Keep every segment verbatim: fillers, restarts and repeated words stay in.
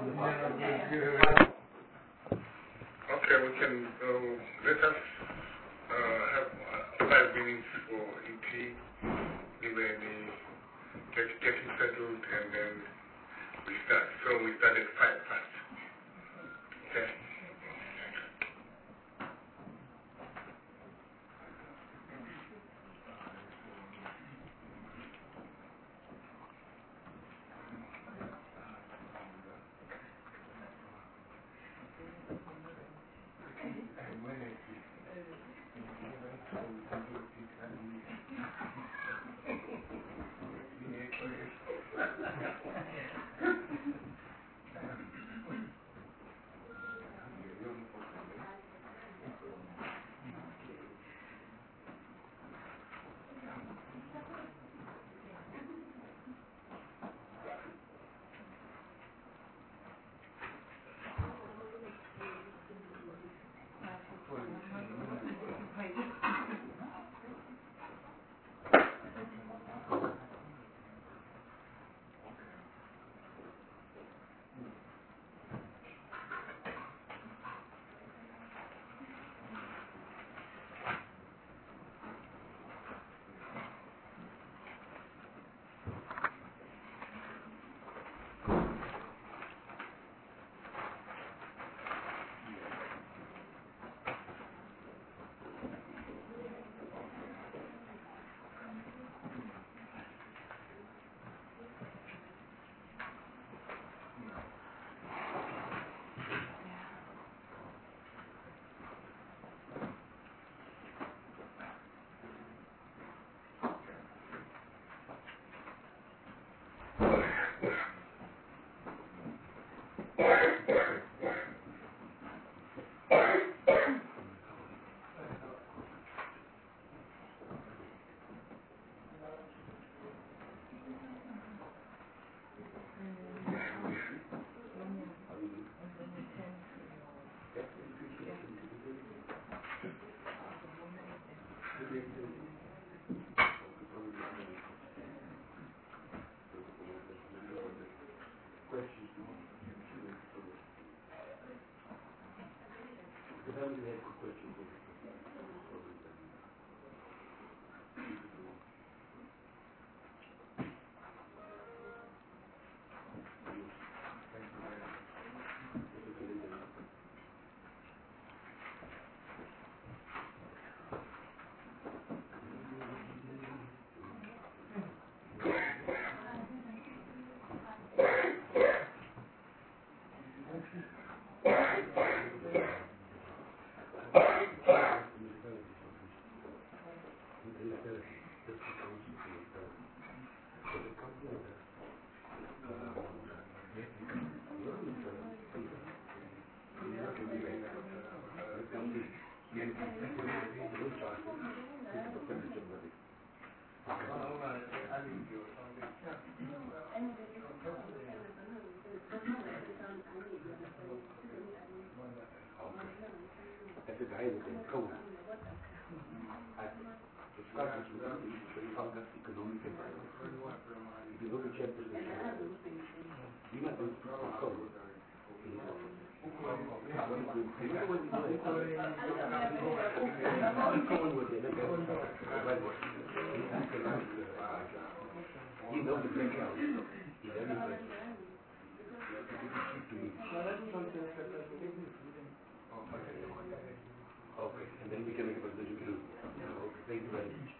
Okay, we can uh, let us uh, have uh, five minutes for E T, give any, get, get it settled, and then we start. So we start at five past. Okay. That's the guy with the code. The structure is very focused economic environment. If you look at chapter six, you got those people code in his office. You know what he's doing? He's going with it. He knows the breakout. He doesn't break it. Okay, and then we can make a decision too. Okay, thank you very much.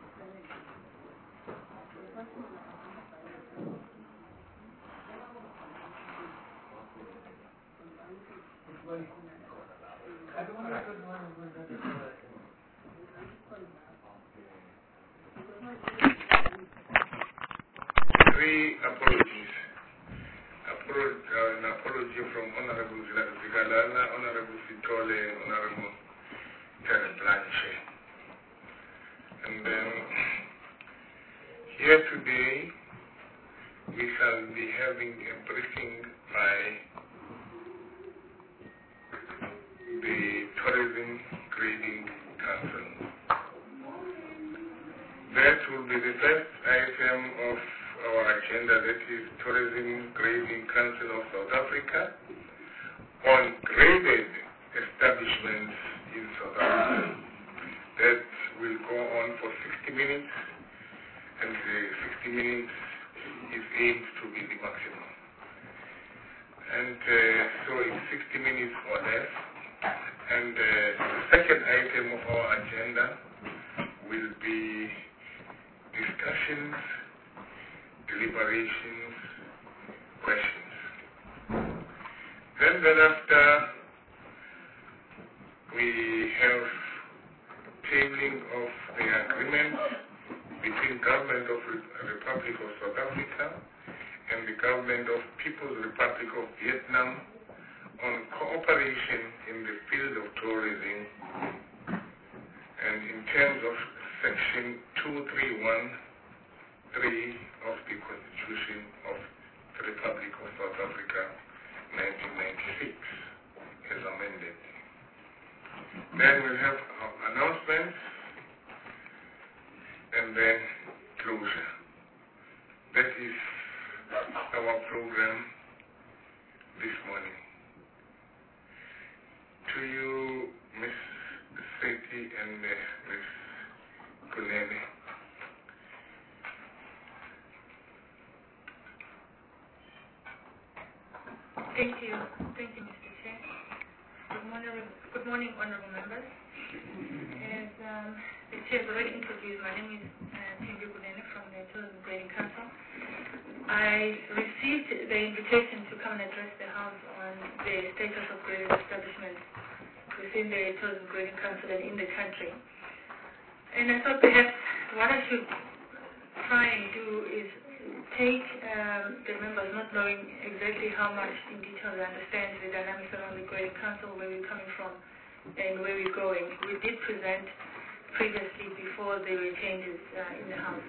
Three apologies. Apolo- uh, an apology from Honorable Zigalala, Honorable Sitole, Honorable Terry Blanche. And then here today we shall be having a briefing by the Tourism Grading Council. That will be the first item of our agenda. agenda, that is Tourism Grading Council of South Africa, on graded establishments in South Africa. That will go on for sixty minutes, and the sixty minutes is aimed to be the maximum. And uh, so it's sixty minutes or less. And uh, the second item of our agenda will be discussions, deliberations, questions. Then thereafter, we have tabling of the agreement between Government of the Republic of South Africa and the Government of People's Republic of Vietnam on cooperation in the field of tourism, and in terms of Section two three one three of the Constitution of the Republic of South Africa, nineteen ninety-six, as amended. Then we'll have announcements, and then closure. That is our program this morning. To you, Miz Sethi and uh, Miz Kunene. Thank you. Thank you, Mister Chair. Good morning, good morning honorable members. As um, the Chair has already introduced, my name is uh, Thembi Kunene from the Tourism Grading Council. I received the invitation to come and address the House on the status of graded establishments within the Tourism Grading Council and in the country. And I thought perhaps what I should try and do is take um, the members not knowing exactly how much in detail they understand the dynamics around the Grading Council, where we're coming from and where we're going. We did present previously before there were changes uh, in the House.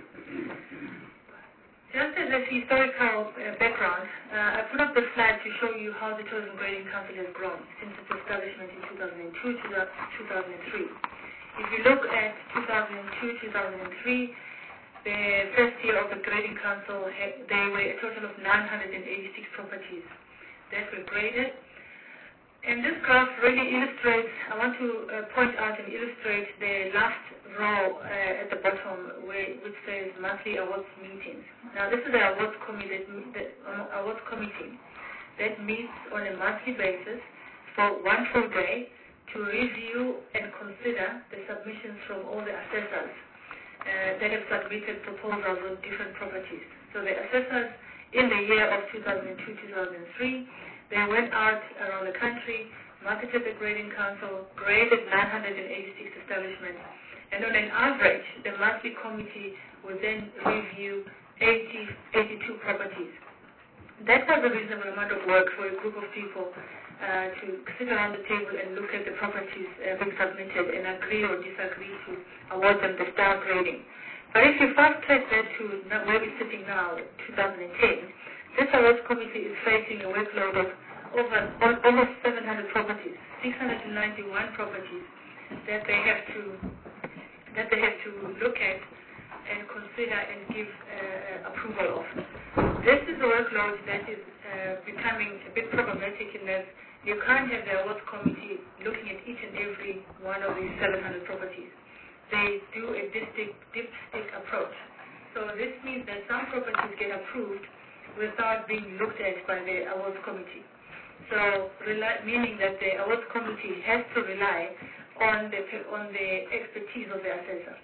Just as a historical uh, background, uh, I put up the slide to show you how the Tourism Grading Council has grown since its establishment in two thousand two to two thousand three. If you look at two thousand two to two thousand three, the first year of the Grading Council, there were a total of nine hundred eighty-six properties that were graded. And this graph really illustrates, I want to uh, point out and illustrate the last row uh, at the bottom where, which says monthly awards meetings. Now this is the awards committee, the um, awards committee that meets on a monthly basis for one full day to review and consider the submissions from all the assessors uh, that have submitted proposals on different properties. So the assessors in the year of two thousand two to two thousand three, they went out around the country, marketed the Grading Council, graded nine hundred eighty-six establishments, and on an average, the monthly committee would then review eighty, eighty-two properties. That was a reasonable amount of work for a group of people uh, to sit around the table and look at the properties uh, being submitted and agree or disagree to award them the star grading. But if you fast track that to where we're sitting now, two thousand ten, this awards committee is facing a workload of over almost seven hundred properties, six hundred ninety-one properties that they have to that they have to look at and consider and give uh, approval of. This is a workload that is uh, becoming a bit problematic in that you can't have the awards committee looking at each and every one of these seven hundred properties. They do a dipstick, dipstick approach. So this means that some properties get approved without being looked at by the awards committee. So, meaning that the awards committee has to rely on the on the expertise of the assessor.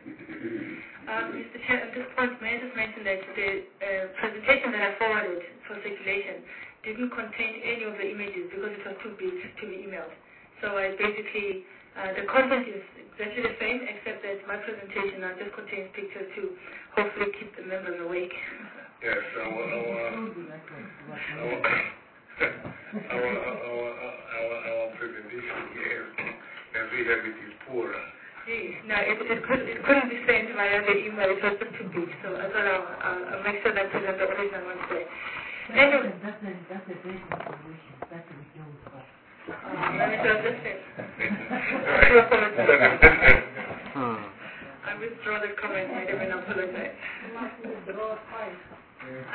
Um, Mister Chair, at this point, may I just mention that the uh, presentation that I forwarded for circulation didn't contain any of the images because it was too big to be emailed. So I basically, uh, the content is exactly the same, except that my presentation now just contains pictures to hopefully keep the members awake. Yes, our, our, our, our, our, our, our presentation here, as we have it, is poor. Yes, no, it, it, could, it couldn't be sent via the email, it was just too big, so I thought I'll, I'll, I'll make sure that I present the original one today. Anyway, that's a, that's a basic information, that's a real stuff. Let me just say. I do apologize. I withdraw the comment, I don't apologize. I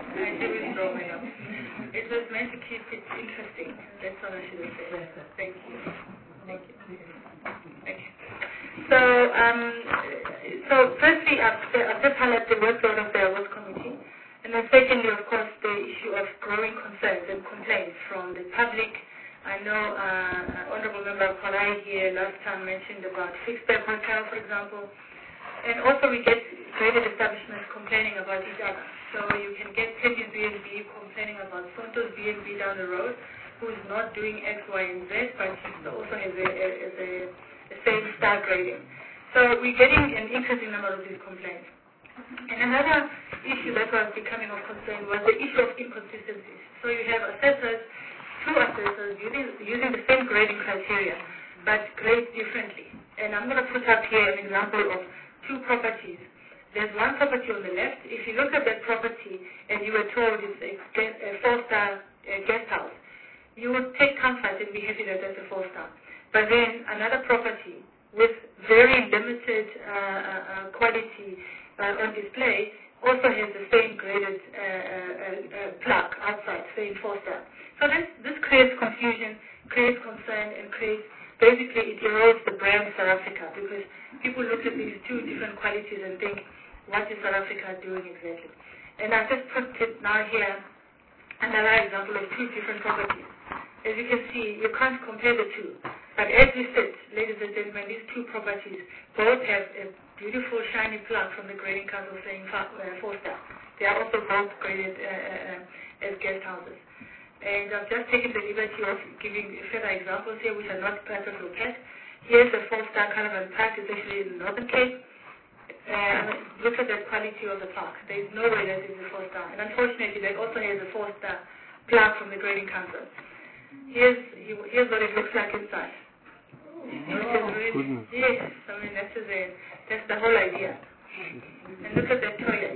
I should withdraw my note. It was meant to keep it interesting. That's all I should have said. Thank you. Thank you. Okay. So, um, so firstly, I've, I've just highlighted the workload of the awards committee. And then secondly, of course, the issue of growing concerns and complaints from the public. I know uh, Honorable Member Kolai here last time mentioned about fixed-bed hotel, for example. And also we get graded establishments complaining about each other. So you can get Teddy's B and B complaining about Sonto's B and B down the road, who is not doing X, Y, and Z, but he also has a, a, a, a same star grading. So we're getting an increasing number of these complaints. And another issue that was becoming of concern was the issue of inconsistencies. So you have assessors, two assessors using, using the same grading criteria, but grade differently. And I'm going to put up here an example of two properties. There's one property on the left. If you look at that property and you were told it's a four-star uh, guest house, you would take comfort and be happy that that's a four-star. But then another property with very limited uh, uh, quality uh, on display also has the same graded uh, uh, uh, plaque outside saying four-star. So this, this creates confusion, creates concern, and creates, basically it erodes the brand South Africa, because people look at these two different qualities and think, what is South Africa doing exactly? And I've just put it now here, another example of two different properties. As you can see, you can't compare the two. But as we said, ladies and gentlemen, these two properties both have a beautiful shiny plaque from the grading council saying four-star. They are also both graded uh, uh, as guest houses. And I've just taken the liberty of giving further examples here which are not part of your cat. Here's the four-star Caravan Park. It's actually in the Northern Cape. Uh, look at the quality of the park. There is no way that it's a four-star. And unfortunately, that also has a four-star plaque from the grading council. Here's, here's what it looks like inside. Oh, really, yes, I mean, that's the, that's the whole idea. And look at that toilet.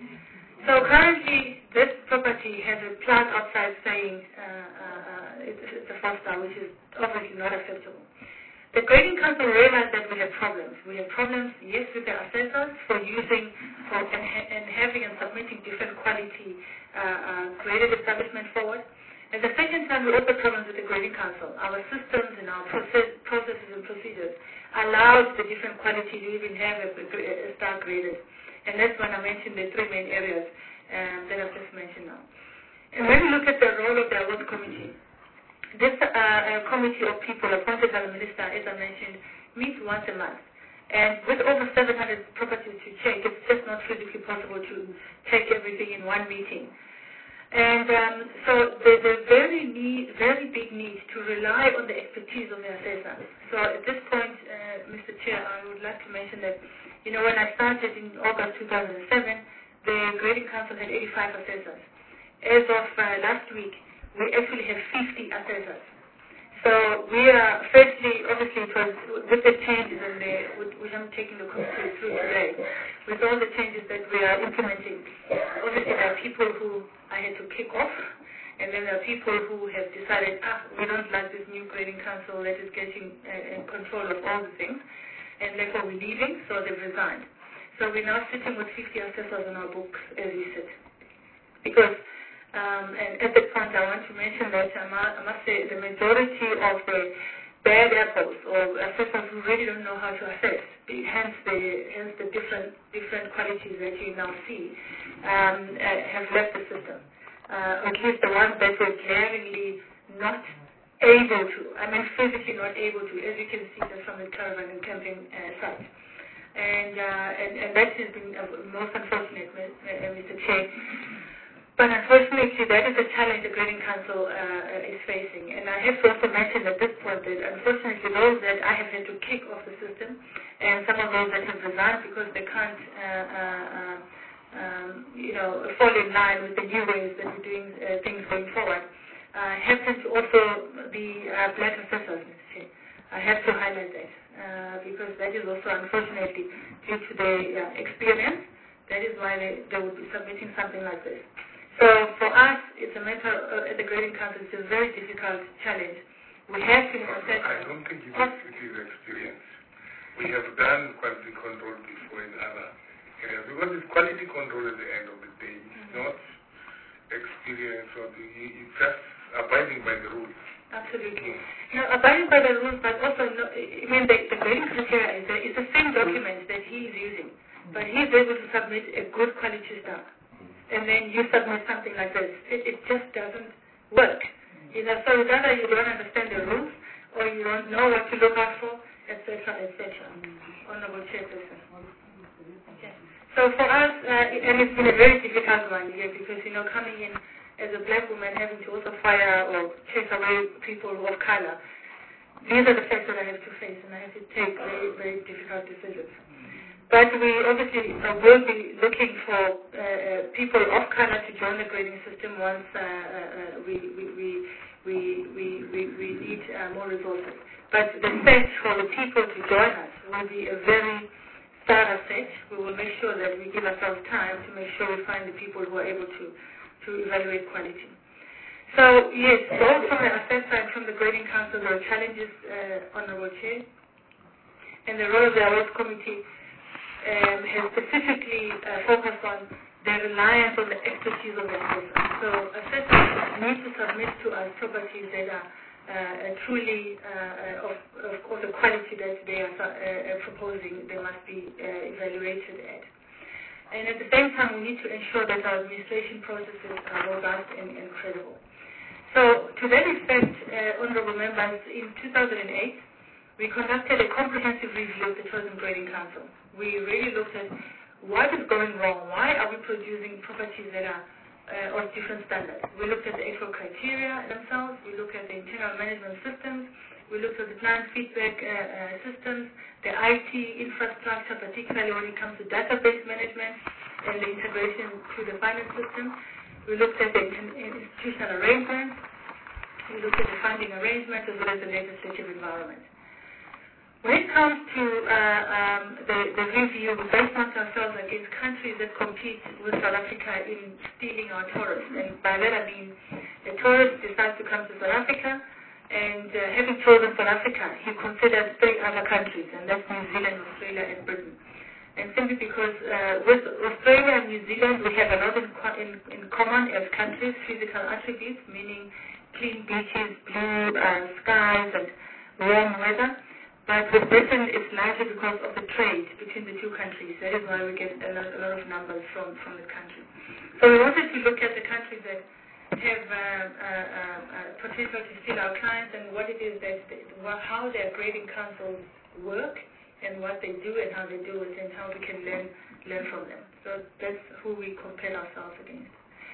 So currently, this property has a plaque outside saying uh, uh, it's, it's a four-star, which is obviously not acceptable. The grading council realized that we have problems. We have problems, yes, with the assessors for using for, and, and having and submitting different quality uh, uh, graded establishment forward. At the second time, we also have problems with the grading council. Our systems and our process, processes and procedures allowed the different quality to even have a, a star graded. And that's when I mentioned the three main areas um, that I've just mentioned now. And when we look at the role of the awards committee, this uh, uh, committee of people appointed by the minister, as I mentioned, meets once a month. And with over seven hundred properties to check, it's just not physically possible to check everything in one meeting. And um, so there's a very need, very big need to rely on the expertise of the assessors. So at this point, uh, Mister Chair, I would like to mention that, you know, when I started in August two thousand seven, the grading council had eighty-five assessors. As of uh, last week, we actually have fifty assessors. So we are, firstly, obviously, it was with the changes and the, which I'm taking the committee through today, with all the changes that we are implementing, obviously there are people who I had to kick off, and then there are people who have decided, ah, we don't like this new grading council that is getting uh, in control of all the things, and therefore we're leaving, so they've resigned. So we're now sitting with fifty assessors on our books as we sit. Because Um, and at that point, I want to mention that I must, I must say the majority of the bad apples or assessors who really don't know how to assess, hence the hence the different different qualities that you now see, um, uh, have left the system. Uh, at least the ones that were glaringly not able to, I mean physically not able to, as you can see just from the caravan and camping uh, site. And, uh, and and that has been uh, most unfortunate, uh, Mister Chair. But unfortunately, that is a challenge the grading council uh, is facing. And I have to also mention at this point that unfortunately those that I have had to kick off the system, and some of those that have resigned because they can't, uh, uh, um, you know, fall in line with the new ways that we're doing uh, things going forward, uh, happen to also be uh, black assessors, Mister Chair. I have to highlight that uh, because that is also unfortunately due to their uh, experience. That is why they, they would be submitting something like this. So for us, it's a matter uh, at the grading council, it's a very difficult challenge. We have to assess. I don't think it is, it is experience. We have done quality control before in other areas. Because it's quality control at the end of the day. It's mm-hmm. not experience or the, it's just abiding by the rules. Absolutely. Now, abiding by the rules, but also, no, I mean, the, the grading criteria is the, it's the same document that he is using, but he is able to submit a good quality star. And then you submit something like this. It, it just doesn't work. You know, so either you don't understand the rules, or you don't know what to look out for, et cetera, et cetera. Honorable Chairperson. Okay. So for us, uh, and it's been a very difficult one here because, you know, coming in as a black woman, having to also fire or chase away people of color, these are the facts that I have to face, and I have to take very, very difficult decisions. But we obviously uh, will be looking for uh, uh, people of color to join the grading system once uh, uh, we, we, we, we, we, we, we need uh, more resources. But the search for the people to join us will be a very thorough search. We will make sure that we give ourselves time to make sure we find the people who are able to, to evaluate quality. So, yes, both from the assessor and from the grading council, there are challenges, uh, Honourable Chair, and the role of the awards committee Um, has specifically uh, focused on the reliance on the expertise of the assessor. So assessors need to submit to us properties that are uh, truly uh, of, of, of the quality that they are uh, proposing. They must be uh, evaluated at. And at the same time, we need to ensure that our administration processes are robust and, and credible. So to that extent, uh, honourable members, in two thousand eight, we conducted a comprehensive review of the Tourism Grading Council. We really looked at what is going wrong. Why are we producing properties that are uh, of different standards? We looked at the actual criteria themselves. We looked at the internal management systems. We looked at the client feedback uh, uh, systems, the I T infrastructure, particularly when it comes to database management and the integration to the finance system. We looked at the institutional arrangements. We looked at the funding arrangement as well as the legislative environment. When it comes to uh, um, the, the review, we benchmarked ourselves against countries that compete with South Africa in stealing our tourists. And by that I mean the tourist decides to come to South Africa, and uh, having chosen South Africa, he considers three other countries, and that's New Zealand, Australia, and Britain. And simply because uh, with Australia and New Zealand, we have a lot in, in, in common as countries, physical attributes, meaning clean beaches, blue uh, skies, and warm weather. But with Britain, it's largely because of the trade between the two countries. That is why we get a lot, a lot of numbers from, from the country. So we wanted to look at the countries that have uh, uh, uh, potential to steal our clients and what it is that, they, how their grading councils work and what they do and how they do it and how we can learn, learn from them. So that's who we compare ourselves against.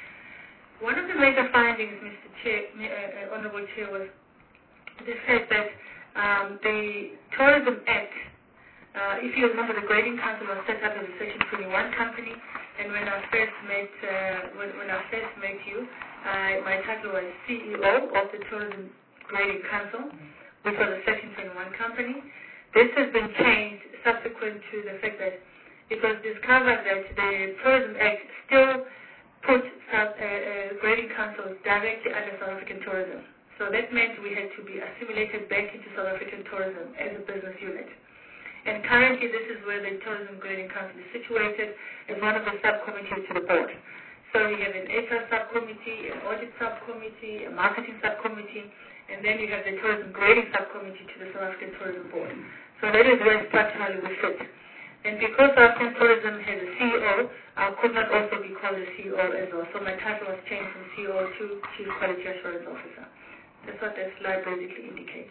One of the major findings, Mister Chair, uh, Honourable Chair, was the fact that Um, the Tourism Act, uh, if you remember, the Grading Council was set up as a Section twenty-one company, and when I first met, uh, when, when I first met you, uh, my title was C E O of the Tourism Grading Council, which was a Section twenty-one company. This has been changed subsequent to the fact that it was discovered that the Tourism Act still put South, uh, uh, grading councils directly under South African tourism. So that meant we had to be assimilated back into South African tourism as a business unit. And currently this is where the Tourism Grading Council is situated as one of the subcommittees to the board. So you have an H R subcommittee, an audit subcommittee, a marketing subcommittee, and then you have the Tourism Grading subcommittee to the South African Tourism Board. So that is where structurally we fit. And because South African Tourism has a C E O, I could not also be called a C E O as well. So my title was changed from C E O to Chief Quality Assurance Officer. That's what that slide basically indicates.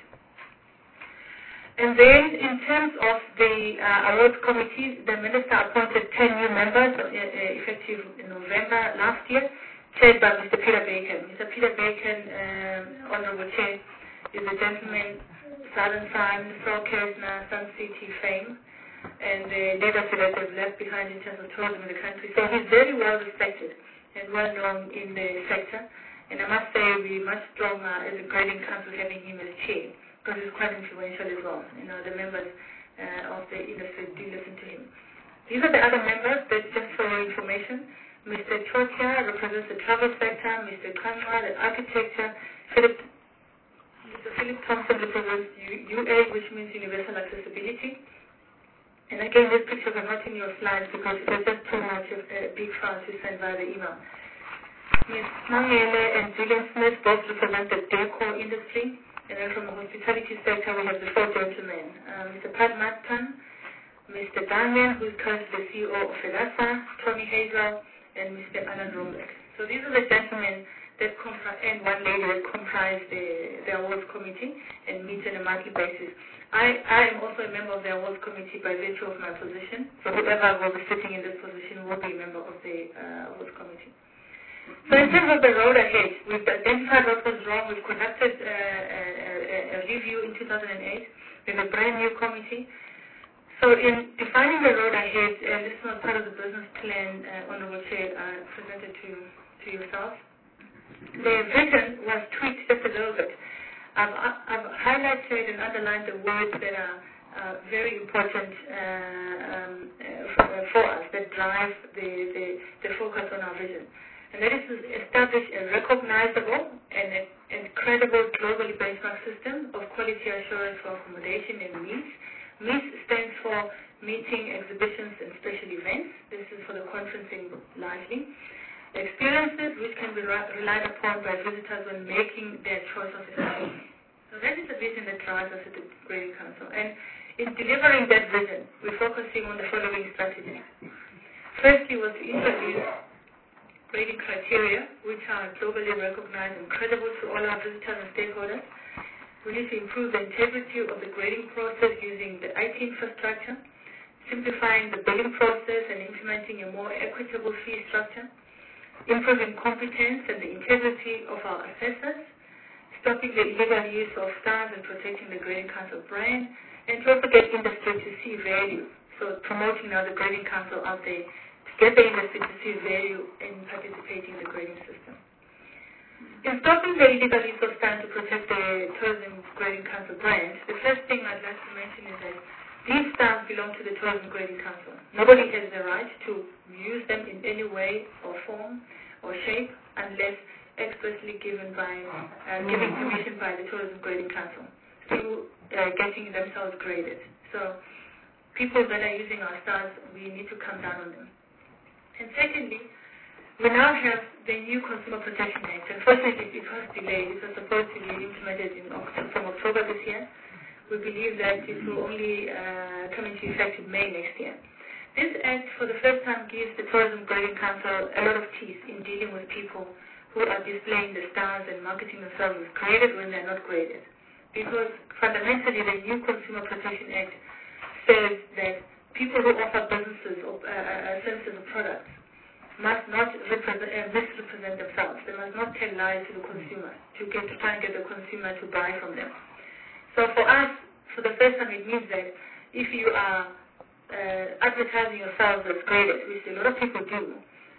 And then in terms of the uh, awards committee, the minister appointed ten new members uh, uh, effective in November last year, chaired by Mister Peter Bacon. Mister Peter Bacon, um, Honourable Chair, is a gentleman, Southern Sun, Sol Kersner, Sun City fame, and the legacy that they've left behind in terms of tourism in the country. So he's very well respected and well known in the sector. And I must say we're much stronger as a grading council having him as chair, because he's quite influential as well. You know, the members uh, of the industry do listen to him. These are the other members, but just for your information. Mister Chotia represents the travel sector, Mister Kanwa, the architecture, Philip, Mister Philip Thompson represents U A, which means universal accessibility. And again, these pictures are not in your slides because it was just too much of a big file to send via the email. Miz Mangele and Julian Smith both represent the decor industry. And then from the hospitality sector, we have the four gentlemen. Uh, Mister Pat Mattan, Mister Daniel, who is currently the C E O of Fedasa, Tony Hazel, and Mister Alan Rombeck. So these are the gentlemen that comprise, and one lady that comprise the, the awards committee and meet on a monthly basis. I, I am also a member of the awards committee by virtue of my position. So whoever will be sitting in this position will be a member of the uh, awards committee. So in terms of the road ahead, we've identified what was wrong. We've conducted uh, a, a, a review in two thousand eight. We have a brand new committee. So in defining the road ahead, and this was part of the business plan, uh, Honorable Chair, uh, presented to, to yourself, the vision was tweaked just a little bit. I've, I've highlighted and underlined the words that are uh, very important uh, um, uh, for, uh, for us, that drive the, the, the focus on our vision. And that is to establish a recognizable and, a, and credible globally benchmark system of quality assurance for accommodation and meals. meals stands for meeting, exhibitions, and special events. This is for the conferencing largely. Experiences which can be relied upon by visitors when making their choice of destination. So that is the vision that drives us at the Grading Council. And in delivering that vision, we're focusing on the following strategies. Firstly was to introduce grading criteria which are globally recognized and credible to all our visitors and stakeholders. We need to improve the integrity of the grading process using the I T infrastructure, simplifying the billing process and implementing a more equitable fee structure, improving competence and the integrity of our assessors, stopping the illegal use of stars and protecting the Grading Council brand, and to also get industry to see value. So promoting now the Grading Council out there to get the industry to see value in participating in the grading system. In stopping the illegal use of stars to protect the Tourism Grading Council brand, the first thing I'd like to mention is that these stars belong to the Tourism Grading Council. Nobody has the right to use them in any way or form or shape unless expressly given by, uh, given permission by the Tourism Grading Council through uh, getting themselves graded. So people that are using our stars, we need to come down on them. And secondly, we now have the new Consumer Protection Act. Unfortunately, it was delayed. It was supposed to be implemented in October, from October this year. We believe that it will only uh, come into effect in May next year. This act, for the first time, gives the Tourism Grading Council a lot of teeth in dealing with people who are displaying the stars and marketing themselves as graded when they're not graded. Because fundamentally, the new Consumer Protection Act says that people who offer businesses or uh, uh, services or products must not represent, uh, misrepresent themselves. They must not tell lies to the consumer to get to try and get the consumer to buy from them. So for us, for the first time, it means that if you are uh, advertising yourself as graded, which a lot of people do,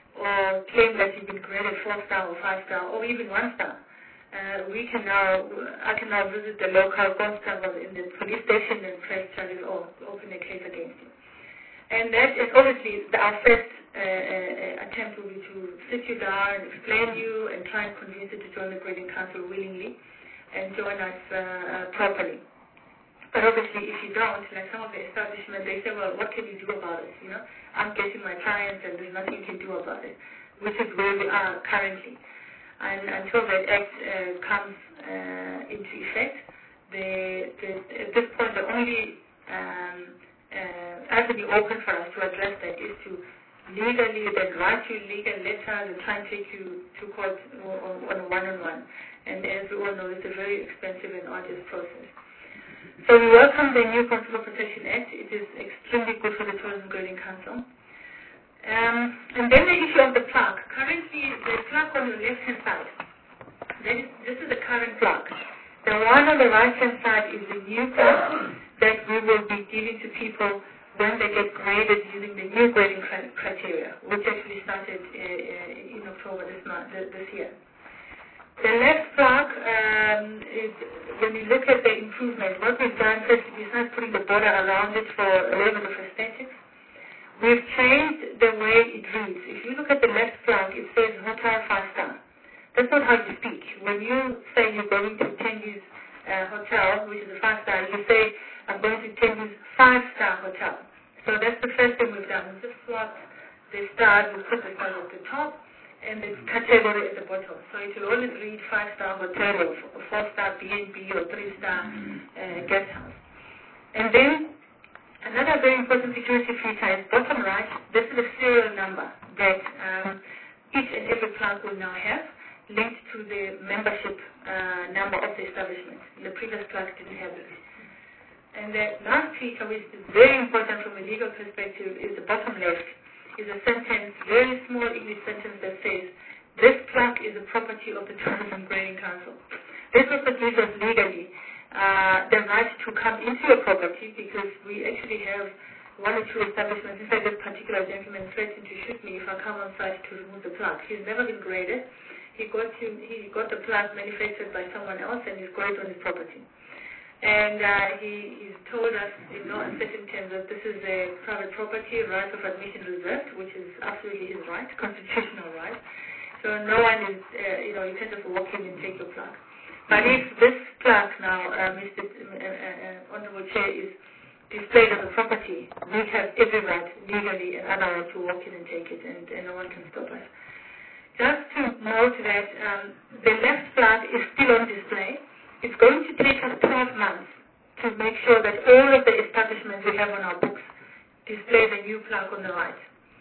or claim that you've been graded four-star or five-star or even one-star, uh, we can now, I can now visit the local constable in the police station and press charges or open a case against you. And that is obviously the, our first uh, uh, attempt will be to sit you down and explain you and try and convince you to join the Grading Council willingly and join us uh, uh, properly. But obviously, if you don't, like some of the establishments, they say, well, what can you do about it? You know, I'm getting my clients and there's nothing you can do about it, which is where we are currently. And until that act uh, comes uh, into effect, the, the, at this point, the only um, uh, avenue open for us to address that is to legally then write you legal letters and try and take you to court on a one-on-one. And as we all know, it's a very expensive and arduous process. So we welcome the new Consumer Protection Act. It is extremely good for the Tourism Grading Council. Um, and then the issue of the plaque. Currently, the plaque on the left-hand side, that is, this is the current plaque. The one on the right-hand side is the new plaque that we will be giving to people when they get graded using the new grading criteria, which actually started uh, uh, in October this month, this year. The left plaque um, is, when you look at the improvement, what we've done first, besides putting the border around it for a level of aesthetics, we've changed the way it reads. If you look at the left plaque, it says Hotel five star. That's not how you speak. When you say you're going to Tengi's uh, Hotel, which is a five star, you say, I'm going to Tengi's five star Hotel. So that's the first thing we've done. We just swapped the stars, we put the stars at the top, and the category at the bottom. So it will always read five-star hotel or four-star B and B or three-star uh, guest house. And then another very important security feature is bottom right. This is a serial number that um, each and every plug will now have, linked to the membership uh, number of the establishment. The previous plug didn't have this. And the last feature, which is very important from a legal perspective, is the bottom left. Is a sentence, very small English sentence that says, this plug is a property of the Tourism Grading Council. This also gives us legally uh, the right to come into your property, because we actually have one or two establishments. In fact, this particular gentleman threatened to shoot me if I come on site to remove the plug. He's never been graded. He got, to, he got the plug manufactured by someone else, and he's got it on his property. And uh, he, he's told us in no uncertain terms that this is a private property, right of admission reserved, which is absolutely his right, constitutional right. So no one is, uh, you know, you can't just walk in and take your plug. But if this plug now, uh, Mister Uh, uh, Honorable Chair, is displayed on the property, we have every right legally and otherwise to walk in and take it, and, and no one can stop us. Just to note that um, the left plug is still on display. It's going to take us twelve months to make sure that all of the establishments we have on our books display the new plug on the right.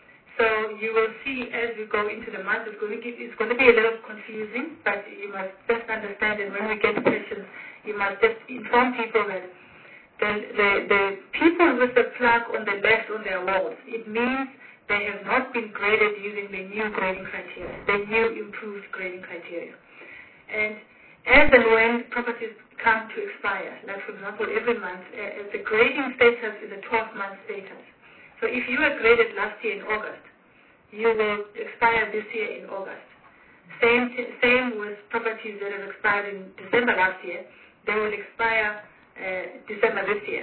So you will see as we go into the month, it's going to, give, it's going to be a little confusing, but you must just understand that when we get questions, you must just inform people that the, the, the people with the plug on the left on their walls, it means they have not been graded using the new grading criteria, the new improved grading criteria. And as and when properties come to expire, like for example every month, uh, the grading status is a twelve-month status. So if you were graded last year in August, you will expire this year in August. Same, same with properties that have expired in December last year, they will expire uh, December this year.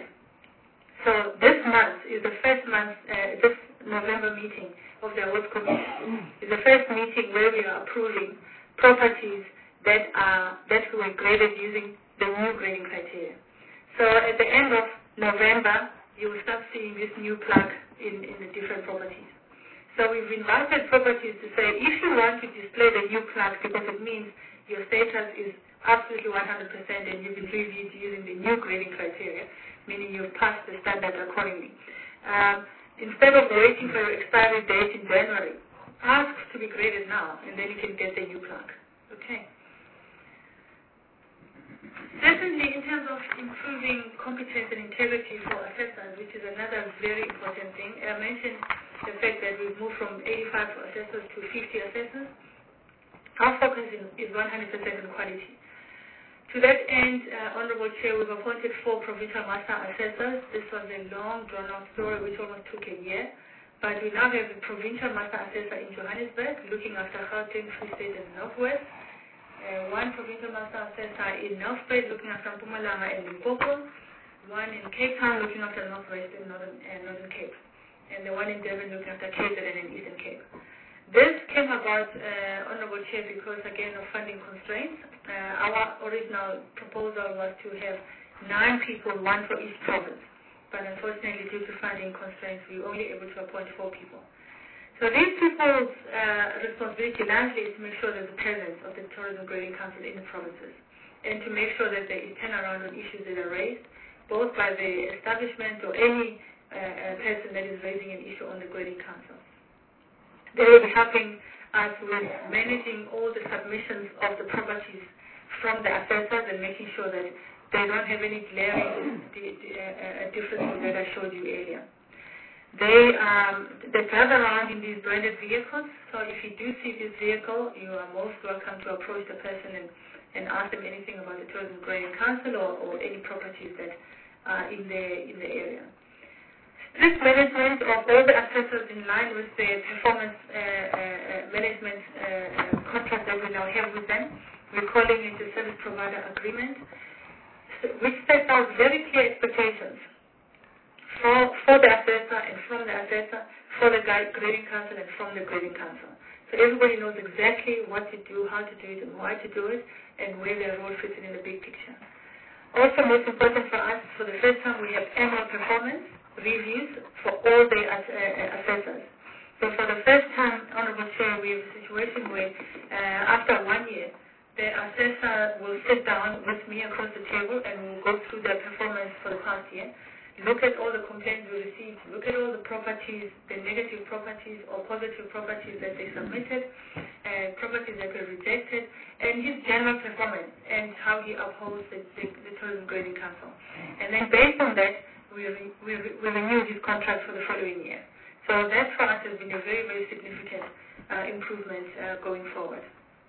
So this month is the first month, uh, this November meeting of the Awards Commission is the first meeting where we are approving properties that are that were graded using the new grading criteria. So at the end of November, you will start seeing this new plug in, in the different properties. So we've invited properties to say, if you want to display the new plug, because it means your status is absolutely one hundred percent and you've been reviewed using the new grading criteria, meaning you've passed the standard accordingly. Um, instead of waiting for your expiry date in January, ask to be graded now, and then you can get the new plug. Okay. Secondly, in terms of improving competence and integrity for assessors, which is another very important thing, I mentioned the fact that we've moved from eighty-five assessors to fifty assessors. Our focus is one hundred percent on quality. To that end, uh, Honorable Chair, we've appointed four provincial master assessors. This was a long, drawn-out story which almost took a year. But we now have a provincial master assessor in Johannesburg, looking after Gauteng, Free State, and Northwest. Uh, one provincial master assessor in North Bay, looking after Mpumalanga and Limpopo, one in Cape Town, looking after Northwest and Northern, uh, Northern Cape, and the one in Durban, looking after K Z N and Eastern Cape. This came about, uh, Honorable Chair, because, again, of funding constraints. Uh, our original proposal was to have nine people, one for each province, but unfortunately, due to funding constraints, we were only able to appoint four people. So these people's uh, responsibility largely is to make sure there's a presence of the Tourism Grading Council in the provinces, and to make sure that there is turnaround on issues that are raised, both by the establishment or any uh, uh, person that is raising an issue on the Grading Council. They will be helping us with managing all the submissions of the properties from the assessors and making sure that they don't have any glaring uh, differences that I showed you earlier. They, um, they drive around in these branded vehicles, so if you do see this vehicle, you are most welcome to approach the person and, and ask them anything about the Tourism Grading Council or, or any properties that are in the, in the area. Strict management of all the assessors in line with the performance uh, uh, management uh, contract that we now have with them. We're calling it the Service Provider Agreement, which sets out very clear expectations For, for the assessor and from the assessor, for the Grading Council and from the Grading Council. So everybody knows exactly what to do, how to do it, and why to do it, and where their role fits in the big picture. Also, most important for us, for the first time, we have annual performance reviews for all the uh, assessors. So for the first time, Honorable Chair, we have a situation where uh, after one year, the assessor will sit down with me across the table and we'll go through their performance for the past year, look at all the complaints we received, look at all the properties, the negative properties or positive properties that they submitted, uh, properties that were rejected, and his general performance and how he upholds the, the, the Tourism Grading Council. And then based on that, we, re, we, re, we renewed his contract for the following year. So that for us has been a very, very significant uh, improvement uh, going forward.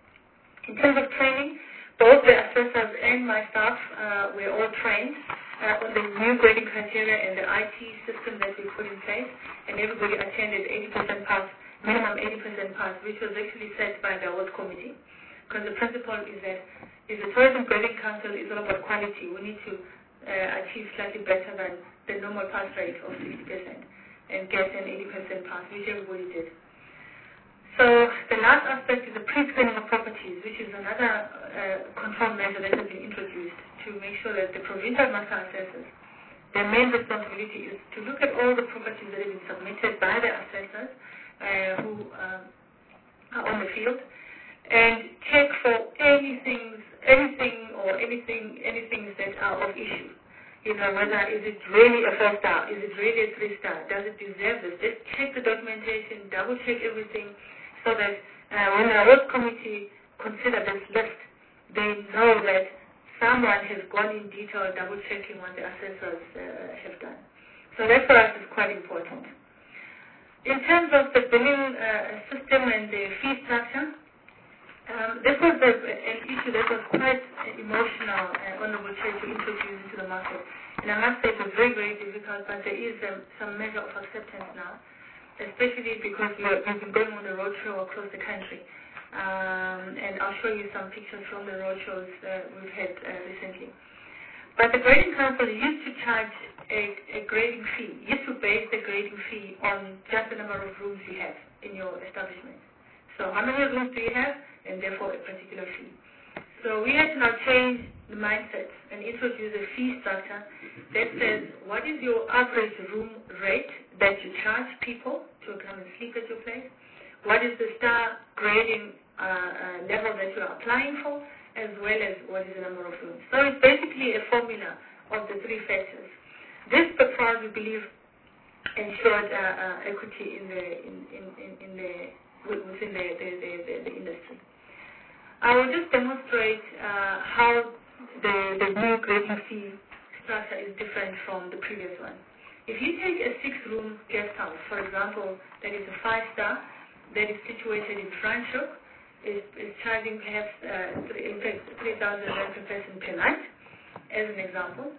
In terms of training, both the assessors and my staff uh, were all trained uh, on the new grading criteria and the I T system that we put in place, and everybody attended eighty percent pass, minimum eighty percent pass, which was actually set by the awards committee. Because the principle is that if the Tourism Grading Council is all about quality, we need to uh, achieve slightly better than the normal pass rate of sixty percent and get an eighty percent pass, which everybody did. So the last aspect is the pre-screening of properties, which is another uh, control measure that has been introduced to make sure that the provincial master assessors, their main responsibility is to look at all the properties that have been submitted by the assessors uh, who um, are on the field and check for anything, anything or anything, anything that are of issue. You know, whether is it really a four star, is it really a three star, does it deserve this? Just check the documentation, double check everything, so that uh, when the awards committee consider this list, they know that someone has gone in detail double checking what the assessors uh, have done. So that for us is quite important. In terms of the billing uh, system and the fee structure, um, this was a, an issue that was quite emotional, uh, Honorable Chair, to introduce into the market. And I must say it was very, very difficult, but there is um, some measure of acceptance now, especially because we are, we've been going on the roadshow across the country. Um, and I'll show you some pictures from the roadshows uh, we've had uh, recently. But the Grading Council used to charge a, a grading fee, used to base the grading fee on just the number of rooms you have in your establishment. So how many rooms do you have, and therefore a particular fee. So we had to now change the mindset and introduce a fee structure that says what is your average room rate that you charge people to come and sleep at your place, what is the star grading uh, uh, level that you are applying for, as well as what is the number of rooms. So it's basically a formula of the three factors. This, but for us, we believe, ensured uh, uh, equity in the in, in, in, in the within the, the, the, the, the industry. I will just demonstrate uh, how the, the new grading fee structure is different from the previous one. If you take a six-room guest house, for example, that is a five-star, that is situated in Franschhoek, is, is charging perhaps uh, three, in fact, three thousand rand per person per night, as an example.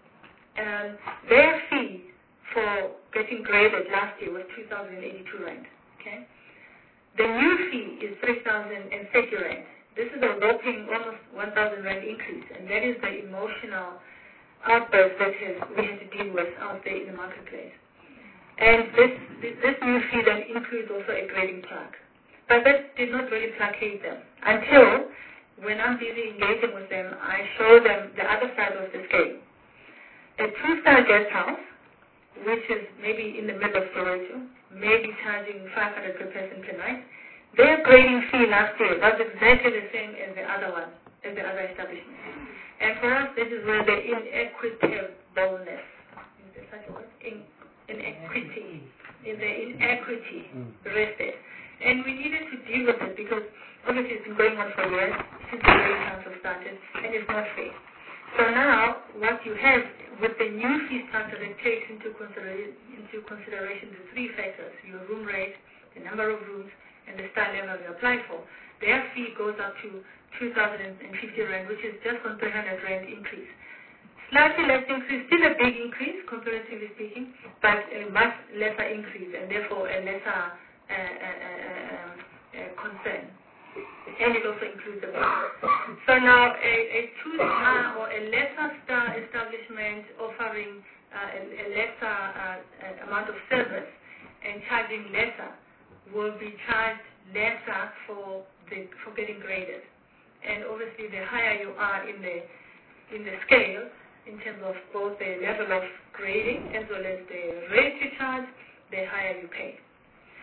And their fee for getting graded last year was two thousand eighty-two rand. Okay? The new fee is three thousand thirty rand. This is a whopping almost one thousand rand increase, and that is the emotional outburst that has, we have to deal with out there in the marketplace. And this, this, this new fee then includes also a grading plaque. But that did not really placate them until when I'm busy engaging with them, I show them the other side of the scale. A two-star guest house, which is maybe in the middle of Soweto, maybe charging five hundred per person per night, their grading fee last year was exactly the same as the other one, as the other establishment. And for us, this is where the inequitableness, is there such a word? In, inequity, is the inequity rested. And we needed to deal with it because obviously it's been going on for years since the Grading Council started, and it's not fair. So now, what you have with the new fee structure that takes into, considera into consideration the three factors, your room rate, the number of rooms, and the star level you apply for, their fee goes up to two thousand fifty rand, which is just on three hundred rand increase. Slightly less increase, still a big increase, comparatively speaking, but a much lesser increase, and therefore a lesser uh, uh, uh, uh, concern. And it also includes the budget. So now a, a two-star or a lesser star establishment offering uh, a, a lesser uh, amount of service and charging lesser will be charged lesser for the for getting graded. And obviously, the higher you are in the in the scale, in terms of both the level of grading as well as the rate you charge, the higher you pay.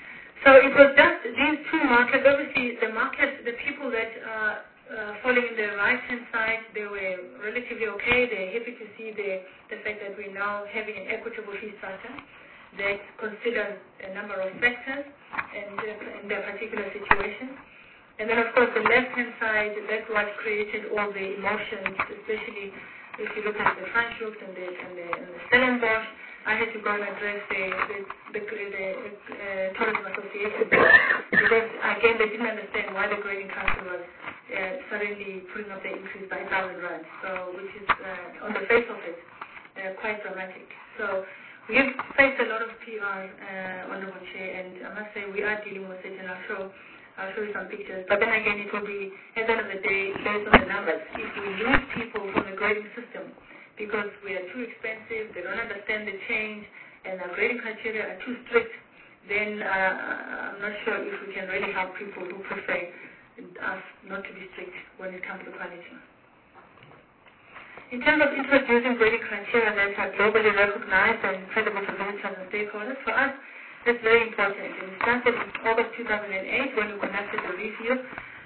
So it was just these two markets. Obviously, the markets, the people that are uh, falling in the right-hand side, they were relatively okay. They're happy to see the, the fact that we're now having an equitable fee structure that considers a number of factors and uh, in their particular situation. And then, of course, the left-hand side, that's what created all the emotions, especially if you look at the Franschhoek and the, and the, and the Stellenbosch. I had to go and address the, the, the, the uh, Tourism Association because, again, they didn't understand why the grading council was uh, suddenly putting up the increase by one thousand rand, so, which is, uh, on the face of it, uh, quite dramatic. So we've faced a lot of P R uh, on the Chair, and I must say we are dealing with it, and I'll show, I'll show you some pictures. But then again, it will be, at the end of the day, based on the numbers. If we lose people from the grading system, because we are too expensive, they don't understand the change, and our grading criteria are too strict, then uh, I'm not sure if we can really help people who prefer us not to be strict when it comes to quality. In terms of introducing grading criteria that are globally recognized and credible to visitors and stakeholders, for us, that's very important. And it started in August two thousand eight when we conducted the review.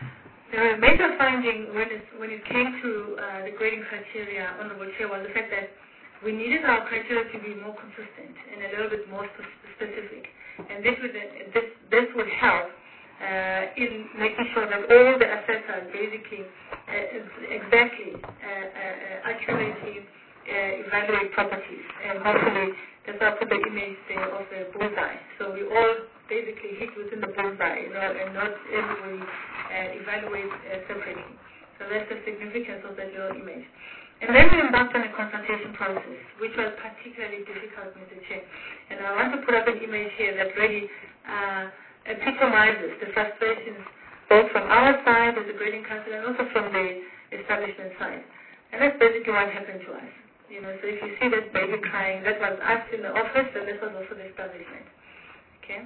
The major finding when it, when it came to uh, the grading criteria on the Chair was the fact that we needed our criteria to be more consistent and a little bit more sp specific. And this would, this, this would help uh, in making sure that all the assets are basically uh, exactly, uh, uh, accurately uh, evaluate properties. And hopefully, that's why I put the image there of the bullseye. So we all basically hit within the bullseye, you know, and not everybody uh, evaluate uh, separately. So that's the significance of that little image. And then we embarked on a consultation process, which was particularly difficult, Mister Chair. And I want to put up an image here that really uh, epitomizes the frustrations both from our side as a grading council and also from the establishment side. And that's basically what happened to us. You know, so if you see that baby crying, that was us in the office, and this was also the establishment. Okay?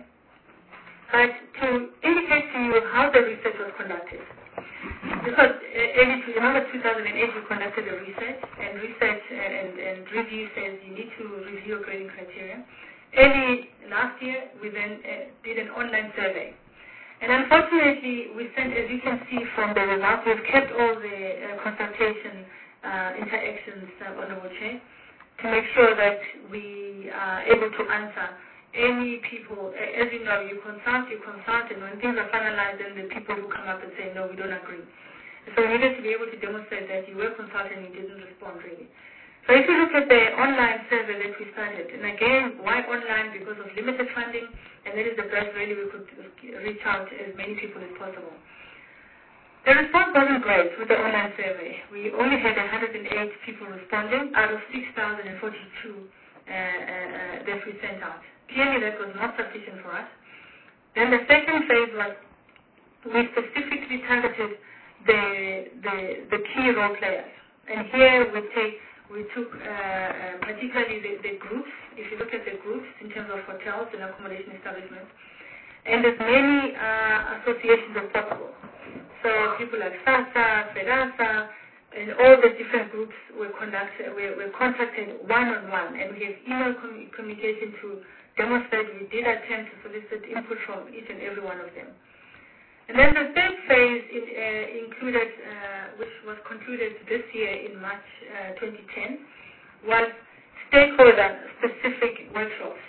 But to indicate to you how the research was conducted, because uh, early, remember two thousand eight we conducted a research, and research and, and review says you need to review your grading criteria. Early last year, we then uh, did an online survey. And unfortunately, we sent, as you can see from the results, we've kept all the uh, consultation uh, interactions uh, on the Chair to make sure that we are able to answer any people. As you know, you consult, you consult, and when things are finalized, then the people who come up and say, no, we don't agree. So we needed to be able to demonstrate that you were consulted and you didn't respond really. So if you look at the online survey that we started, and again, why online? Because of limited funding, and that is the best really we could reach out to as many people as possible. The response wasn't great with the online survey. We only had one hundred eight people responding out of six thousand forty-two uh, uh, that we sent out. Clearly that was not sufficient for us. Then the second phase was we specifically targeted the, the, the key role players. And here we take We took uh, uh, particularly the, the groups, if you look at the groups in terms of hotels and accommodation establishments, and as many uh, associations as possible. So people like SASA, FEDASA, and all the different groups were conducted, were, were contacted one-on-one, and we have email com communication to demonstrate we did attempt to solicit input from each and every one of them. And then the third phase it, uh, included, uh, which was concluded this year in March uh, twenty ten, was stakeholder-specific workshops.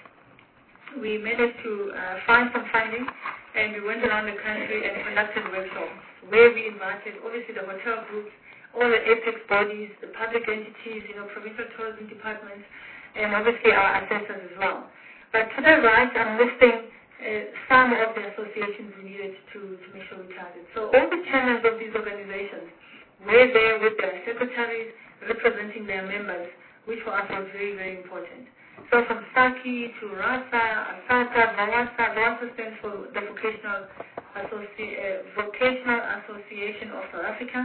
We managed to uh, find some findings, and we went around the country and conducted workshops where we invited, obviously, the hotel groups, all the apex bodies, the public entities, you know, provincial tourism departments, and obviously our assessors as well. But to the right, I'm listing Uh, some of the associations we needed to, to make sure we target. So all the channels of these organizations were there with their secretaries representing their members, which for us was very, very important. So from SACI to RASA, ASATA, VAWASA, VAWASA stands for the Vocational, Associ uh, Vocational Association of South Africa.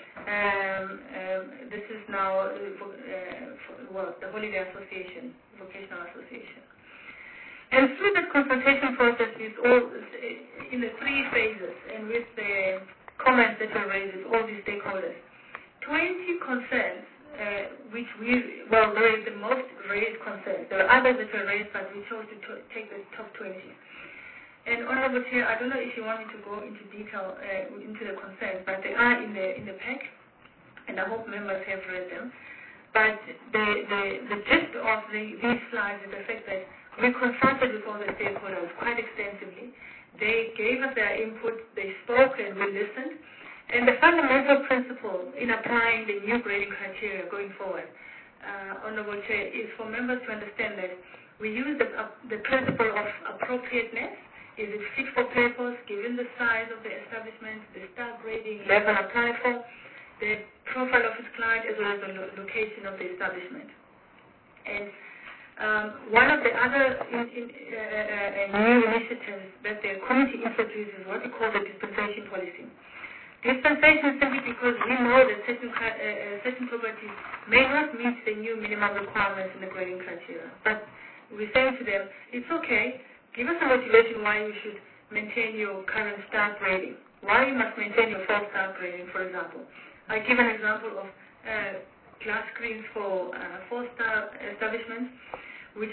Um, um, this is now uh, for, well, the Holiday Association, Vocational Association. And through the consultation process is all in the three phases and with the comments that were raised with all these stakeholders. twenty concerns, uh, which we, well, raised the most raised concerns. There are others that were raised, but we chose to take the top twenty. And Honorable Chair, I don't know if you want me to go into detail uh, into the concerns, but they are in the in the pack, and I hope members have read them. But the the, the gist of the, these slides is the fact that we consulted with all the stakeholders quite extensively. They gave us their input, they spoke and we listened. And the fundamental principle in applying the new grading criteria going forward, uh, Honorable Chair, is for members to understand that we use the, uh, the principle of appropriateness. Is it fit for purpose, given the size of the establishment, the star grading level applied for, the profile of its client, as well as the lo location of the establishment. And um, one of the other in, in, uh, uh, new initiatives that the committee introduced is what we call the dispensation policy. Dispensation simply because we know that certain, uh, uh, certain properties may not meet the new minimum requirements in the grading criteria. But we're saying to them, it's okay, give us a motivation why you should maintain your current star grading, why you must maintain your four-star grading, for example. I give an example of uh, glass screens for uh, four-star establishments, which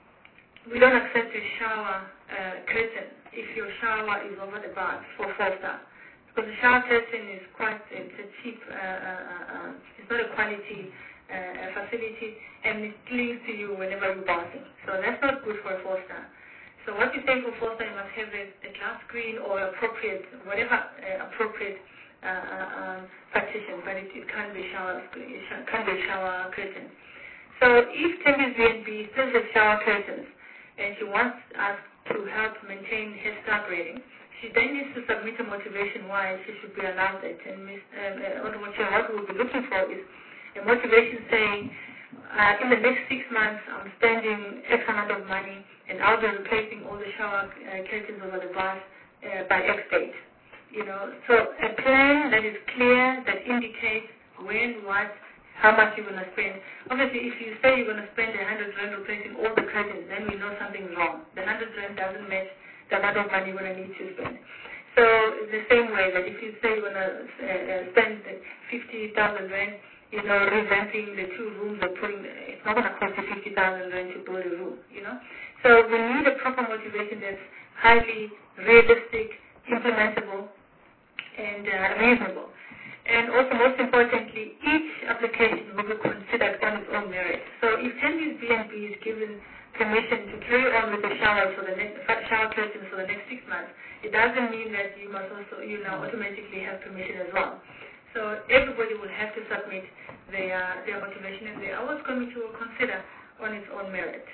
we don't accept a shower uh, curtain if your shower is over the bath for four-star. Because the shower curtain is quite, it's a cheap, uh, uh, uh, it's not a quality uh, facility, and it clings to you whenever you're bathing. So that's not good for a four-star. So what you say for four-star, you must have a, a glass screen or appropriate, whatever uh, appropriate uh, uh, um, partition, but it, it can't be shower, it can't be shower curtain. So if Tembe's B and B still has shower curtains, and she wants us to help maintain her star grading, she then needs to submit a motivation why she should be allowed that. And Miz Um, uh, what we'll be looking for is a motivation saying, uh, in the next six months, I'm spending X amount of money, and I'll be replacing all the shower uh, curtains over the bath uh, by X date. You know, so a plan that is clear, that indicates when, what, how much you're going to spend. Obviously, if you say you're going to spend a hundred rand replacing all the curtains, then we know something's wrong. The hundred rand doesn't match the amount of money you're going to need to spend. So it's the same way that if you say you're going to uh, spend fifty thousand rand, you know, revamping the two rooms or putting, it's not going to cost you fifty thousand rand to build a room, you know. So we need a proper motivation that's highly realistic, implementable, and uh, reasonable. And also, most importantly, each application will be considered on its own merit. So if Tembe's B and B is given permission to carry on with the shower for the next shower curtains for the next six months, it doesn't mean that you must also, you know, automatically have permission as well. So everybody will have to submit their their motivation, and the awards committee will consider on its own merit.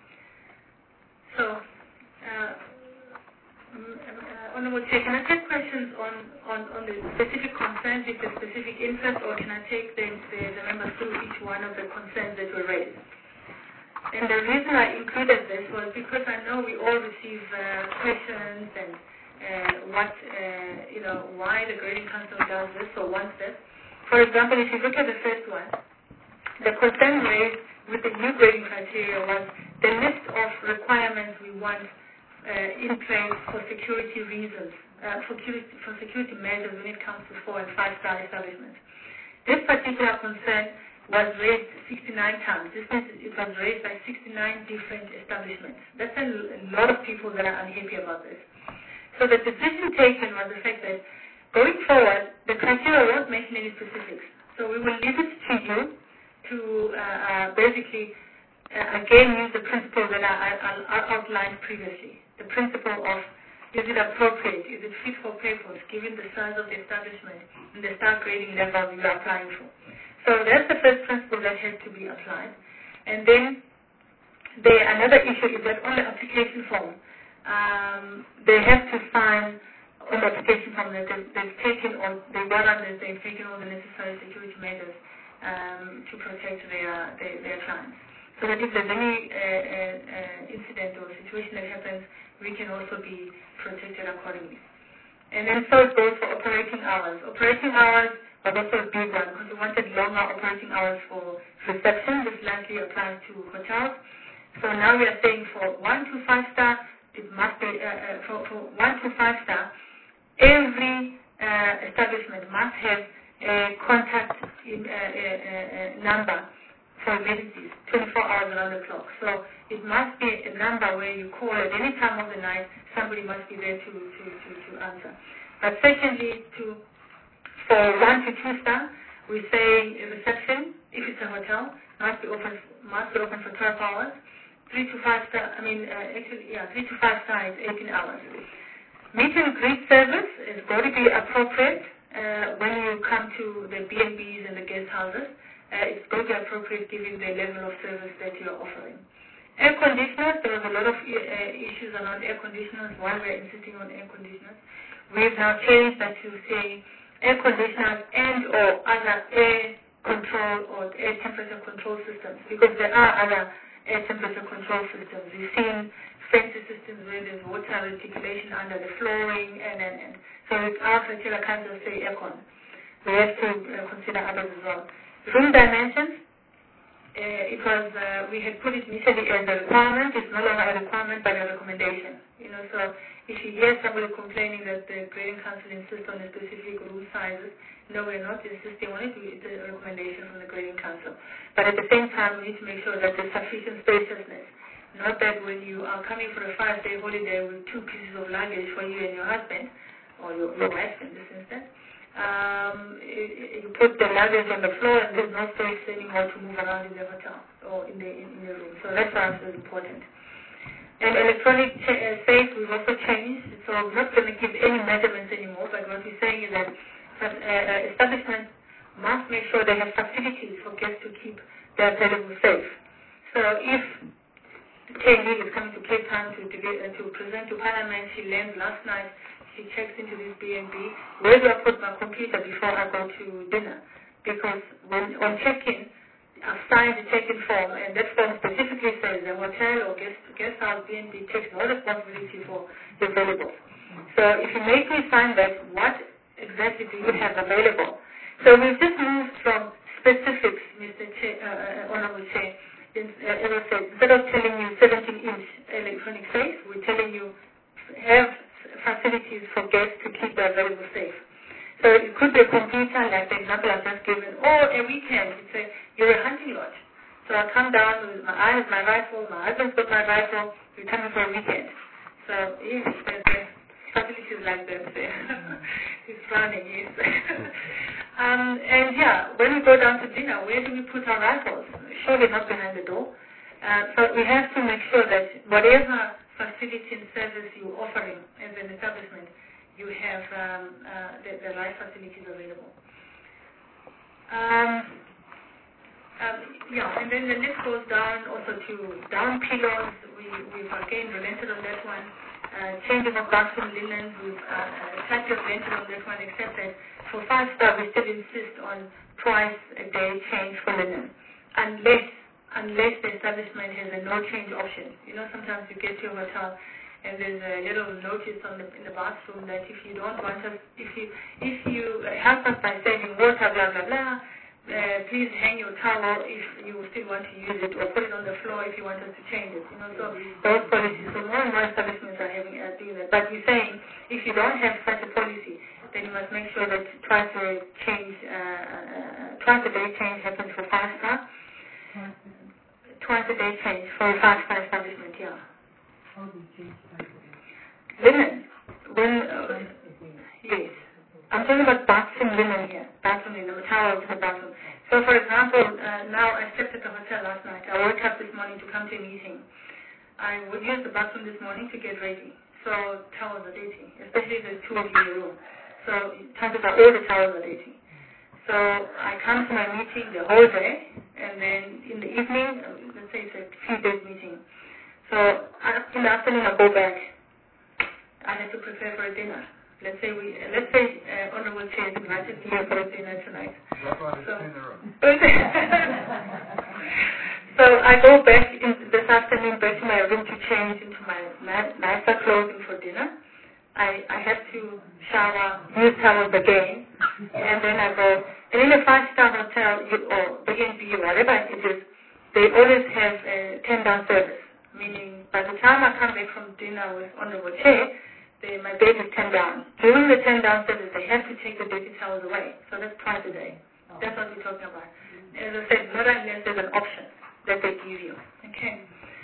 So. Uh, Uh, Honorable Chair, can I take questions on, on, on the specific concerns with the specific interest, or can I take the, the, the members through each one of the concerns that were raised? And the reason I included this was because I know we all receive uh, questions and uh, what, uh, you know, why the Grading Council does this or wants this. For example, if you look at the first one, the concern raised with the new grading criteria was the list of requirements we want Uh, in place for security reasons, uh, for, security, for security measures when it comes to four and five star establishments. This particular concern was raised sixty-nine times. This means it was raised by sixty-nine different establishments. That's a, a lot of people that are unhappy about this. So the decision taken was the fact that going forward, the criteria won't mention any specifics. So we will leave it to you to uh, uh, basically, uh, again, use the principles that I, I, I outlined previously. The principle of, is it appropriate, is it fit for purpose, given the size of the establishment and the star grading level we are applying for. So that's the first principle that has to be applied. And then the, another issue is that on the application form, um, they have to sign on the application form that they've, they've taken, or they warrant that they've taken all the necessary security measures um, to protect their, their, their clients. So that if there's any uh, uh, incident or situation that happens, we can also be protected accordingly. And then so it goes for operating hours. Operating hours was also a big one because we wanted longer operating hours for reception. This likely applies to hotels. So now we are saying for one to five star, it must be, uh, uh, for, for one to five star, every uh, establishment must have a contact in, uh, uh, uh, number for emergencies, twenty-four hours around the clock. So it must be a number where you call at any time of the night, somebody must be there to, to, to, to answer. But secondly, to, for one to two star, we say reception, if it's a hotel, must be open, must be open for twelve hours. Three to five star, I mean, uh, actually, yeah, three to five star is eighteen hours. Meet and greet service is going to be appropriate uh, when you come to the B and Bs and the guest houses. Uh, it's going to be appropriate given the level of service that you're offering. Air conditioners, there was a lot of uh, issues around air conditioners while we're insisting on air conditioners. We've now changed that to say air conditioners and or other air control or air temperature control systems, because there are other air temperature control systems. We've seen fancy systems where there's water reticulation under the flooring, and, and, and. so with our criteria can't just say aircon. We have to uh, consider others as well. Room dimensions, uh, it was, uh, we had put it initially as a requirement. It's no longer a requirement but a recommendation. You know, so if you hear somebody complaining that the grading council insists on a specific room sizes, no, we're not insisting on it. It's a recommendation from the grading council. But at the same time, we need to make sure that there's sufficient spaciousness. Not that when you are coming for a five-day holiday with two pieces of luggage for you and your husband, or your, your wife in this instance, um, you put the luggage on the floor and there's no space anymore to move around in the hotel or in the, in, in the room. So that's for us is important. And electronic ch- uh, safe, we've also changed. So I'm not going to give any measurements anymore, but what we're saying is that But, uh, establishments must make sure they have facilities for guests to keep their valuables safe. So if Kay Lee is coming to Cape Town to, to, uh, to present to Parliament, she lands last night, she checks into this B and B, where do I put my computer before I go to dinner? Because when on check-in, I've signed the check-in form, and that form specifically says the hotel or guest, guest house B and B takes no responsibility for the valuables. So if you make me sign that, what exactly do you have available? So we've just moved from specifics, Mister Che, uh, Honorable Chair. In, uh, as I said, instead of telling you seventeen inch electronic safe, we're telling you have facilities for guests to keep their valuables safe. So it could be a computer, like the example I've just given, or a weekend. It's a, you're a hunting lodge. So I come down with my, I have my rifle, my husband's got my rifle, we're coming for a weekend. So yes, there's a facilities like that there. He's running, yes. um, and yeah, when we go down to dinner, where do we put our rifles? Surely not behind the door. Uh, so we have to make sure that whatever facility and service you're offering as an establishment, you have um, uh, the, the right facilities available. Um, um, yeah, and then the list goes down also to down pillows. We, we've again relented on that one. Uh, changing of bathroom linens, we've uh, slightly relented on that one, except that for five star we still insist on twice a day change for linen, unless unless the establishment has a no change option. You know, sometimes you get to a hotel and there's a little notice on the in the bathroom that if you don't want us, if you if you help us by saving water, blah blah blah. Uh, please hang your towel if you still want to use it, or put it on the floor if you want us to change it. You know, so those policies. So more and more establishments are having uh, doing that. But we're saying if you don't have such a policy, then you must make sure that twice a change, uh, uh, twice a day change happens for five star. Twice a day change for a five star establishment. Yeah. How do you change twice a day? Linen. When uh, yes. I'm talking about bathroom linen here, bathroom linen, towels in the bathroom. So, for example, uh, now I slept at the hotel last night. I woke up this morning to come to a meeting. I would use the bathroom this morning to get ready. So, towels are dirty, especially if there's two of you in the room. So, chances are all the towels are dirty. So, I come to my meeting the whole day, and then in the evening, let's say it's a few days meeting. So, in the afternoon, I go back. I have to prepare for a dinner. Let's say we, uh, let's say uh, Honorable Chair is invited me for a dinner tonight. So, so I go back in this afternoon back to my room to change into my nicer clothing for dinner. I, I have to shower, use towels again, and then I go. And in a five-star hotel or B and B, whatever it is, they always have a ten-down service, meaning by the time I come back from dinner with Honorable Chair, They, my bed is ten down. During the ten down service, they have to take the dirty towels away. So that's twice a day. That's what we're talking about. as I said, not unless there's an option that they give you. Okay.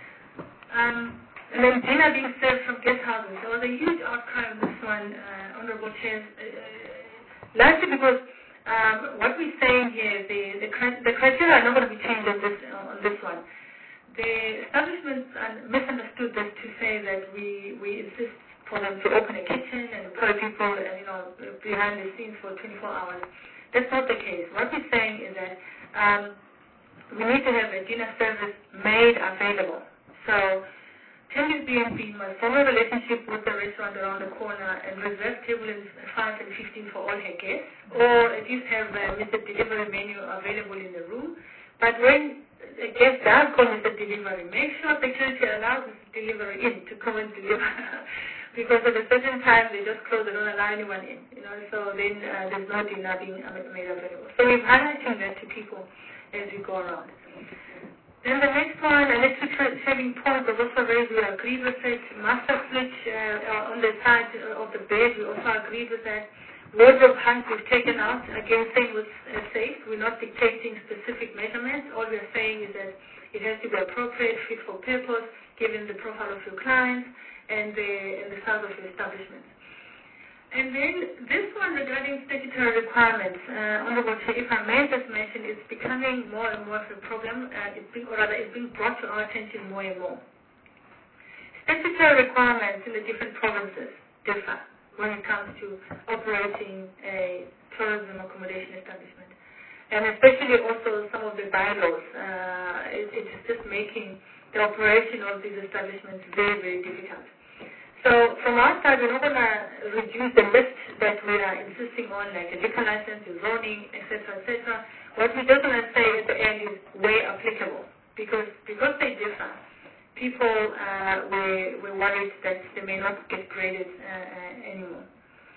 Um, and then dinner being served from guest houses. There was a huge outcry on this one, uh, Honorable Chairs, uh, largely because um, what we're saying here, the, the, the criteria are not going to be changed on this, uh, on this one. The establishments misunderstood this to say that we, we insist for them to open a kitchen and employ people and, you know, behind the scenes for twenty-four hours. That's not the case. What we're saying is that um, we need to have a dinner service made available. So Tembis B and B must form a relationship with the restaurant around the corner and reserve table in five and fifteen for all her guests, or at least have a Mister Delivery menu available in the room. But when a guest does call Mister Delivery, make sure security allows Mister Delivery in to come and deliver. Because at a certain time they just close, they don't allow anyone in, you know, so then uh, there's no dinner being made available. So we're highlighting that to people as we go around. Then the next one, electric shaving point was also raised. We agreed with it. Master switch uh, on the side of the bed, we also agreed with that. Wardrobe height we've taken out. Again, same with uh, safe. We're not dictating specific measurements. All we're saying is that it has to be appropriate, fit for purpose, given the profile of your clients and the, and the size of your establishment. And then this one regarding statutory requirements, uh, Honorable Chair, if I may just mention, it's becoming more and more of a problem, uh, it's being, or rather it's being brought to our attention more and more. Statutory requirements in the different provinces differ when it comes to operating a tourism accommodation establishment. And especially also some of the bylaws, uh, it, it's just making the operation of these establishments very, very difficult. So from our side, we're not going to reduce the list that we are insisting on, like a liquor license, your zoning, et cetera, et cetera. What we're just going to say at the end is where applicable, because because they differ. People uh, were, were worried that they may not get graded uh, uh, anymore.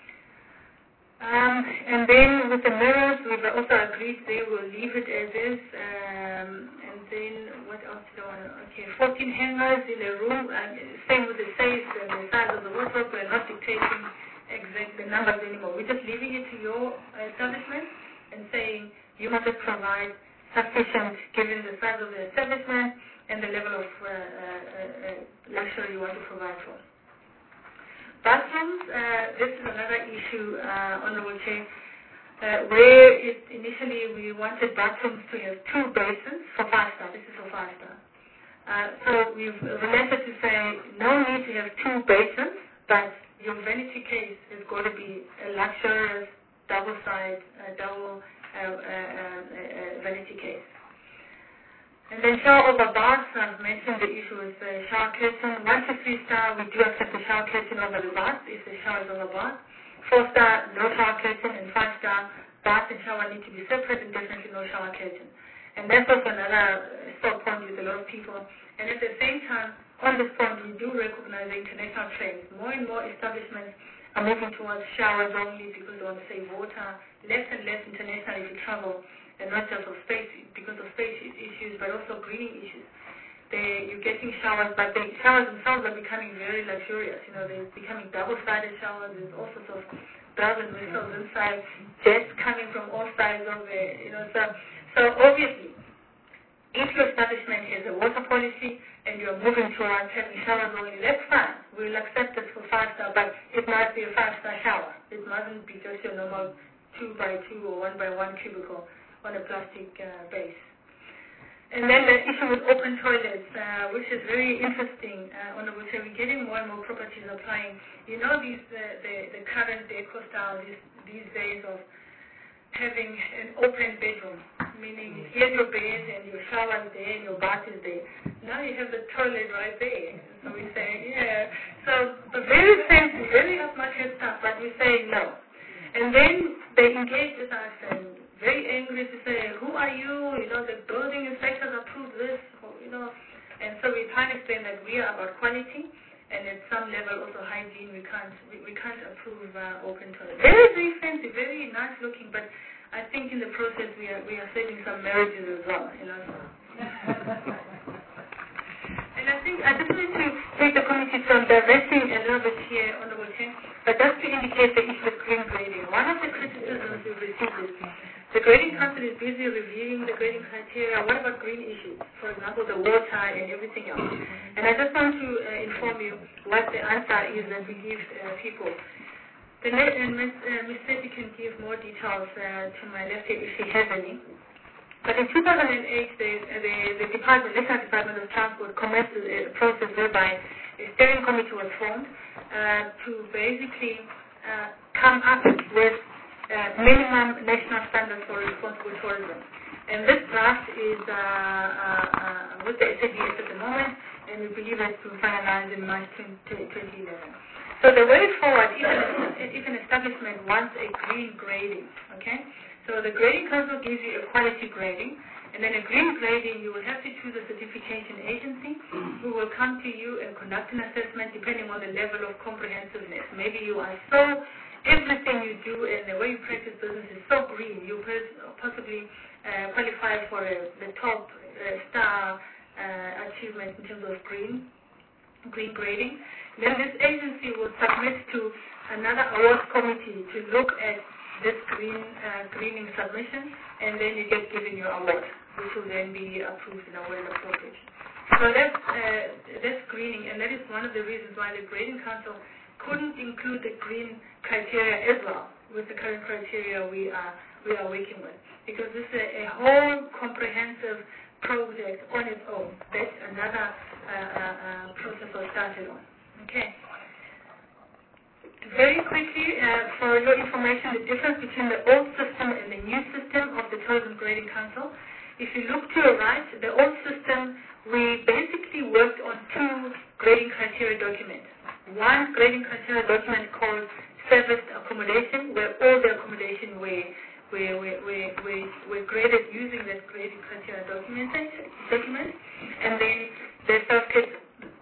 Um, and then with the mirrors, we've also agreed they will leave it as is. Um, and then what else do I want to, okay, fourteen hangers in a room, uh, same with the safe and the size of the wardrobe. We're not dictating exact the numbers anymore. We're just leaving it to your establishment and saying you have to provide sufficient given the size of the establishment and the level of uh, uh, uh, luxury you want to provide for. Bathrooms, uh, this is another issue, uh, Honorable Chair, uh, where it, initially we wanted bathrooms to have two basins for five star. This is for five star. Uh, so we've relented to say no need to have two basins, but your vanity case is going to be a luxurious double side, uh, double uh, uh, uh, uh, vanity case. And then shower over baths, I've mentioned the issue with the shower curtain. One to three star, we do accept the shower curtain over the bath if the shower is over bath. Four star, no shower curtain, and five star, bath and shower need to be separate and definitely no shower curtain. And that's also another sore point with a lot of people. And at the same time, on this point, we do recognize the international trends. More and more establishments are moving towards showers only because they want to save water. Less and less international if you travel. And not just of space, because of space issues, but also greening issues. They, you're getting showers, but the showers themselves are becoming very luxurious. You know, they're becoming double-sided showers. There's all sorts of bells and whistles inside, jets coming from all sides of the, you know. So, so obviously, if your establishment has a water policy and you're moving towards having showers only, that's fine. We'll accept it for five-star, but it must be a five-star shower. It mustn't be just your normal two by two or one by one cubicle on a plastic uh, base. And then the issue with open toilets, uh, which is very interesting, uh, Honorable Chair. We're getting more and more properties applying. You know, these uh, the, the current deco style these, these days of having an open bedroom, meaning here's your bed and your shower is there and your bath is there. Now you have the toilet right there. So we say, yeah. So the very fancy, very upmarket stuff, but we say no. And then they engage with us and very angry to say, who are you? You know, the building inspectors approved this, or, you know. And so we try to explain that we are about quality, and at some level also hygiene. We can't we, we can't approve uh, open toilets. Very very fancy, very nice looking, but I think in the process we are we are saving some marriages as well. You know. And I think I just need to take the committee from divesting a little bit here, Honorable Chair, but just to indicate the issue of green grading. One of the criticisms we've received is The grading council is busy reviewing the grading criteria. What about green issues? For example, the water and everything else. And I just want to uh, inform you what the answer is that we give uh, people. The ne- and Miz Uh, Miz Sethi can give more details uh, to my left here if she has any. But in two thousand eight, the, the, the Department, National Department of Transport commenced a process whereby a steering committee was formed uh, to basically uh, come up with uh, minimum national standards for responsible tourism. And this draft is uh, uh, uh, with the S A D S at the moment, and we believe it's to finalize in March twenty eleven. So the way forward, if an, if an establishment wants a green grading, okay, so the grading council gives you a quality grading, and then a green grading, you will have to choose a certification agency who will come to you and conduct an assessment depending on the level of comprehensiveness. Maybe you are so, everything you do and the way you practice business is so green, you possibly uh, qualify for a, the top uh, star uh, achievement in terms of green, green grading. Then this agency will submit to another awards committee to look at this green uh, greening submission, and then you get given your award, which will then be approved and awarded appropriate. So that's, uh, that's greening, and that is one of the reasons why the grading council couldn't include the green criteria as well with the current criteria we are we are working with, because this is a, a whole comprehensive project on its own. That's another uh, uh, uh, process was started on. Okay. Very quickly, uh, for your information, the difference between the old system and the new system of the Tourism Grading Council. If you look to your right, the old system, we basically worked on two grading criteria documents. One grading criteria document called serviced accommodation, where all the accommodation were, were, were, were, were, were graded using that grading criteria document, document. And then the self-catering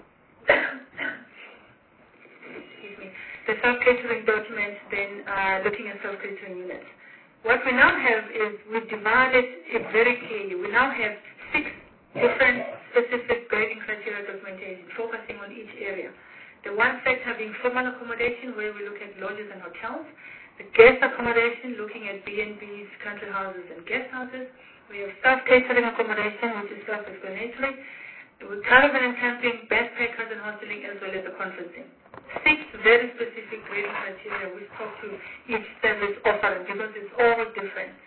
the self-catering documents, then uh, looking at self-catering units. What we now have is we've divided it very clearly. We now have six different specific grading criteria documentation focusing on each area. The one sector being formal accommodation, where we look at lodges and hotels. The guest accommodation, looking at B and Bs, country houses, and guest houses. We have self-catering accommodation, which is self-explanatory. With caravan and camping, backpackers and hosteling, as well as the conferencing. Six very specific grading criteria we spoke to each service offering, because it's all different.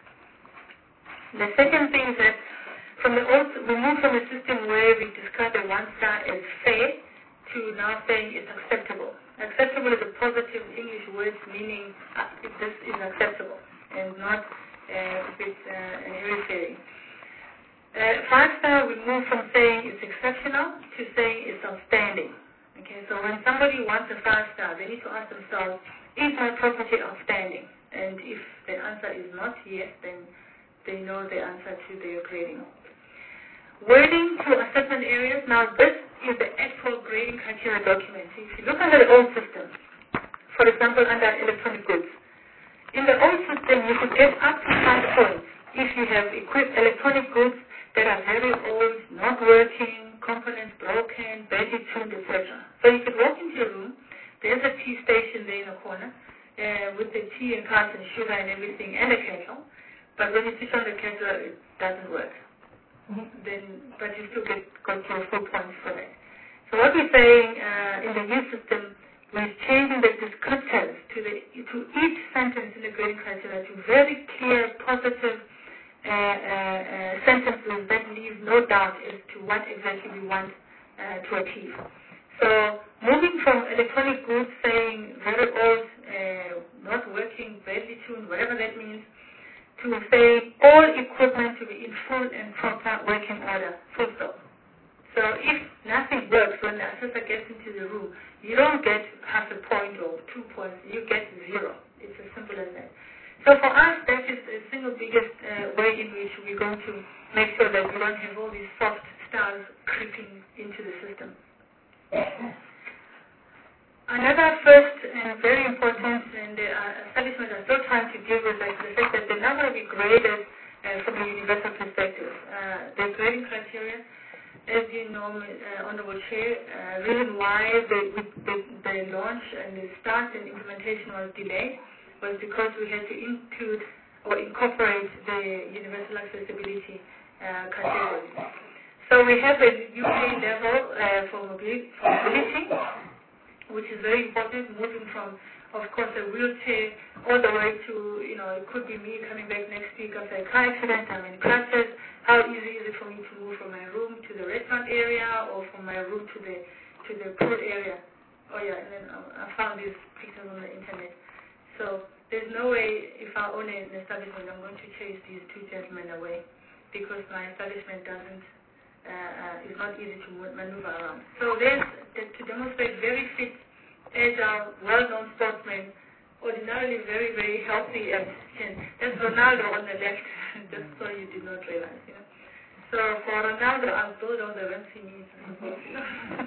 The second thing is that from the old, we moved from a system where we described a one star as fair to now saying it's acceptable. Acceptable is a positive English word meaning uh, if this is acceptable and not uh, if it's uh, an airy-fairy. Uh, five star, we move from saying it's exceptional to saying it's outstanding. Okay, so when somebody wants a five star, they need to ask themselves, is my property outstanding? And if the answer is not yes, then they know the answer to their grading. Wording to assessment areas. Now this is the actual grading criteria document. So if you look under the old system, for example under electronic goods, in the old system you could get up to five points if you have equipped electronic goods that are very old, not working, components broken, badly tuned, et cetera. So you could walk into your room, there's a tea station there in the corner uh, with the tea and cups and sugar and everything and a kettle, but when you switch on the kettle, it doesn't work. Mm-hmm. Then, but you still get got your full points for that. So what we're saying uh, in the new system, we're changing the descriptors to, the, to each sentence in the grading criteria to very clear, positive Uh, uh, uh, sentences that leave no doubt as to what exactly we want uh, to achieve. So moving from electronic goods saying very old, uh, not working, badly tuned, whatever that means, to saying all equipment to be in full and proper working order, full stop. So if nothing works, when the assessor gets into the room, you don't get half a point or two points, you get zero. It's as simple as that. So for us, that is the single biggest uh, way in which we're going to make sure that we don't have all these soft stars creeping into the system. Another first and very important, and the uh, establishments are still trying to deal with, like the fact that the number we graded uh, from a universal perspective. Uh, the grading criteria, as you know, uh, Honorable Chair, uh, reason why the, the, the launch and the start and implementation was delayed was because we had to include or incorporate the universal accessibility uh, category. So we have a U K level uh, for mobility, for mobility, which is very important, moving from, of course, a wheelchair all the way to, you know, it could be me coming back next week after a car accident, I'm in crutches. How easy is it for me to move from my room to the restaurant area or from my room to the to the pool area? Oh yeah, and then I found these pictures on the internet. So there's no way if I own an establishment, I'm going to chase these two gentlemen away because my establishment doesn't, uh, uh, is not easy to maneuver around. So there's, to demonstrate very fit, agile, well-known sportsmen, ordinarily very, very healthy and thin. That's Ronaldo on the left, just so you did not realize, you know. So for Ronaldo, I'll build all the rents he needs, I suppose, you know.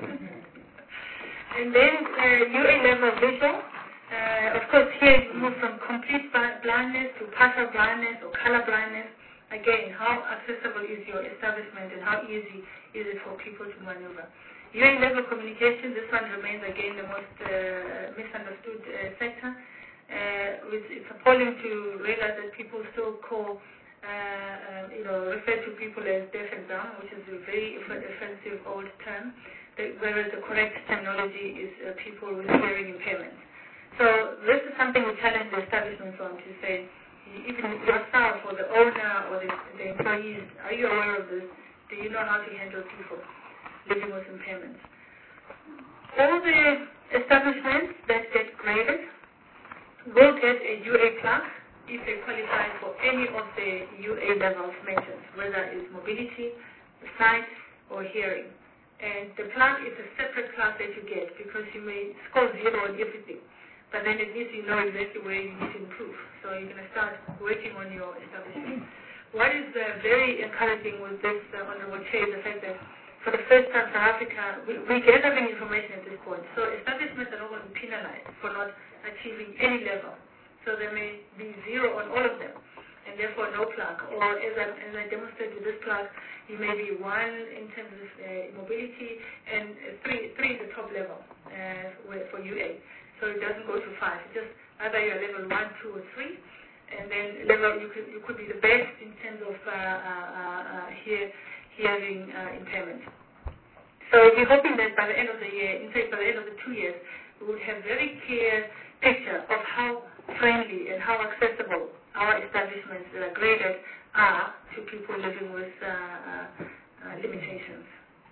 And then uh, U A level vision. Uh, of course, here you move from complete blindness to partial blindness or color blindness. Again, how accessible is your establishment and how easy is it for people to maneuver? U A level communication, this one remains again the most uh, misunderstood uh, sector. Uh, it's, it's appalling to realize that people still call, uh, uh, you know, refer to people as deaf and dumb, which is a very offensive old term, that, whereas the correct terminology is uh, people with hearing impairments. So this is something we challenge the establishments on to say, even yourself or the owner or the, the employees, are you aware of this? Do you know how to handle people living with impairments? All the establishments that get graded will get a U A plaque if they qualify for any of the U A levels mentioned, whether it's mobility, sight, or hearing. And the plaque is a separate class that you get because you may score zero on everything. But then at least you know exactly where you need to improve. So you're going to start working on your establishment. What is uh, very encouraging with this uh, Honorable Chair is the fact that for the first time South Africa, we, we get having information at this point. So establishments are not going to be penalized for not achieving any level. So there may be zero on all of them, and therefore no plaque. Or as I, as I demonstrated with this plaque, you may be one in terms of uh, mobility, and uh, three, three is the top level uh, for U A. So it doesn't go to five. It's just either you're level one, two, or three, and then level you could you could be the best in terms of uh, uh, uh, hear, hearing uh, impairment. So we're hoping that by the end of the year, in fact by the end of the two years, we would have very clear picture of how friendly and how accessible our establishments that are graded are to people living with uh, uh, uh, limitations.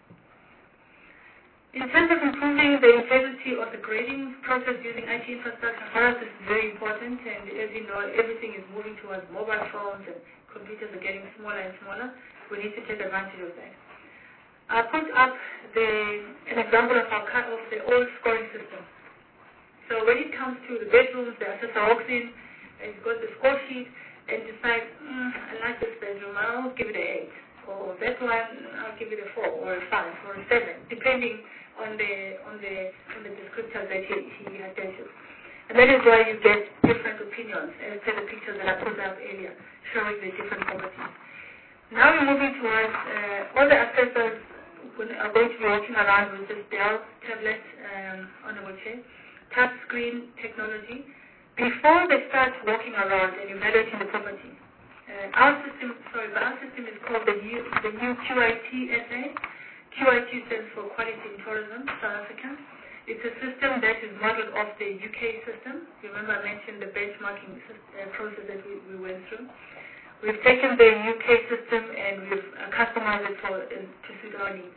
In terms of improving the integrity of the grading process using I T infrastructure, for us is very important, and as you know, everything is moving towards mobile phones and computers are getting smaller and smaller. We need to take advantage of that. I put up the, an example of, our, of the old scoring system. So when it comes to the bedrooms, the assessor walks in and he's got the score sheet and decides, mm, I like this bedroom, I'll give it an eight. Or that one, I'll give it a four or a five or a seven, depending on the on the on the descriptors that he, he attaches. And that is why you get different opinions, as per the pictures that I put up earlier, showing the different properties. Now we're moving towards uh, all the assessors are going to be walking around with this Dell tablet um, on the wheelchair, touch screen technology, before they start walking around and evaluating the property. Uh, our system, sorry, but our system is called the new, the new Q I T S A. Q I T stands for Quality in Tourism, South Africa. It's a system that is modeled off the U K system. Remember I mentioned the benchmarking uh, process that we, we went through. We've taken the U K system and we've uh, customized it for, uh, to suit our needs.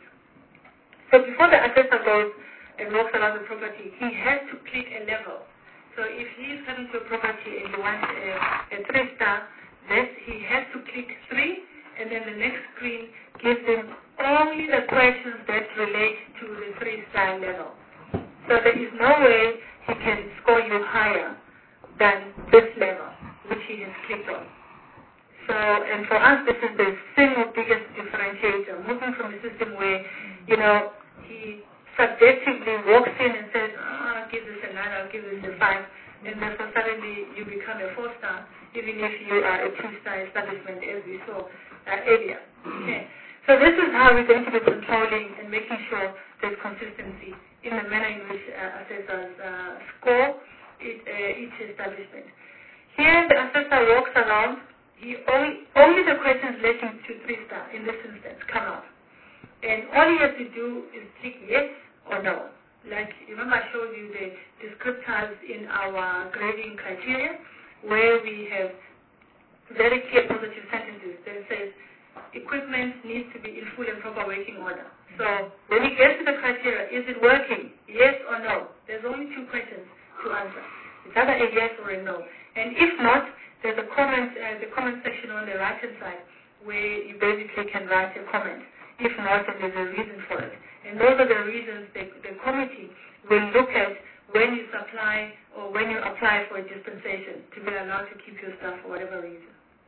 So before the assessor goes and walks around the property, he has to click a level. So if he is coming to a property and he wants a, a three-star, that he has to click three, and then the next screen gives him only the questions that relate to the three-star level. So there is no way he can score you higher than this level, which he has clicked on. So, and for us, this is the single biggest differentiator, moving from a system where, you know, he subjectively walks in and says, oh, I'll give this a nine, I'll give this a five, and therefore suddenly you become a four-star, even if you are a two-star establishment, as we saw uh, earlier. Okay. So this is how we're going to be controlling and making sure there's consistency in the manner in which uh, assessors uh, score it, uh, each establishment. Here the assessor walks around. He only, only the questions relating to three star in this instance come up. And all he has to do is click yes or no. Like, remember I showed you the descriptors in our grading criteria where we have very clear positive sentences that says equipment needs to be in full and proper working order. So when he gets to the criteria, is it working? Yes or no? There's only two questions to answer. It's either a yes or a no. And if not, there's a comment, uh, the comment section on the right-hand side where you basically can write a comment. If not, then there's a reason for it. And those are the reasons the, the committee will look at when you supply or when you apply for a dispensation to be allowed to keep your stuff for whatever reason.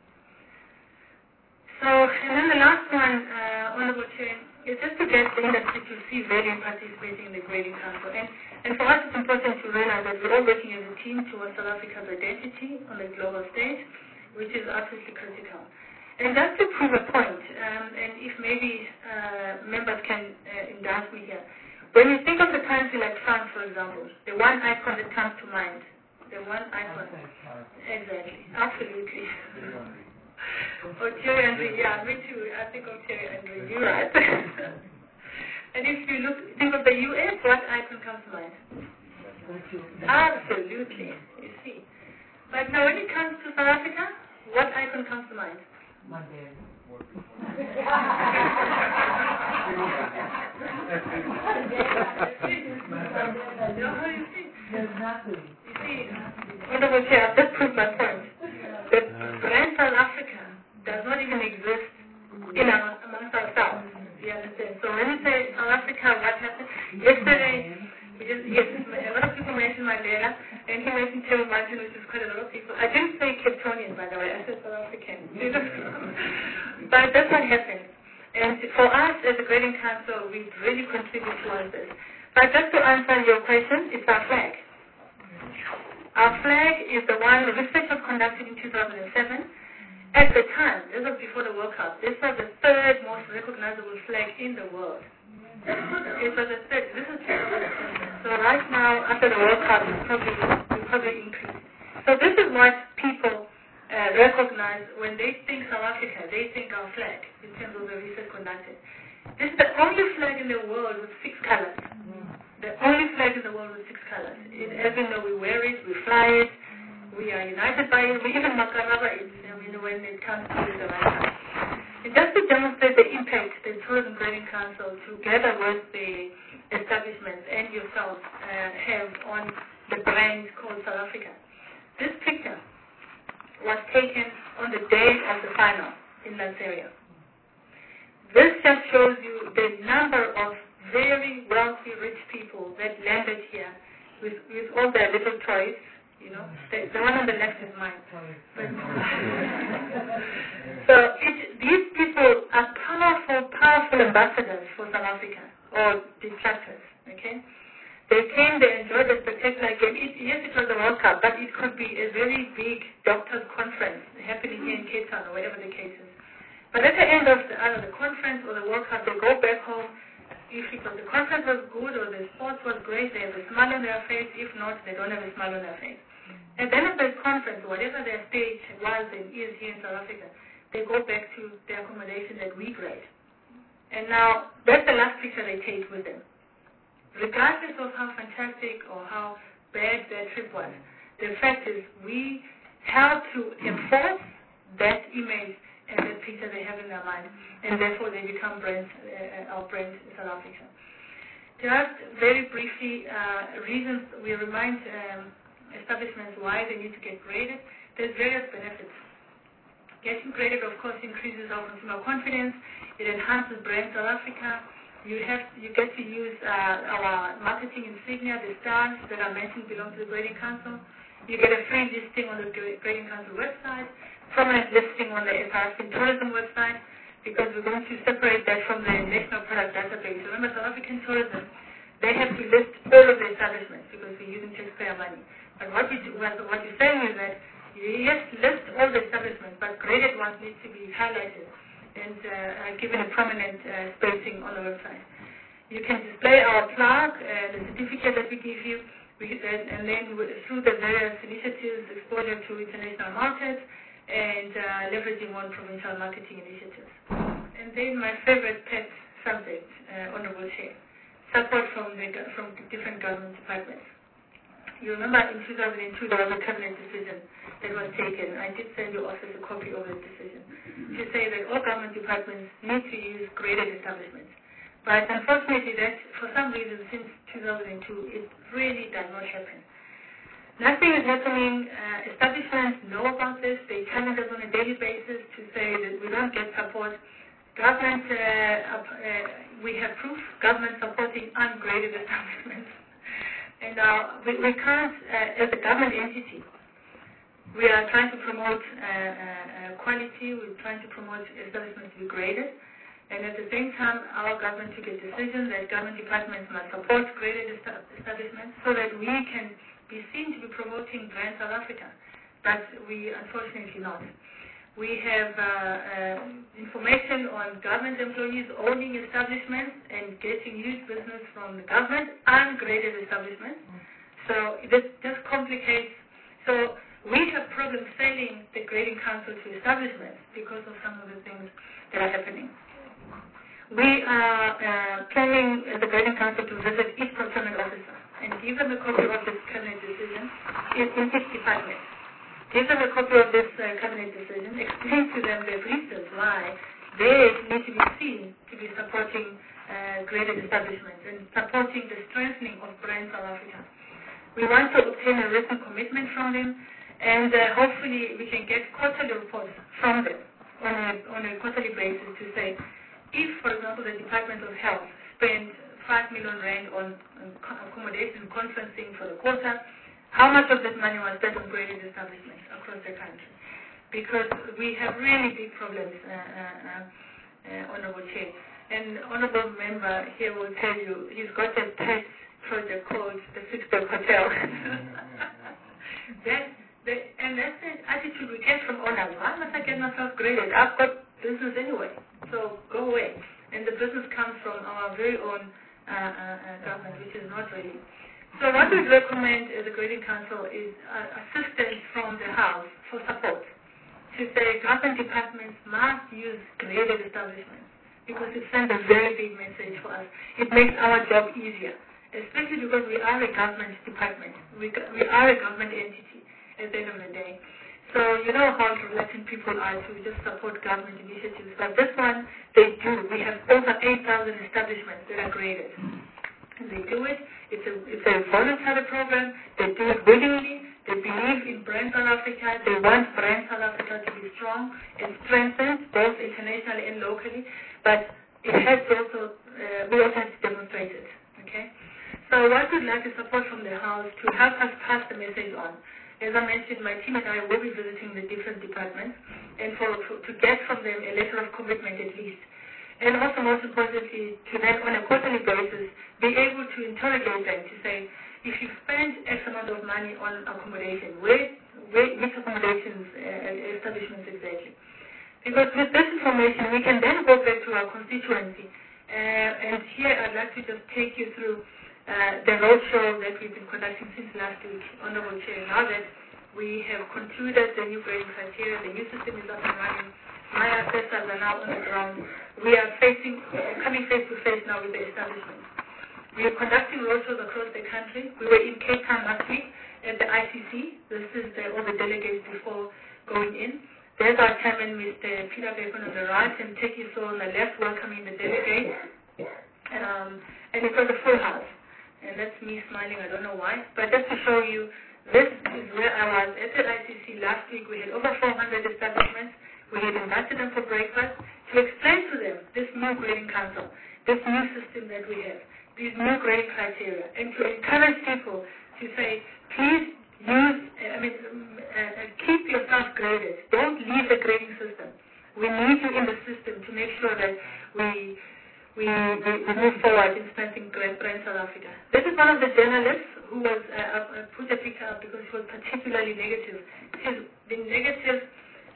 So, and then the last one, uh, Honorable Chair, is just to get the industry to see value in participating in the grading council. And, and for us, it's important to realize that we're all working as a team towards South Africa's identity on the global stage, which is absolutely critical. And just to prove a point, um, and if maybe uh, members can uh, indulge me here, when you think of the country like France, for example, the one icon that comes to mind, the one icon, exactly, absolutely. Or Thierry Henry, yeah, me too. I think of Thierry Henry, you're right. And if you look, think of the U S, what icon comes to mind? Absolutely, you see. But now when it comes to South Africa, what icon comes to mind? Mandela. There's nothing. You see, Honorable Chair, I've just proved my point. The brand South Africa does not even exist in our, amongst ourselves. You understand? So when you say South Africa, what happened? Yesterday, we just, yes, a lot of people mentioned Mandela, and he mentioned Terry Martin, which is quite a lot of people. I didn't say Cape Townian, by the way. I said South African. But that's what happened. And for us as a grading council, we really contribute towards this. But just to answer your question, it's our flag. Our flag is the one, the research was conducted in two thousand seven. At the time, this was before the World Cup, this was the third most recognizable flag in the world. It was the third, this is two thousand seven. So right now, after the World Cup, it's probably, it's probably increased. So this is what people uh, recognize when they think South Africa, they think our flag in terms of the research conducted. This is the only flag in the world with six colors. The only flag in the world with six colors. It, as you know, we wear it, we fly it, we are united by it, we even makaraba it, I mean, when it comes to the right time. And just to demonstrate the impact the Tourism Grading Council, together with the establishments and yourselves, uh, have on the brand called South Africa. This picture was taken on the day of the final in Lanseria. This just shows you the number of very wealthy, rich people that landed here with, with all their little toys, you know. The, the one on the left is mine. But, so it, these people are powerful, powerful ambassadors for South Africa, or detractors, okay? They came, they enjoyed the spectacular game. It, yes, it was the World Cup, but it could be a very big doctors' conference happening here in Cape Town, or whatever the case is. But at the end of the, either the conference or the World Cup, they go back home. If it was the conference was good or the sports was great, they have a smile on their face. If not, they don't have a smile on their face. At the end of the conference, whatever their stage was and is here in South Africa, they go back to the accommodation that we grade. And now, that's the last picture they take with them. Regardless of how fantastic or how bad their trip was, the fact is we help to enforce that image and that picture they have in their mind, and therefore they become brands, uh, our brand in South Africa. Just very briefly, uh, reasons we remind um, establishments why they need to get graded. There's various benefits. Getting graded, of course, increases our consumer confidence. It enhances brand South Africa. You have, you get to use uh, our marketing insignia, the stars that are mentioned belong to the Grading Council. You get a free listing on the Grading Council website, prominent listing on the S R F Tourism website, because we're going to separate that from the National Product Database. Remember, South African Tourism, they have to list all of the establishments because we're using taxpayer money. But what, you do, what you're saying is that, yes, list all the establishments, but graded ones need to be highlighted and uh, given a prominent uh, spacing on the website. You can display our plaque, uh, the certificate that we give you, We, and, and then through the various initiatives, exposure to international markets, and uh, leveraging on provincial marketing initiatives. And then my favorite pet subject, uh, Honorable Chair, support from, the, from different government departments. You remember in two thousand two there was a cabinet decision that was taken. I did send your office a copy of the decision to say that all government departments need to use graded establishments. But unfortunately, that for some reason since two thousand two, it really does not happen. Nothing is happening. Uh, establishments know about this. They challenge us on a daily basis to say that we don't get support. Government, uh, uh, we have proof, government supporting ungraded establishments. And uh, we, we can't, uh, as a government entity, we are trying to promote uh, uh, quality, we're trying to promote establishments to be graded. And at the same time, our government took a decision that government departments must support graded establishments so that we can be seen to be promoting Brand South Africa. But we unfortunately not. We have uh, uh, information on government employees owning establishments and getting huge business from the government, ungraded establishments. So this just complicates. So we have problems selling the grading council to establishments because of some of the things that are happening. We are uh, planning as a grading council to visit each procurement officer and give them a copy of this cabinet decision in, in each department. Give them a copy of this uh, cabinet decision, explain to them the reasons why they need to be seen to be supporting uh, graded establishments and supporting the strengthening of Brand South Africa. We want to obtain a written commitment from them, and uh, hopefully we can get quarterly reports from them on a, on a quarterly basis to say, if, for example, the Department of Health spent five million rand on, on accommodation conferencing for the quarter, how much of this money was spent on graded establishments across the country? Because we have really big problems, uh, uh, uh, Honorable Chair. And Honorable Member here will tell you he's got a pet project called the Six Dog Hotel. that, that, and that's the attitude we get from owners. Why must I get myself graded? I've got business anyway, so go away. And the business comes from our very own uh, uh, uh, government, which is not really. So what we recommend as a grading council is uh, assistance from the House for support. To say government departments must use graded establishments because it sends a very big message for us. It makes our job easier, especially because we are a government department. We, we are a government entity at the end of the day. So you know how reluctant people are to just support government initiatives. But this one, they do. We have over eight thousand establishments that are graded. And they do it. It's a, it's a voluntary program. They do it willingly. They believe in Brand South Africa. They want Brand South Africa to be strong and strengthened, both internationally and locally. But it has also, uh, we also have to demonstrate it. Okay? So what we'd like is support from the House to help us pass the message on. As I mentioned, my team and I will be visiting the different departments and for, for to get from them a letter of commitment at least. And also, most importantly, to then on a quarterly basis be able to interrogate them to say, if you spend X amount of money on accommodation, where, where which accommodations, uh, establishments exactly? Because with this information, we can then go back to our constituency. Uh, and here I'd like to just take you through uh, the roadshow that we've been conducting since last week, Honorable Chair. Now that we have concluded the new grading criteria, the new system is up and running, my assessors are now on the ground. We are facing, uh, coming face to face now with the establishment. We are conducting roadshows across the country. We were in Cape Town last week at the I C C. This is the, all the delegates before going in. There's our chairman, Mister Peter Bacon on the right, and Teki So on the left, welcoming the delegates. Um, and it was a full house. And that's me smiling, I don't know why. But just to show you, this is where I was at the I C C last week. We had over four hundred establishments. We had invited them for breakfast to explain to them this new grading council, this new system that we have, these new grading criteria, and to encourage people to say, please use, I mean, uh, keep yourself graded. Don't leave the grading system. We need you in the system to make sure that we we, we, we move forward in strengthening Brand South Africa. This is one of the journalists who was uh, uh, put a picture up because she was particularly negative. She's been negative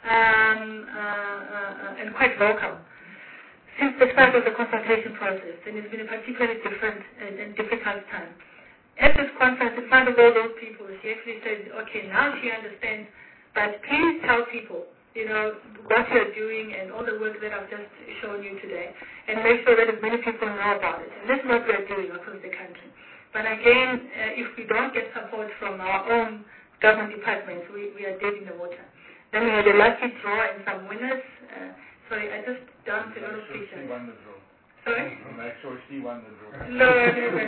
Um, uh, uh, and quite vocal since the start of the consultation process, and it's been a particularly different and, and difficult time. at this conference, in front of all those people, she actually said, okay, now she understands, but please tell people, you know, what you're doing and all the work that I've just shown you today, and make sure that as many people know about it. And this is what we're doing across the country. But again, uh, if we don't get support from our own government departments, we, we are dead in the water. Then we had a lucky draw and some winners. Uh, sorry, I just dumped a lot of pictures. She won the draw. Sorry? Make sure she won the draw. No, no, no, no,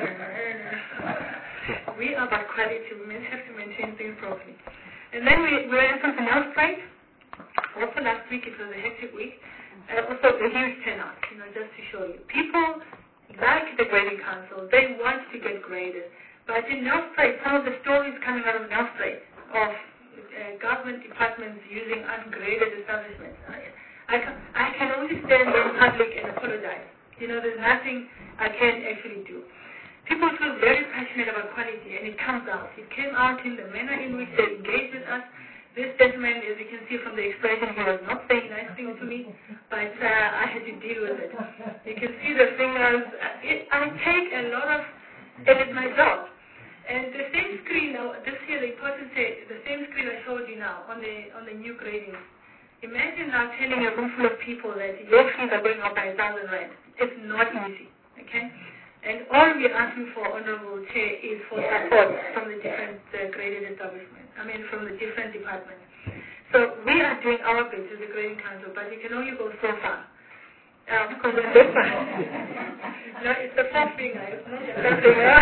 no. We are about quality. We have to maintain things properly. And then we, we were in something else, right? Also last week, it was a hectic week. Uh, also a huge turnout, you know, just to show you. People like the grading council. They want to get graded. But in Nelspruit, some of the stories coming out of Nelspruit of uh, government departments using ungraded establishments. I, I, can, I can only stand in public and apologize. You know, there's nothing I can actually do. People feel very passionate about quality, and it comes out. It came out in the manner in which they engage with us. This gentleman, as you can see from the expression, he was not saying nice things to me, but uh, I had to deal with it. You can see the fingers. It, I take a lot of, it is my job. And the same screen, now, this here, the important say, the same screen I showed you now on the on the new grading. Imagine now telling a room full of people that your fees are going up by a thousand rand. It's not easy, okay? And all we're asking for, Honorable Chair, is for support from the different uh, graded establishments. I mean, from the different departments. So we are doing our bit as the grading council, but we can only go so far. Um, because on this one, no, it's the fourth finger, it's not the third finger.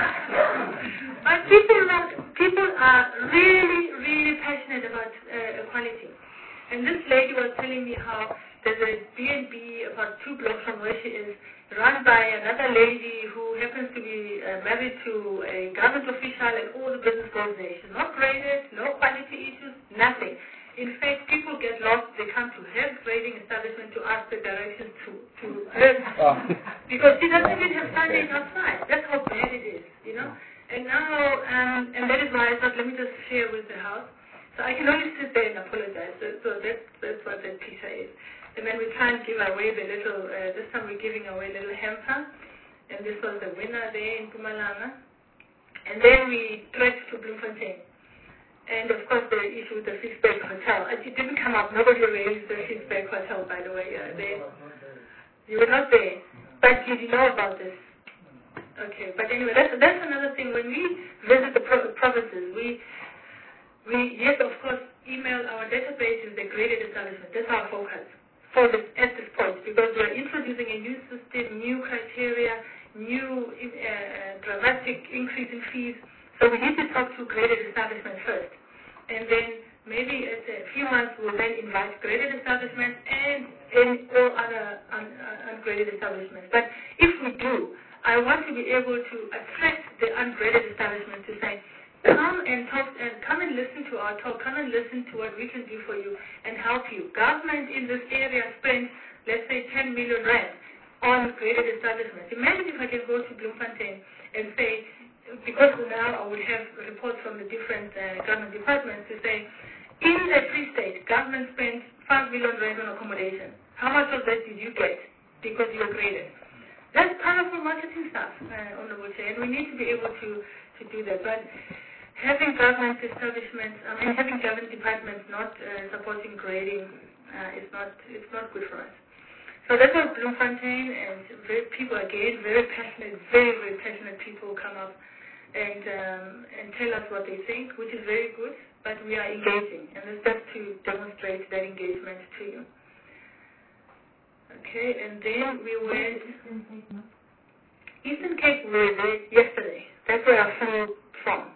But people are, people are really, really passionate about uh, equality. And this lady was telling me how there's a B and B about two blocks from where she is, run by another lady who happens to be uh, married to a government official, and all the business goes there. She's not graded, no quality issues, nothing. In fact, people get lost. They come to her grading establishment to ask the directions to, to her. Oh. Because she doesn't even have Sundays outside. That's how bad it is, you know. And now, um, and that is why I thought, let me just share with the house. So I can only sit there and apologize. So, so that's, that's what that picture is. And then we try and give away the little, uh, this time we're giving away a little hamper. And this was the winner there in Mpumalanga. And then we trekked to Bloemfontein. And of course the issue with the Fitzberg Hotel. It didn't come up. Nobody raised the Fitzberg Hotel, by the way. Uh, they, you were not there. But you did know about this. Okay, but anyway, that's, that's another thing. When we visit the pro provinces, we, we, yes, of course, email our database is the graded establishment. That's our focus. For this, at this point, because we are introducing a new system, new criteria, new uh, dramatic increase in fees. So we need to talk to graded establishments first. And then maybe in a few months we'll then invite graded establishments and, and all other un, uh, ungraded establishments. But if we do, I want to be able to attract the ungraded establishments to say, come and talk and come and listen to our talk, come and listen to what we can do for you and help you. Government in this area spends, let's say, ten million rand on graded establishments. Imagine if I can go to Bloemfontein and say, because now I will have reports from the different uh, government departments to say, in the Free State, government spends five million rand on accommodation. How much of that did you get because you were graded? That's powerful marketing stuff, uh, Honorable Chair, and we need to be able to, to do that. But having government establishments, I mean, having government departments not uh, supporting grading uh, is not, it's not good for us. So that's what Bloemfontein, and very, people again, very passionate, very, very passionate people come up and um, and tell us what they think, which is very good, but we are engaging, and it's just to demonstrate that engagement to you. Okay, and then we went, Eastern Cape, we were there yesterday. That's where I flew from.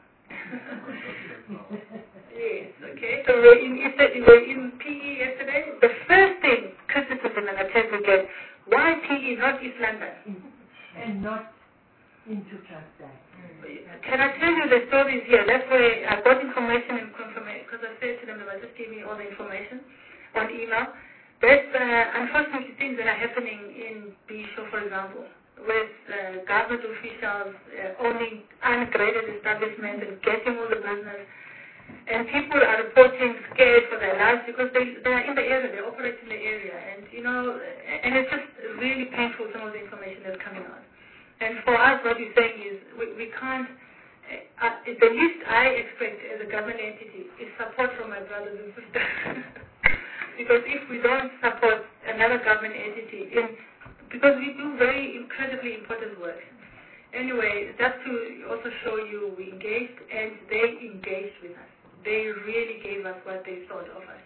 Yes, okay. So we're in, we're in P E yesterday. The first thing, criticism and attack we get, why P E, not East London? And not into Transvaal. Can I tell you the stories here? That's where I got information and confirmation, because I said to them, they were just giving me all the information on email. There's uh, unfortunately things that are happening in Bisho, for example, with uh, government officials uh, owning ungraded establishments and getting all the business. And people are reporting scared for their lives because they, they are in the area, they operate in the area. And, you know, and it's just really painful, some of the information that's coming out. And for us, what we're saying is we, we can't uh, the least I expect as a government entity is support from my brothers and sisters. Because if we don't support another government entity, in, because we do very incredibly important work. Anyway, just to also show you, we engaged and they engaged with us. They really gave us what they thought of us.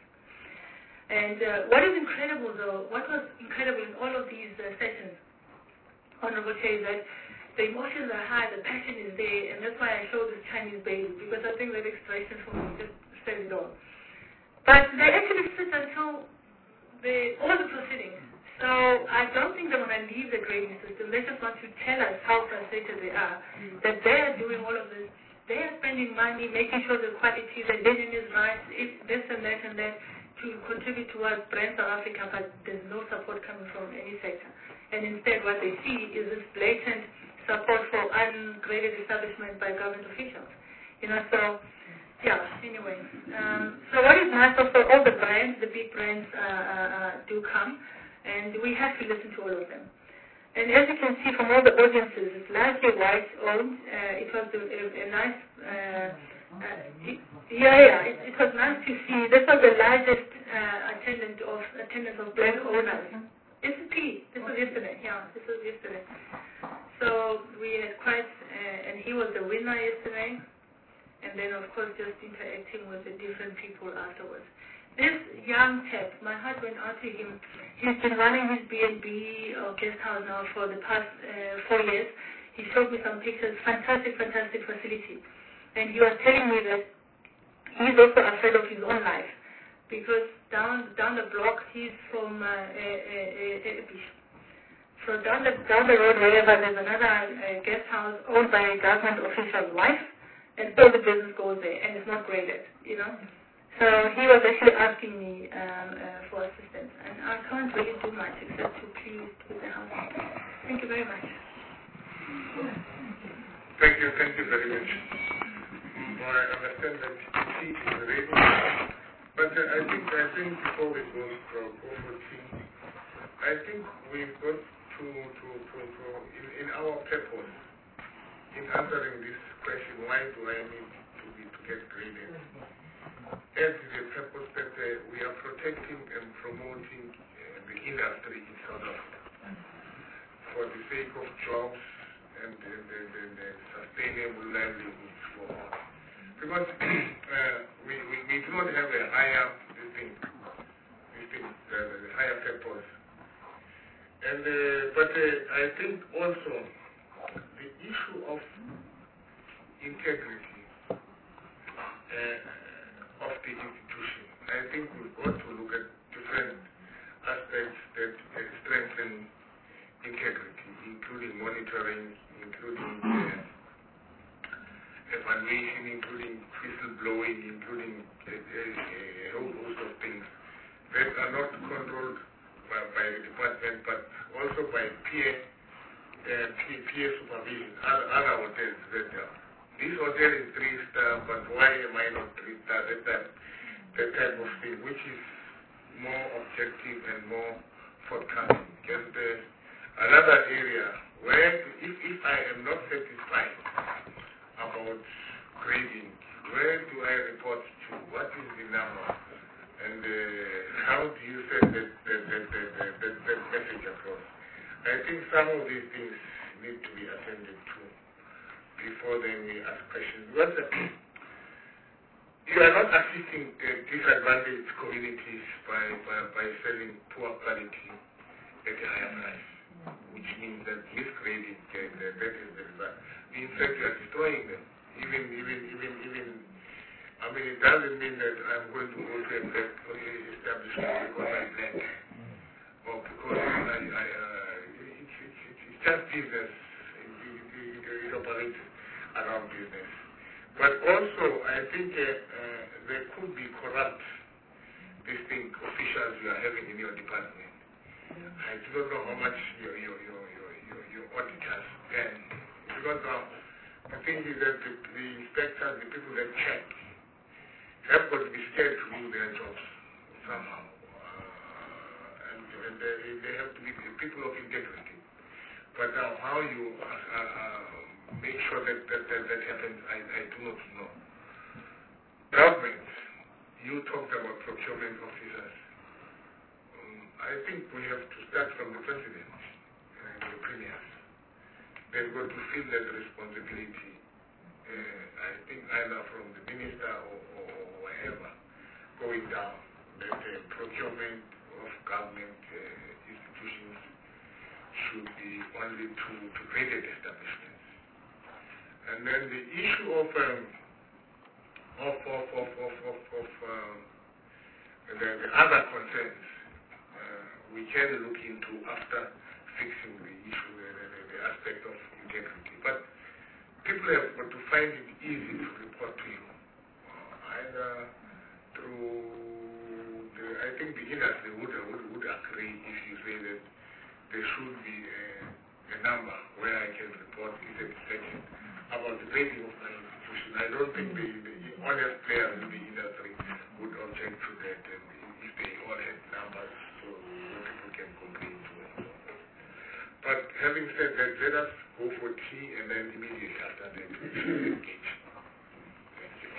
And uh, what is incredible though, what was incredible in all of these uh, sessions, Honorable Chair, is that the emotions are high, the passion is there, and that's why I show this Chinese baby, because I think that expression for me just says it all. But they actually sit until the, all the proceedings. So I don't think they want to leave the grading system. They just want to tell us how frustrated they are, that they are doing all of this. They are spending money, making sure the quality, the vision is right, it's this and that and that, to contribute towards Brand South Africa, but there's no support coming from any sector. And instead what they see is this blatant support for ungraded establishment by government officials. You know, so, yeah, anyway. Um, so what is nice also, all the brands, the big brands uh, uh, do come, and we have to listen to all of them. And as you can see from all the audiences, it's largely white-owned. Uh, it was a, a, a nice... Uh, Uh, it, yeah, yeah, it, it was nice to see. This was the largest uh, attendance of attendance of black owners. S P, this was yesterday. Yeah, this was yesterday. So we had quite, uh, and he was the winner yesterday. And then, of course, just interacting with the different people afterwards. This young chap, my heart went out to him. He's been running his B and B or guest house now for the past uh, four years. He showed me some pictures. Fantastic, fantastic facility. And he was telling me that he's also afraid of his own life because down down the block he's from uh, uh, uh, uh, so down the down the road wherever there's another uh, guest house owned by a government official's wife, and all the business goes there and it's not graded, you know. So he was actually asking me um, uh, for assistance, and I can't really do much except to please with the house. Thank you very much. Thank you, thank you very much. I understand that tea is ready, but uh, I think I think before we go for go for tea, I think we've got to to to, to in, in our purpose in answering this question, why do I need to be to get graded? As the purpose that uh, we are protecting and promoting uh, the industry in South Africa for the sake of jobs and uh, the, the, the sustainable livelihoods for all. Because uh, we, we, we do not have a higher this thing, this thing, the, the higher purpose. And uh, but uh, I think also the issue of integrity uh, of the institution. I think we've got to look at different aspects that uh, strengthen integrity, including monitoring, including uh, evaluation, including whistleblowing, including a, a, a whole host of things that are not controlled by, by the department, but also by peer, uh, peer, peer supervision. Other, other hotels that uh, this hotel is three star, but why am I not three star? That, that, that type of thing, which is more objective and more forthcoming. Just uh, another area where, if, if I am not satisfied about grading, where do I report to? What is the number? And uh, how do you send that, that, that, that, that, that, that message across? I think some of these things need to be attended to before then we ask questions. Because uh, you are not assisting uh, disadvantaged communities by, by, by selling poor quality at a higher price, which means that misgrading, uh, that is the result. In fact, you are destroying them. Even, even, even, even, I mean, it doesn't mean that I'm going to go to a black establishment because I'm black. Or because I, I, uh, it's, it's, it's just business. It, it, it, it operates around business. But also, I think uh, uh, there could be corrupt, distinct officials you are having in your department. I do not know how much your, your, your, your, your, your auditors earn. Because now, the thing is that the, the inspectors, the people that check, have got to be scared to do their jobs somehow. Uh, and and they, they have to be people of integrity. But now, how you uh, uh, make sure that that, that, that happens, I, I do not know. Government, you talked about procurement officers. Um, I think we have to start from the president and the premiers. They've got to feel that responsibility. Uh, I think either from the minister or, or, or wherever, going down, that uh, procurement of government uh, institutions should be only to, to graded establishments. And then the issue of um, of of of of of, of um, the, the other concerns uh, we can look into after fixing the issue, the, the, the aspect of integrity. But people have got to find it easy to report to you, uh, either through the, I think the industry would, would would agree if you say that there should be a, a number where I can report dissatisfaction about the grading of my institution. I don't think the, the honest players in the industry would object to that, and if they all had numbers so, so people can complain to it. But having said that, let us go for tea and then immediately after that we should engage. Thank you.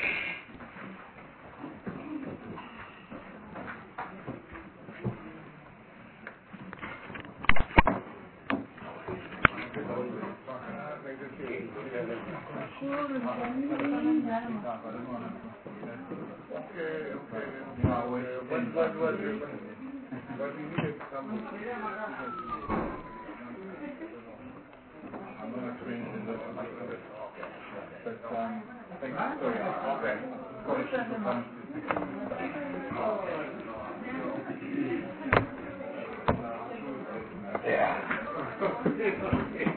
Okay, okay. Uh, what, what, what, what we needed some I'm going to train in this like this. But, um, thank you. Sorry. Okay. Scholarship for funds. Yeah.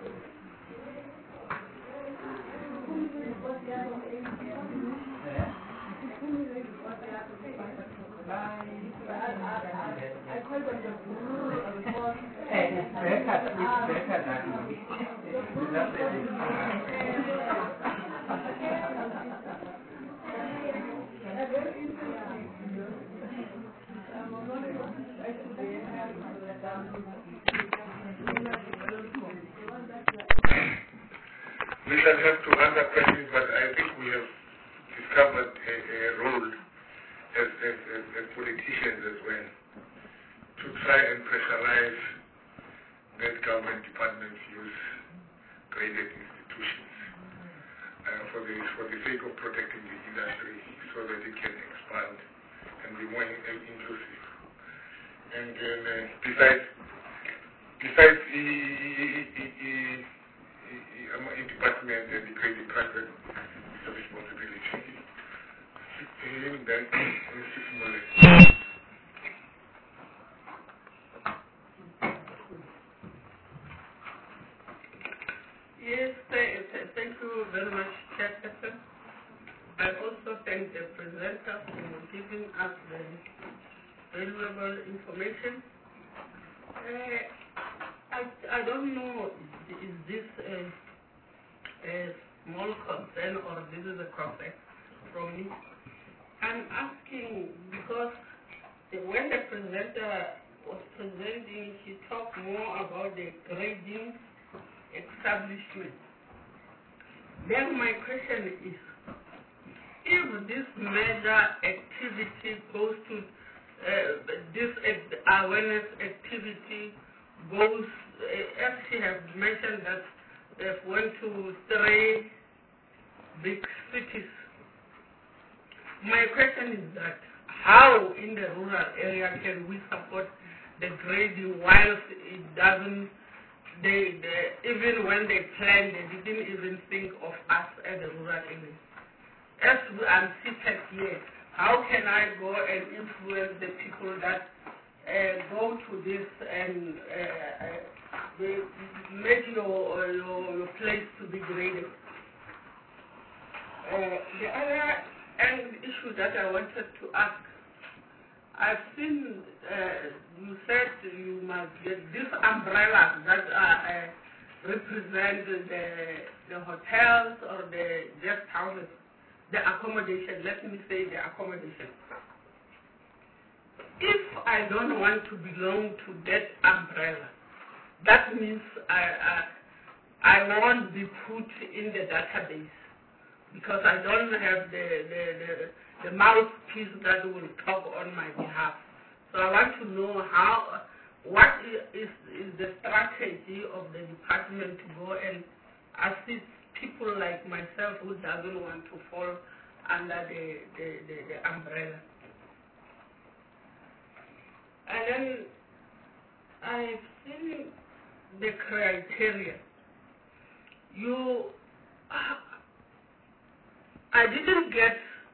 We shall have to answer questions, but I think we have discovered a, a role as, as, as, as politicians as well to try and pressurize that government departments use graded institutions uh, for, the, for the sake of protecting the industry so that it can expand and be more in, inclusive. And then uh, besides, besides the a department and the great department is a responsibility. And then six more less. Yes, thank you very much, Chairperson. I also thank the presenter for giving us the valuable information. Uh, I, I don't know, is this a, a small concern or this is a concern from me? I'm asking because the, when the presenter was presenting, she talked more about the grading establishment. Then my question is, if this major activity goes to, uh, this awareness activity goes, uh, as she has mentioned that they've went to three big cities. My question is that how in the rural area can we support the grading whilst it doesn't, they, they, even when they planned, they didn't even think of us at the rural area. As I'm seated here, how can I go and influence the people that uh, go to this and uh, uh, make your, your, your place to be graded? Uh, the other and issue that I wanted to ask, I've seen, uh, you said you must get these umbrellas that are, uh, represent the, the hotels or the guest houses, the accommodation, let me say the accommodation. If I don't want to belong to that umbrella, that means I, I, I won't be put in the database because I don't have the, the, the, the mouthpiece that will talk on my behalf. So I want to know how, what is, is the strategy of the department to go and assist people like myself who doesn't want to fall under the, the, the, the umbrella. And then I've seen the criteria. You, I didn't get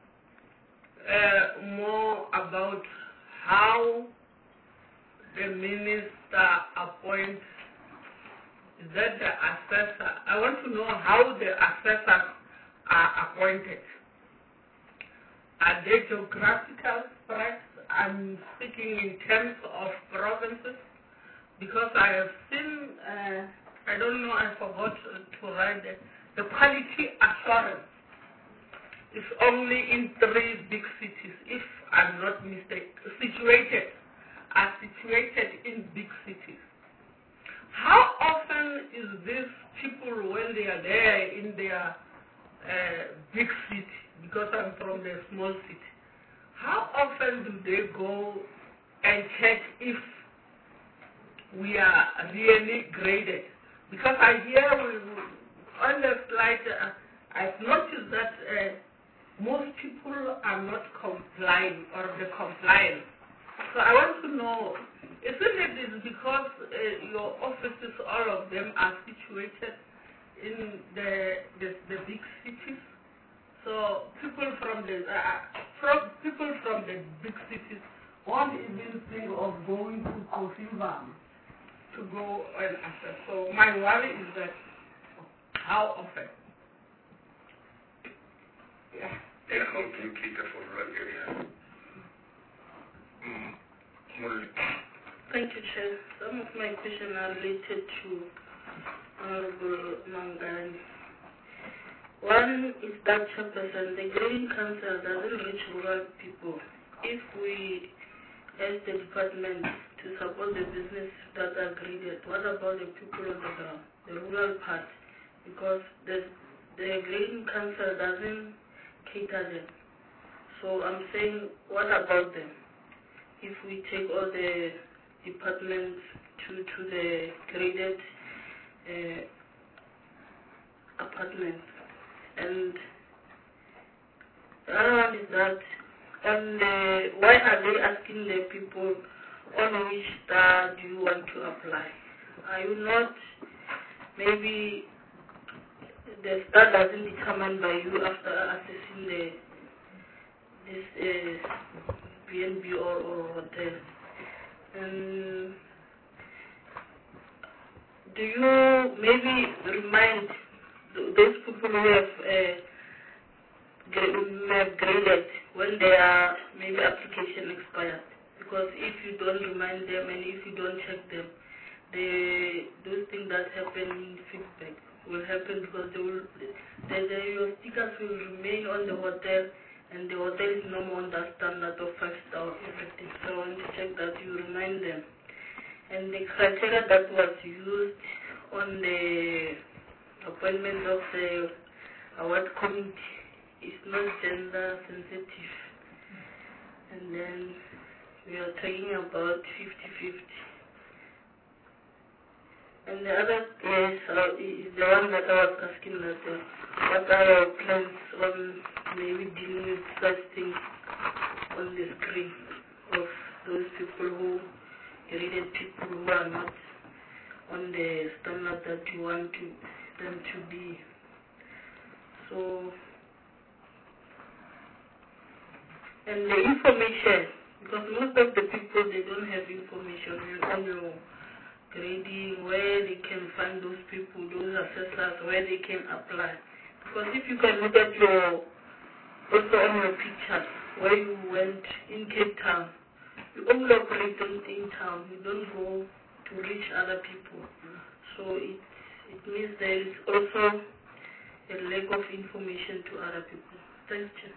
uh, more about how the minister appoints, is that the assessor? I want to know how the assessors are appointed. Are they geographical spread? I'm speaking in terms of provinces because I have seen, uh, I don't know, I forgot to write it, the quality assurance is only in three big cities, if I'm not mistaken, situated, are situated in big cities. How often is these people when they are there in their uh, big city, because I'm from the small city, how often do they go and check if we are really graded? Because I hear we, on the slide, uh, I've noticed that uh, most people are not complying or the compliance. So I want to know, isn't it is because uh, your offices, all of them are situated in the, the, the big cities? So people from the uh, from people from the big cities won't even think of going to Kofimbam to go and assess. So my worry is that how often? Yeah. And how do you cater for rural areas? Mm. Thank you, Chair. Some of my questions are related to Honorable Mangani. One is that, Chairperson, the Grading Council doesn't reach rural people. If we, as the department, to support the business that are graded, what about the people on the ground, the rural part? Because the, the Grading Council doesn't cater them. So I'm saying, what about them? If we take all the departments to, to the graded uh, apartments. And the other one is that, on the, why are they asking the people on which star do you want to apply? Are you not, maybe the star doesn't be determined by you after assessing the this uh, B and B or, or hotel? And do you maybe remind those people who have, uh, have graded when their maybe application expired? Because if you don't remind them and if you don't check them, the those things that happen in feedback will happen because they will, the, the, your stickers will remain on the hotel and the hotel is no more on that standard of five star or everything. So I want to check that you remind them. And the criteria that was used on the appointment of the award committee is not gender sensitive. And then we are talking about fifty fifty. And the other is, uh, is the one that I was asking that uh, what are your plans on maybe dealing with such things on the screen of those people who graded people who are not on the standard that you want to, them to be. So, and the information, because most of the people, they don't have information on your grading, where they can find those people, those assessors, where they can apply. Because if you can look at your, also on your picture, where you went in Cape Town, you only operate in town, you don't go to reach other people. So it, it means there is also a lack of information to other people. Thank you.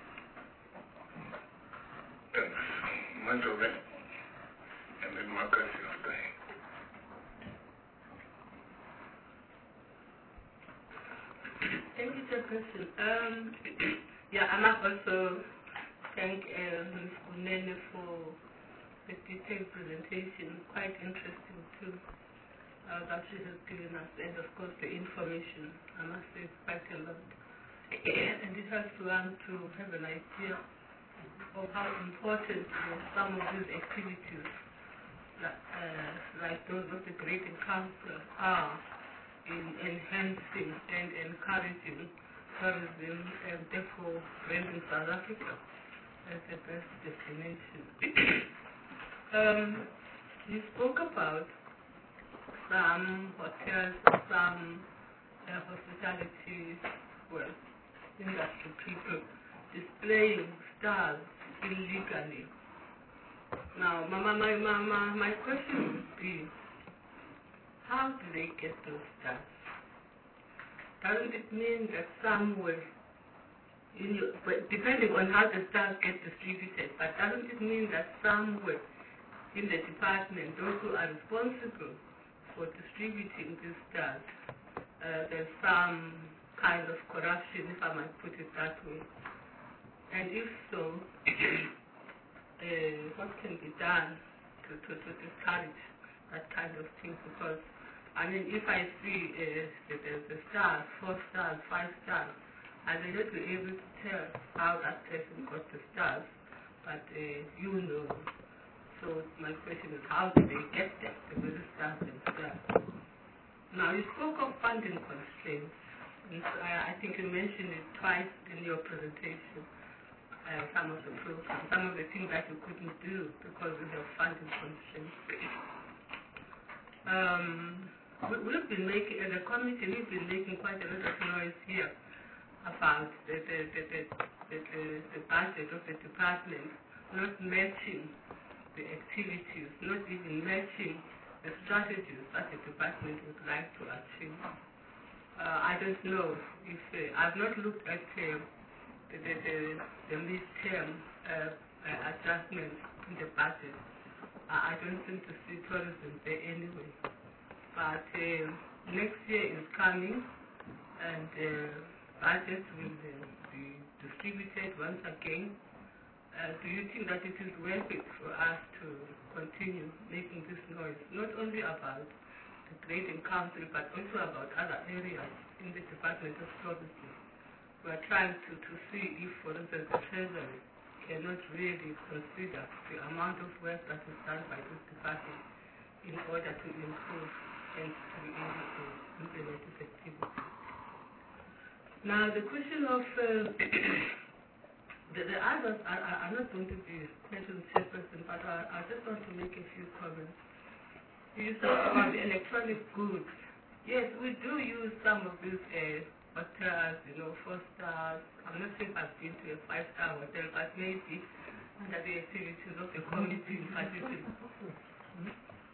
Thanks. Manjove. And then Marcus after him. Thank you, Chairperson. Um, yeah, I must also thank uh, Miz Kunene for the detailed presentation. Quite interesting too, uh, that she has given us, and of course the information. I must say it's quite a lot, and it helps one to have an idea of how important uh, some of these activities, like, uh, like those of the Great Council, are in enhancing and encouraging tourism, and therefore bringing South Africa as the best destination. um, you spoke about some hotels, some uh, hospitality, well, industry people displaying stars illegally. Now, my, my, my, my, my question would be, how do they get those stars? Doesn't it mean that somewhere, in your, depending on how the stars get distributed, but doesn't it mean that somewhere in the department, those who are responsible for distributing these stars, uh, there's some kind of corruption, if I might put it that way? And if so, uh, what can be done to, to, to discourage that kind of thing? Because I mean, if I see uh, the, the, the stars, four stars, five stars, I may not be able to tell how that person got the stars, but uh, you know. So my question is, how do they get them, the very stars themselves? Now, you spoke of funding constraints, and I, I think you mentioned it twice in your presentation, uh, some of the programs, some of the things that you couldn't do because we have funding constraints. Um, We've been making, as a committee, we've been making quite a lot of noise here about the, the, the, the, the, the, the budget of the department not matching the activities, not even matching the strategies that the department would like to achieve. Uh, I don't know if, uh, I've not looked at uh, the, the, the, the mid-term uh, uh, adjustments in the budget. I, I don't seem to see tourism there anyway. But uh, next year is coming, and uh, budgets will uh, be distributed once again. Uh, do you think that it is worth it for us to continue making this noise, not only about the Great Council, but also about other areas in the Department of Tourism? We are trying to, to see if, for instance, the Treasury cannot really consider the amount of work that is done by this department in order to improve and to be able to implement this activity. Now, the question of uh, the, the others are, are, are not going to be questions, Chairperson, but I, I just want to make a few comments. You talk about the electronic goods. Yes, we do use some of these uh, hotels, you know, four stars. I'm not sure if I've been to a five-star hotel, but maybe under the activities of the committee in particular. Hmm?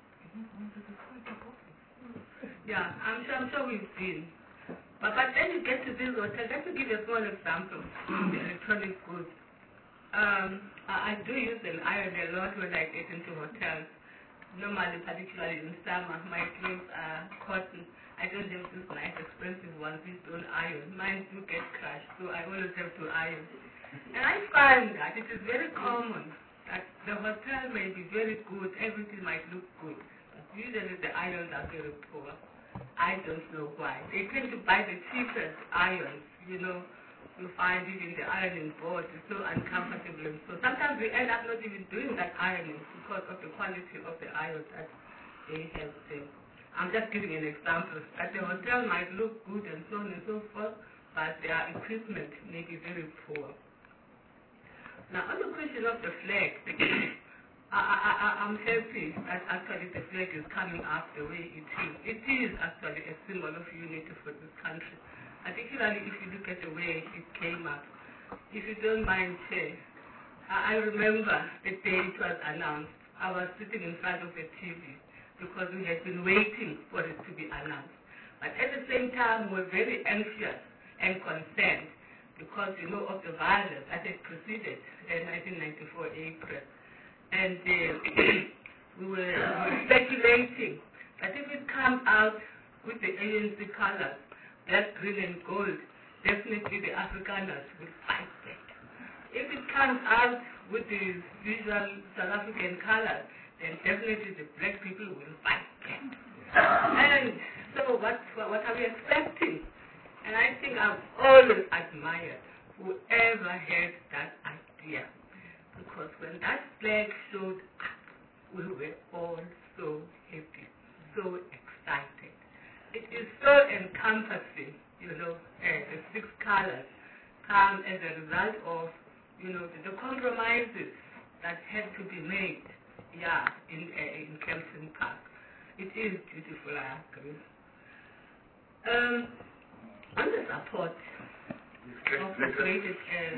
Yeah, I'm sure, I'm sure we've been. But, but then you get to this hotel, let me give you a small example of the electronic goods. Um, I, I do use an iron a lot when I get into hotels. Normally, particularly in summer, my clothes are cotton. I don't have these nice expensive ones, these don't iron. Mine do get crushed, so I always have to iron. And I find that it is very common that the hotel may be very good, everything might look good. Usually the irons are very poor. I don't know why. They tend to buy the cheapest irons, you know. You find even the ironing board is so uncomfortable. So sometimes we end up not even doing that ironing because of the quality of the iron that they have there. I'm just giving an example. That the hotel might look good and so on and so forth, but their equipment may be very poor. Now, on the question of the flag, I, I, I, I'm happy that actually the flag is coming up the way it is. It is actually a symbol of unity for this country, particularly if you look at the way it came up. If you don't mind, Chair, I, I remember the day it was announced. I was sitting in front of the T V because we had been waiting for it to be announced. But at the same time, we were very anxious and concerned because, you know, of the violence that had preceded in nineteen ninety-four April. And uh, we were speculating that if it comes out with the A N C colors, black, green, and gold, definitely the Afrikaners will fight that. If it comes out with the usual South African colors, then definitely the black people will fight that. And so what, what are we expecting? And I think I've always admired whoever had that idea. Because when that flag showed up, we were all so happy, so excited. It is so encompassing, you know, uh, the six colors come as a result of, you know, the, the compromises that had to be made, yeah, in, uh, in Kempton Park. It is beautiful, I agree. Um, on the support of the graded, uh,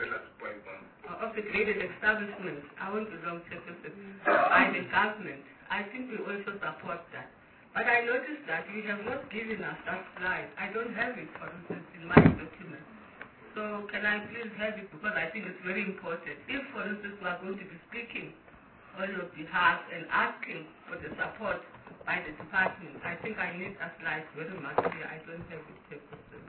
of the graded establishments, I want to long services by the government. I think we also support that. But I noticed that you have not given us that slide. I don't have it, for instance, in my document. So can I please have it, because I think it's very important. If, for instance, we are going to be speaking on your behalf and asking for the support by the department, I think I need a slide very much here. I don't have it here.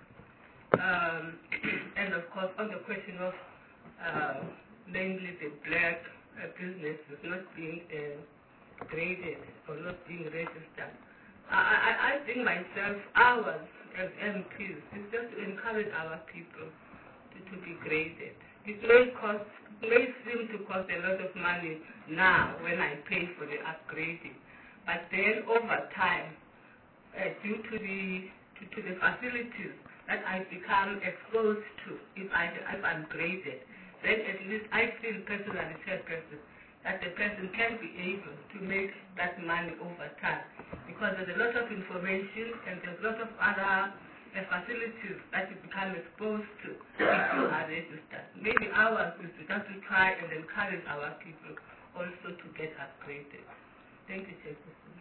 Um, and of course, on the question of uh, namely the black uh, businesses not being uh, graded or not being registered, I, I, I think myself, ours as M Ps, is just to encourage our people to, to be graded. It may cost, it may seem to cost a lot of money now when I pay for the upgrading, but then over time, uh, due to the to, to the facilities that I become exposed to if, I, if I'm graded, then at least I feel personally, chairperson, that the person can be able to make that money over time. Because there's a lot of information and there's a lot of other uh, facilities that you become exposed to if you are registered. Maybe ours is to just to try and encourage our people also to get upgraded. Thank you, Chairperson.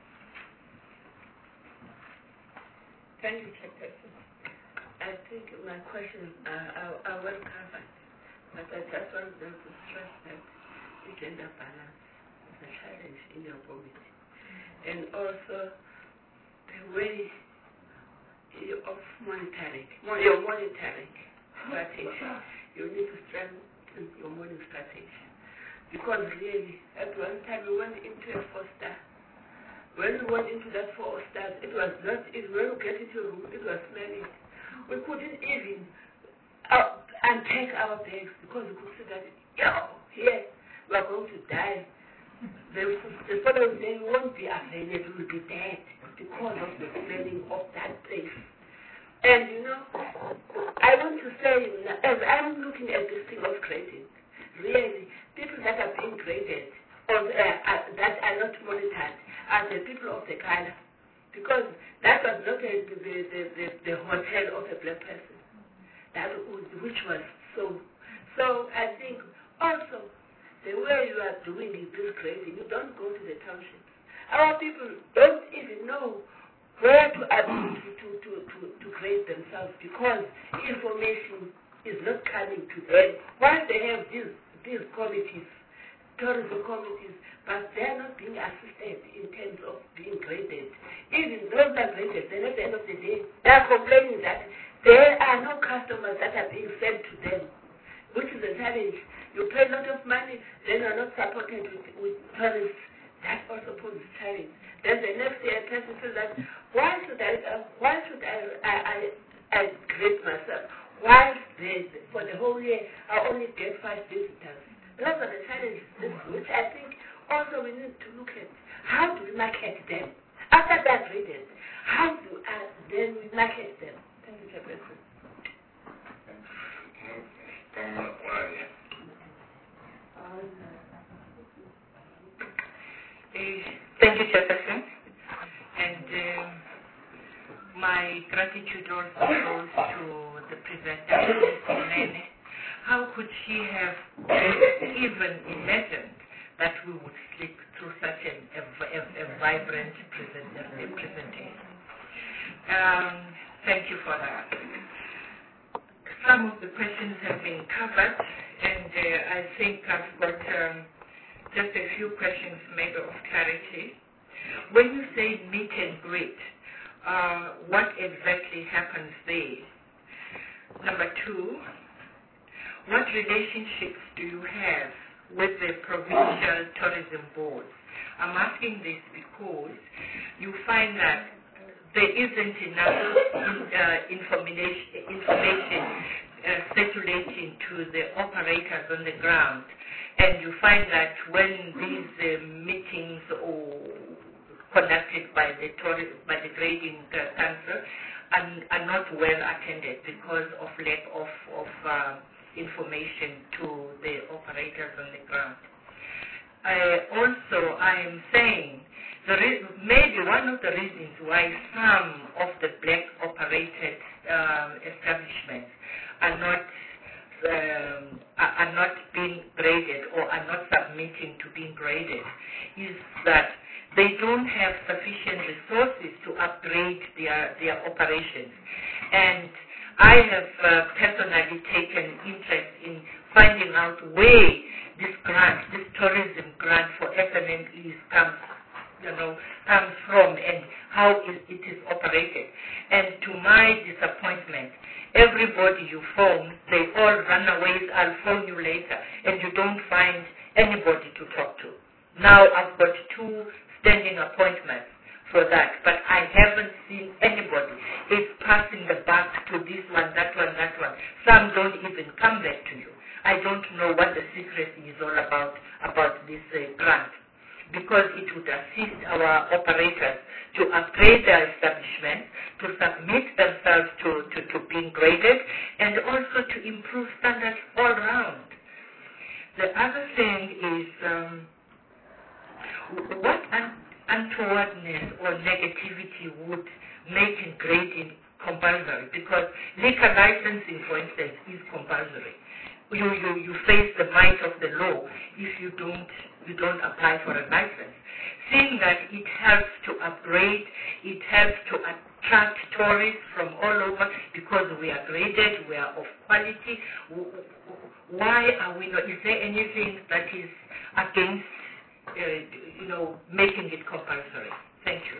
Thank you, Chairperson. I think my questions are, are, are well covered, but I just want them to stress that the gender balance is a challenge in your committee. And also the way of monitoring, your monitoring strategy. You need to strengthen your monitoring strategy. Because really, at one time we went into a four-star. When we went into that four stars, it was not, it, when we get into a room, it was smelling. We couldn't even uh, unpack our bags because we could see that, yo, here, we are going to die. The, the following day we won't be available, we will be dead because of the smelling of that place. And you know, I want to say, as I'm looking at this thing of grading, really, people that are being graded, or uh, uh, that are not monitored, are the people of the color. Because that was not a, the, the, the, the hotel of a black person, that was, which was so. So I think also the way you are doing this grading, you don't go to the townships. Our people don't even know where to, uh, to, to, to, to, to grade themselves because information is not coming to them. While they have these, these committees, tourism committees, but they are not being assisted in terms of being graded. Even those that are graded, then at the end of the day, they are complaining that there are no customers that are being sent to them, which is a challenge. You pay a lot of money, then you are not supported with, with tourists. That also poses a challenge. Then the next year, a person says that, why should I, uh, why should I, I, I, I grade myself? Why they, for the whole year, I only get five visitors? Those are the challenges, which I think also we need to look at. How do we market them? After that graded, how do uh, then we market them? Thank you, Chairperson. Thank you, Chairperson. And um, my gratitude also goes to the presenter, Nene. How could she have even imagined that we would sleep through such a, a, a, a vibrant present, a presentation? Um, thank you for that. Some of the questions have been covered, and uh, I think I've got um, just a few questions maybe of clarity. When you say meet and greet, uh, what exactly happens there? Number two, what relationships do you have with the provincial tourism boards? I'm asking this because you find that there isn't enough uh, information, information uh, circulating to the operators on the ground, and you find that when these uh, meetings or conducted by the tourist, by the grading uh, council are, are not well attended because of lack of, of uh, information to the operators on the ground. Uh, also, I am saying the re- maybe one of the reasons why some of the black operated um, establishments are not um, are, are not being graded or are not submitting to being graded is that they don't have sufficient resources to upgrade their their operations. And I have uh, personally taken interest in finding out where this grant, this tourism grant for S M M Es comes, you know, comes from and how it, it is operated. And to my disappointment, everybody you phone, they all run away, I'll phone you later, and you don't find anybody to talk to. Now I've got two standing appointments for that, but I haven't seen anybody. It's passing the buck to this one, that one, that one. Some don't even come back to you. I don't know what the secrecy is all about, about this uh, grant, because it would assist our operators to upgrade their establishment, to submit themselves to, to, to being graded, and also to improve standards all around. The other thing is um, what un- untowardness or negativity would make grading compulsory, because liquor licensing, for instance, is compulsory. You, you, you face the might of the law if you don't you don't apply for a license. Seeing that it helps to upgrade, it helps to attract tourists from all over because we are graded, we are of quality. Why are we not? Is there anything that is against, uh, you know, making it compulsory? Thank you.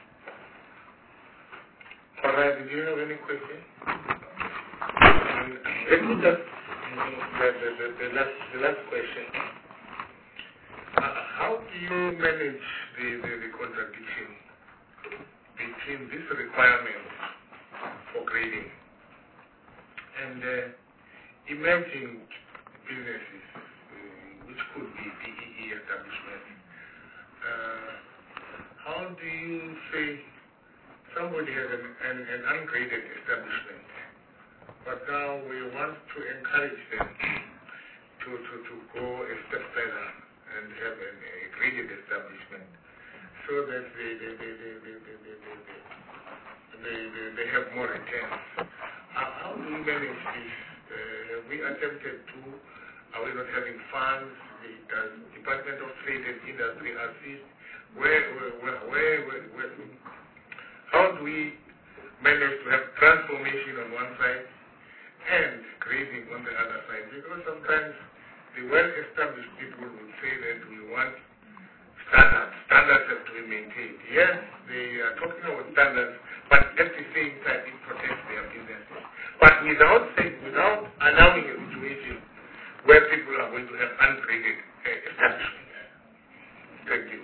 All right, do you have any questions? Um, let me just, the, the, the, the, last, the last question. Uh, how do you manage the, the, the contradiction between this requirement for grading and uh, emerging businesses, uh, which could be D E E establishments? Uh, how do you say somebody has an, an, an ungraded establishment, but now we want to encourage them to, to, to go a step further and have an, a graded establishment so that they, they, they, they, they, they, they, they, they, they, they have more returns. How, how do we manage this? Uh, have we attempted to? Are we not having funds? The uh, Department of Trade and Industry assist? Where, where, where, where, where, where how do we manage to have transformation on one side and grading on the other side? Because sometimes the well-established people will say that we want standards. Standards have to be maintained. Yes, they are talking about standards, but at the same time it protects their businesses. But without saying, without allowing a situation where people are going to have ungraded uh, establishments. Thank you.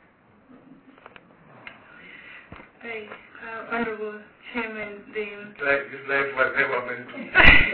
Hey, uh, Honorable Chairman, the... Like this life was never meant to be.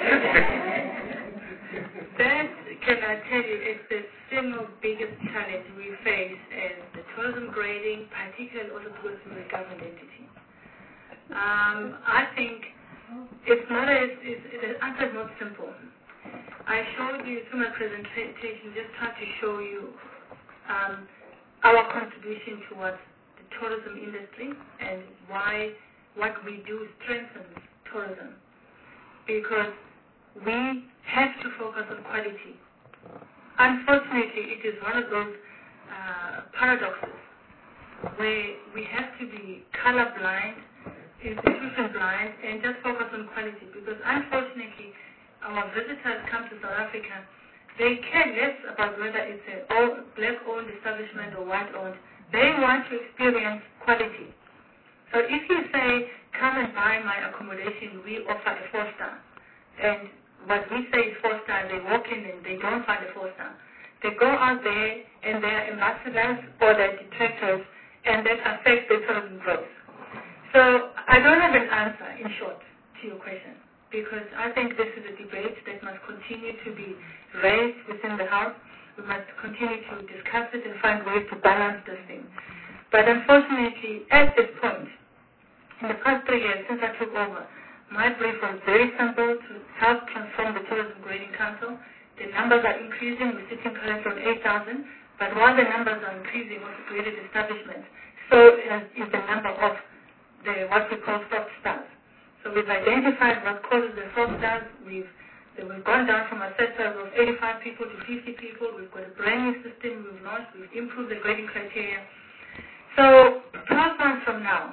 That, can I tell you, is the single biggest challenge we face as the tourism grading, particularly also because we're a government entity. Um, I think it's not as, it's, the answer is not simple. I showed you through my presentation, just trying to show you um, our contribution towards tourism industry and why what we do strengthens tourism, because we have to focus on quality. Unfortunately, it is one of those uh, paradoxes where we have to be colorblind, institution blind, and just focus on quality, because unfortunately our visitors come to South Africa, they care less about whether it's a black-owned establishment or white-owned. They want to experience quality. So if you say, come and buy my accommodation, we offer a four-star. And what we say is four-star, they walk in and they don't find a four-star. They go out there and they are ambassadors or they're detractors, and that affects the tourism growth. So I don't have an answer, in short, to your question, because I think this is a debate that must continue to be raised within the House. We must continue to discuss it and find ways to balance this thing. But unfortunately, at this point, in the past three years since I took over, my brief was very simple: to help transform the Tourism Grading Council. The numbers are increasing. We're sitting currently on eight thousand. But while the numbers are increasing of the graded establishments, so is the number of the what we call soft stars. So we've identified what causes the soft stars. We've we've gone down from a set size of eighty-five people to fifty people. We've got a brand new system we've launched. We've improved the grading criteria. So twelve months from now,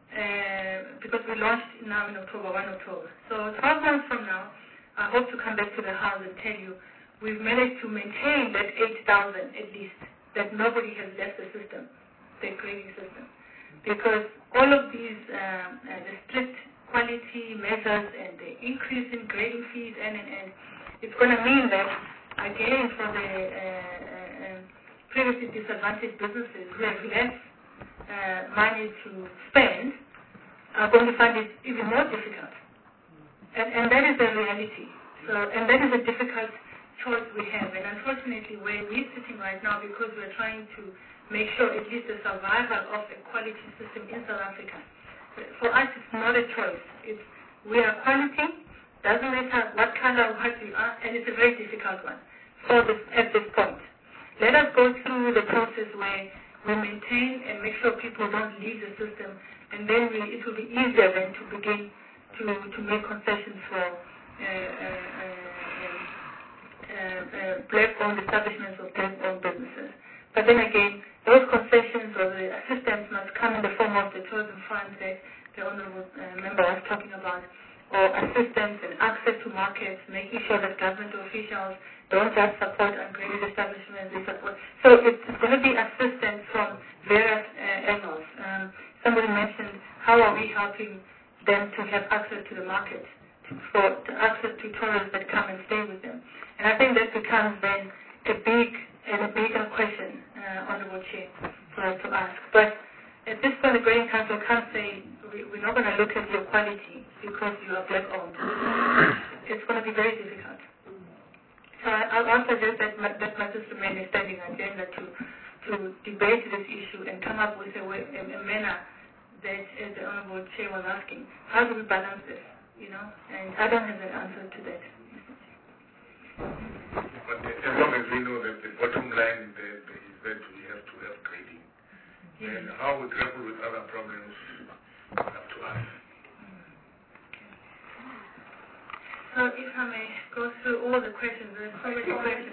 uh, because we launched now in October, first October. So twelve months from now, I hope to come back to the House and tell you we've managed to maintain that eight thousand at least, that nobody has left the system, the grading system. Because all of these, um, uh, the strict quality measures and the increase in grading fees, and, and, and it's going to mean that, again, for the uh, uh, previously disadvantaged businesses who have less uh, money to spend, are going to find it even more difficult. And, and that is the reality. So, and that is a difficult choice we have. And unfortunately, where we're sitting right now, because we're trying to make sure at least the survival of a quality system in South Africa, for us it's not a choice. It's we are quality, doesn't matter what color or what we are, and it's a very difficult one for this, at this point. Let us go through the process where we maintain and make sure people don't leave the system, and then we, it will be easier then to begin to, to make concessions for uh, uh, uh, Uh, uh, black-owned establishments or black-owned businesses. But then again, those concessions or the assistance must come in the form of the tourism funds that the honourable uh, member was talking about, or assistance and access to markets, making sure that government officials don't just support ungraded establishments, they support. So it's going to be assistance from various uh, angles. Um, somebody mentioned, how are we helping them to have access to the market, for to access to tourists that come and stay with them. And I think that becomes then a big and a bigger question, uh, Honourable Chair, for us to ask. But at this point, the Grading Council can't say, we, we're not going to look at your quality because you are black-owned. It's going to be very difficult. So I, I'll also suggest that my, that my sister made a standing agenda to, to debate this issue and come up with a, way, a, a manner that, as the Honourable Chair was asking, how do we balance this, you know? And I don't have an answer to that. But as long as we know that the bottom line there is that we have to have grading. Yes. And how we grapple with other problems is up to us. So if I may go through all the questions, there's so many questions.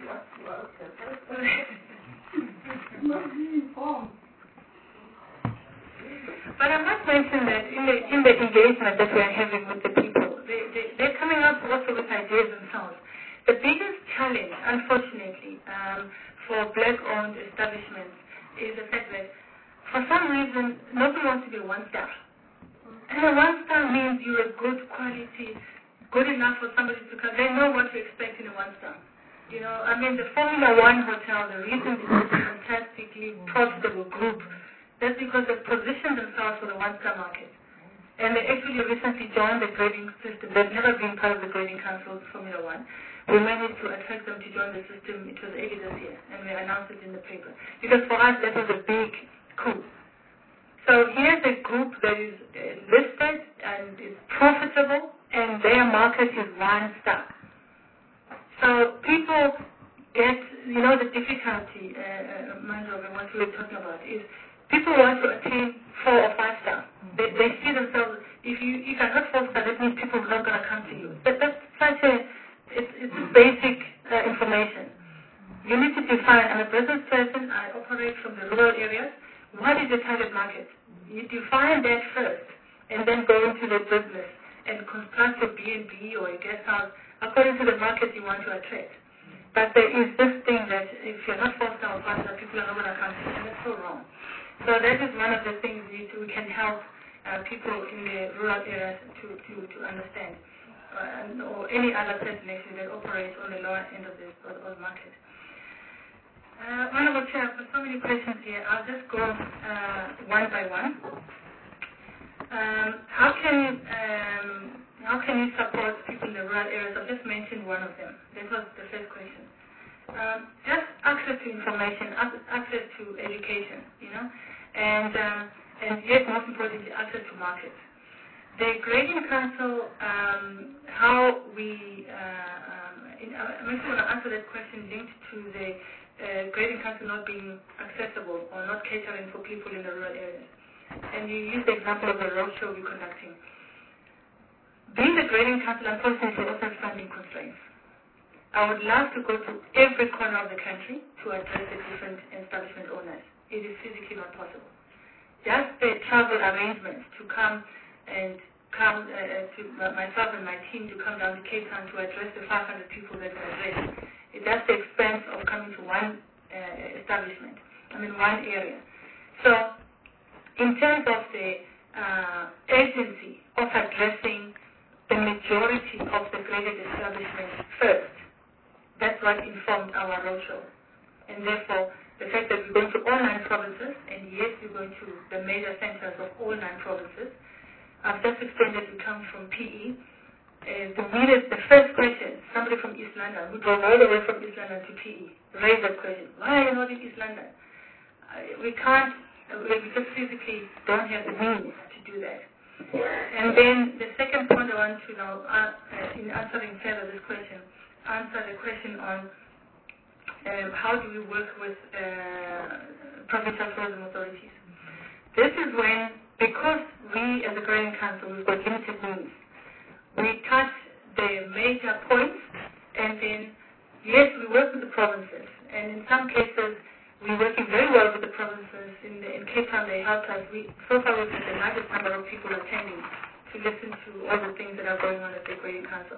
But I must mention that in the, in the engagement that we are having with the people, they, they, they're coming up also with ideas themselves. The biggest challenge, unfortunately, um, for black-owned establishments is the fact that for some reason, nobody wants to be a one-star. And a one-star means you're a good quality, good enough for somebody to come. They know what to expect in a one-star. You know, I mean, the Formula One hotel, the reason it's a fantastically profitable group, that's because they've positioned themselves for the one-star market. And they actually recently joined the grading system. They've never been part of the grading council, Formula One. We managed to attract them to join the system. It was early this year, and we announced it in the paper. Because for us, that was a big coup. So here's a group that is uh, listed and is profitable, and their market is one star. So people get, you know, the difficulty, uh, uh, Manjov, and what we were talking about, is people want to attain four or five star. They, they see themselves, if you if you're not four star, that means people are not going to come to you. But that's such a, it's, it's basic uh, information. You need to define, I'm a business person, I operate from the rural areas. What is the target market? You define that first, and then go into the business and construct a B and B or a guest house according to the market you want to attract. But there is this thing that if you're not four star or five star, people are not going to come to you, and that's so wrong. So that is one of the things we, we can help uh, people in the rural areas to, to, to understand, uh, or any other person that operates on the lower end of the, of the market. Uh, Honorable Chair, I've got so many questions here. I'll just go uh, one by one. Um, how can um, how can you support people in the rural areas? I've just mentioned one of them. That was the first question. Um, just access to information, access to education, you know, and um, and yet most importantly, access to markets. The Grading Council, um, how we, uh, um, in, I'm actually going to answer that question linked to the uh, Grading Council not being accessible or not catering for people in the rural areas. And you use the example of the roadshow we're conducting. Being the Grading Council, unfortunately, also has funding constraints. I would love to go to every corner of the country to address the different establishment owners. It is physically not possible. Just the travel arrangements to come and come uh, to myself and my team to come down to Cape Town to address the five hundred people that are addressed. It does the expense of coming to one uh, establishment, I mean one area. So in terms of the uh, agency of addressing the majority of the graded establishments first, that's what informed our roadshow. And therefore, the fact that we're going to all nine provinces, and yes, we're going to the major centers of all nine provinces. I've just explained that we come from P E. Uh, the, immediate, the first question, somebody from East London, who drove all the way from East London to P E, raised that question. Why are you not in East London? Uh, we can't, uh, we just physically don't have the means to do that. And then the second point I want to know, uh, uh, in answering further this question, answer the question on um, how do we work with uh, provincial tourism authorities. This is when, because we as a Grading Council, we've got limited means, we touch the major points, and then, yes, we work with the provinces, and in some cases, we're working very well with the provinces. In, the, in Cape Town, they helped us. We, so far, we've had the largest number of people attending to listen to all the things that are going on at the Grading Council.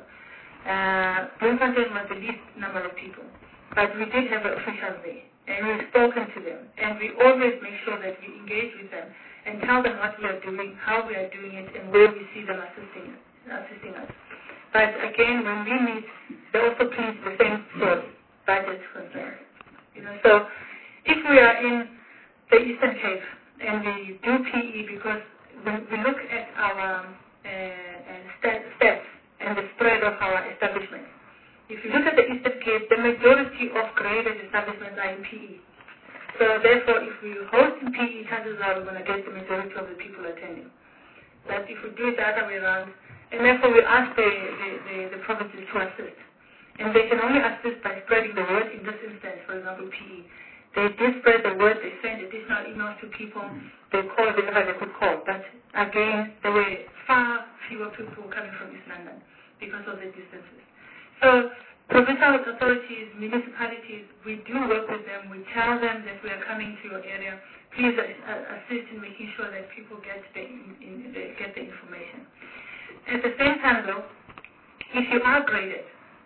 Uh, Bloemfontein was the least number of people, but we did have officials there, and we've spoken to them, and we always make sure that we engage with them and tell them what we are doing, how we are doing it, and where we see them assisting, assisting us. But again, when we meet, they also plead the same story, budget concerns. You know, so if we are in the Eastern Cape and we do P E because we, we look at our uh, uh, steps and the spread of our establishments. If you look at the Eastern Cape, the majority of graded establishments are in P E. So therefore, if we host in P E, chances are we're going to get the majority of the people attending. But if we do it the other way around, and therefore we ask the, the, the, the provinces to assist. And they can only assist by spreading the word. In this instance, for example, P E. They did spread the word, they sent additional emails to people, they called whenever they could call. But again, there were far fewer people coming from East London because of the distances. So provincial authorities, municipalities, we do work with them. We tell them that we are coming to your area. Please uh, assist in making sure that people get the, in, in, they get the information. At the same time, though, if you are graded,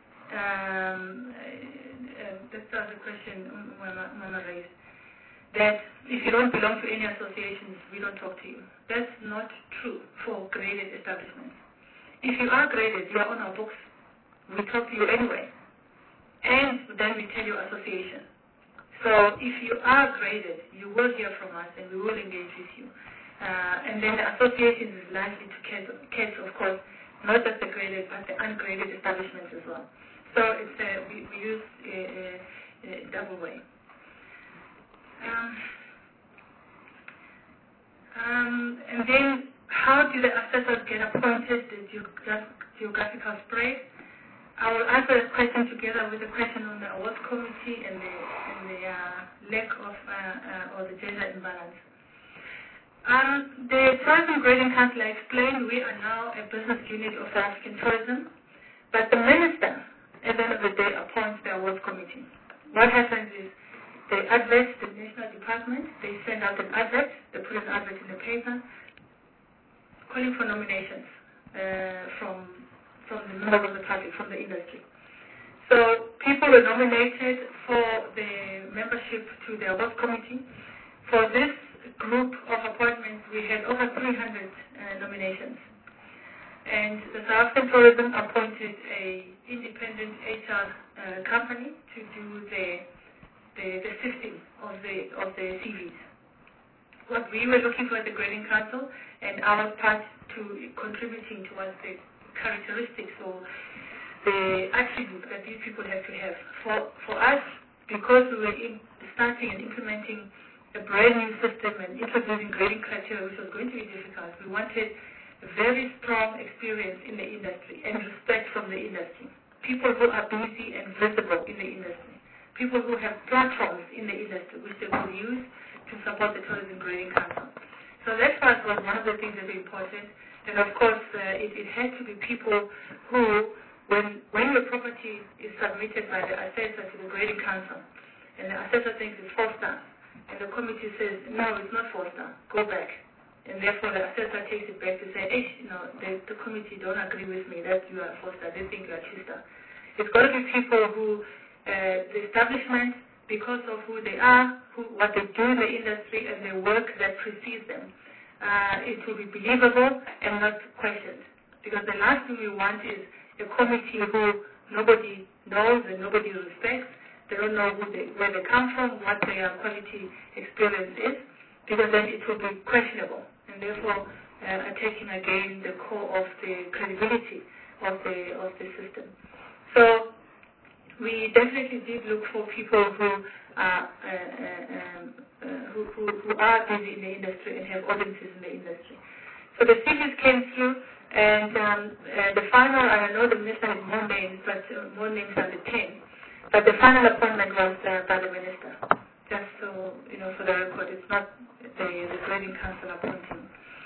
um, uh, that's the other question Mama raised, that if you don't belong to any associations, we don't talk to you. That's not true for graded establishments. If you are graded, you are on our books. We talk to you anyway. And then we tell your association. So if you are graded, you will hear from us and we will engage with you. Uh, and then the association is likely to catch, catch, of course, not just the graded, but the ungraded establishments as well. So it's uh, we, we use a, a, a double way. Um, um, and then how do the assessors get appointed, the geograph geographical spread? I will answer this question together with the question on the awards committee and the, and the uh, lack of, uh, uh, or the gender imbalance. Um, the Tourism Grading Council, I explained, we are now a business unit of South African tourism, but the minister, at the end of the day, appoints the awards committee. What happens is they advert the national department, they send out an advert, they put an advert in the paper, calling for nominations uh, from from the members of the public, from the industry. So people were nominated for the membership to the awards committee. For this group of appointments, we had over three hundred uh, nominations. And the South African Tourism appointed a independent H R uh, company to do the, the the sifting of the of the C Vs. What we were looking for at the Grading Council and our part to contributing towards the characteristics or the attributes that these people have to have. For for us, because we were in starting and implementing a brand new system and introducing grading criteria, which was going to be difficult, we wanted a very strong experience in the industry and respect from the industry. People who are busy and visible in the industry. People who have platforms in the industry which they could use to support the Tourism Grading Council. So that part was one of the things that were important. And of course, uh, it, it had to be people who, when when the property is submitted by the assessor to the Grading Council, and the assessor thinks it's four star, and the committee says, no, it's not four star, go back. And therefore the assessor takes it back to say, hey, you know, the, the committee don't agree with me that you are four star, they think you are two star. It's got to be people who, uh, the establishment, because of who they are, who, what they do in the industry, and the work that precedes them, uh, it will be believable and not questioned. Because the last thing we want is a committee who nobody knows and nobody respects. They don't know who they, where they come from, what their quality experience is, because then it will be questionable. And therefore, uh, attacking again the core of the credibility of the of the system. So we definitely did look for people who are uh, uh, um, uh, who, who, who are busy in the industry and have audiences in the industry. So the C Vs came through, and um, uh, the final, I know the minister has more names, but uh, more names than the ten. But the final appointment was uh, by the minister. Just so you know, for the record, it's not the, the Grading Council appointing.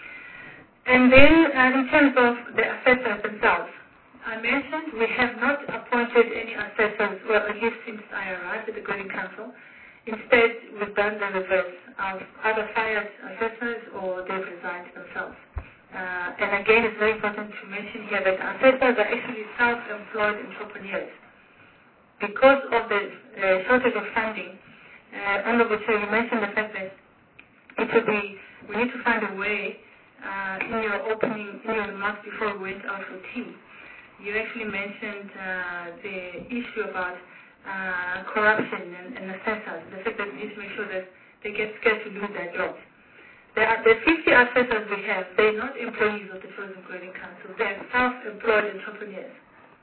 And then, uh, in terms of the assessors themselves, I mentioned we have not appointed any assessors, well, at least since I arrived at the Grading Council. Instead, we've done the reverse. I've either fired assessors or they've resigned themselves. Uh, and again, it's very important to mention here that assessors are actually self-employed entrepreneurs. Because of the uh, shortage of funding, uh, Honorable Chair, you mentioned the fact that it would be, we need to find a way, uh, in your opening, in your remarks before we went out for tea, you actually mentioned uh, the issue about uh, corruption and, and assessors, the fact that we need to make sure that they get scared to lose their jobs. There are the fifty assessors we have, they're not employees of the Tourism Grading Council, they're self-employed entrepreneurs.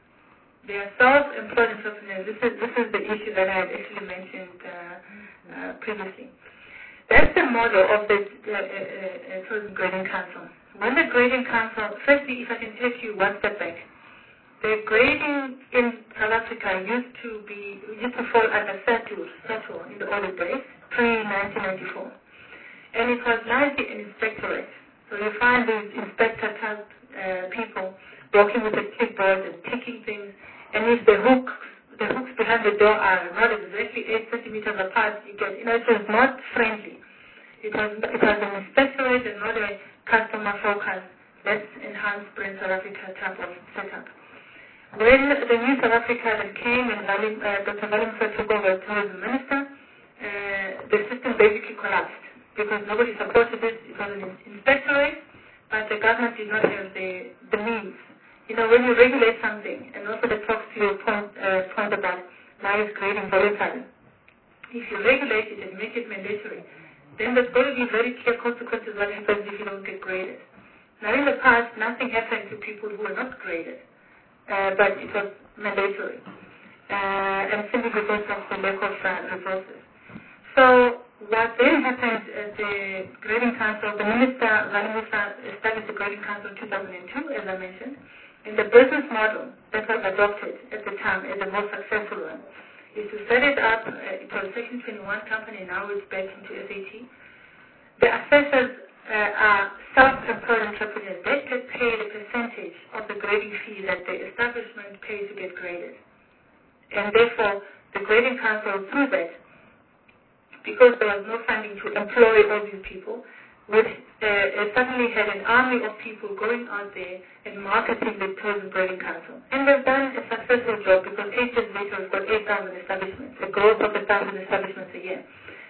They are self-employed entrepreneurs. This is, this is the issue that I had actually mentioned uh, uh, previously. That's the model of the uh, uh, uh, Tourism Grading Council. When the Grading Council, firstly, if I can take you one step back, the grading in South Africa used to be used to fall under SATU, SATU in the early days, pre nineteen ninety-four. And it was largely an inspectorate. So you find these inspector-type uh, people working with a clipboard and ticking things, and if the hooks, the hooks behind the door are not exactly eight centimeters apart, you get, you know, it was not friendly. It was, it was an inspectorate and not a customer-focused, let's enhance brand South Africa type of setup. When the new South Africa that came and Valim, uh, Doctor Valimfa took over as tourism minister, uh, the system basically collapsed because nobody supported it. It was an inspectorate, but the government did not have the, the means. You know, when you regulate something, and also that talks to your point, uh, point about now is grading voluntary. If you regulate it and make it mandatory, then there's going to be very clear consequences what happens if you don't get graded. Now in the past, nothing happened to people who were not graded. Uh, but it was mandatory, uh, and simply because of the lack of uh, resources. So what then happened at the Grading Council, the Minister Valimfa established the Grading Council in two thousand two, as I mentioned, and the business model that was adopted at the time as the most successful one is to set it up, uh, it was a Section twenty-one company, now it's back into S A T. The assessors Uh, are self-employed entrepreneurs. They get paid a percentage of the grading fee that the establishment pays to get graded. And therefore, the Grading Council, through that, because there was no funding to employ all these people, would uh, suddenly had an army of people going out there and marketing the Tourism Grading Council. And they've done a successful job because eight years later we've got eight thousand establishments, a growth of one thousand establishments a year.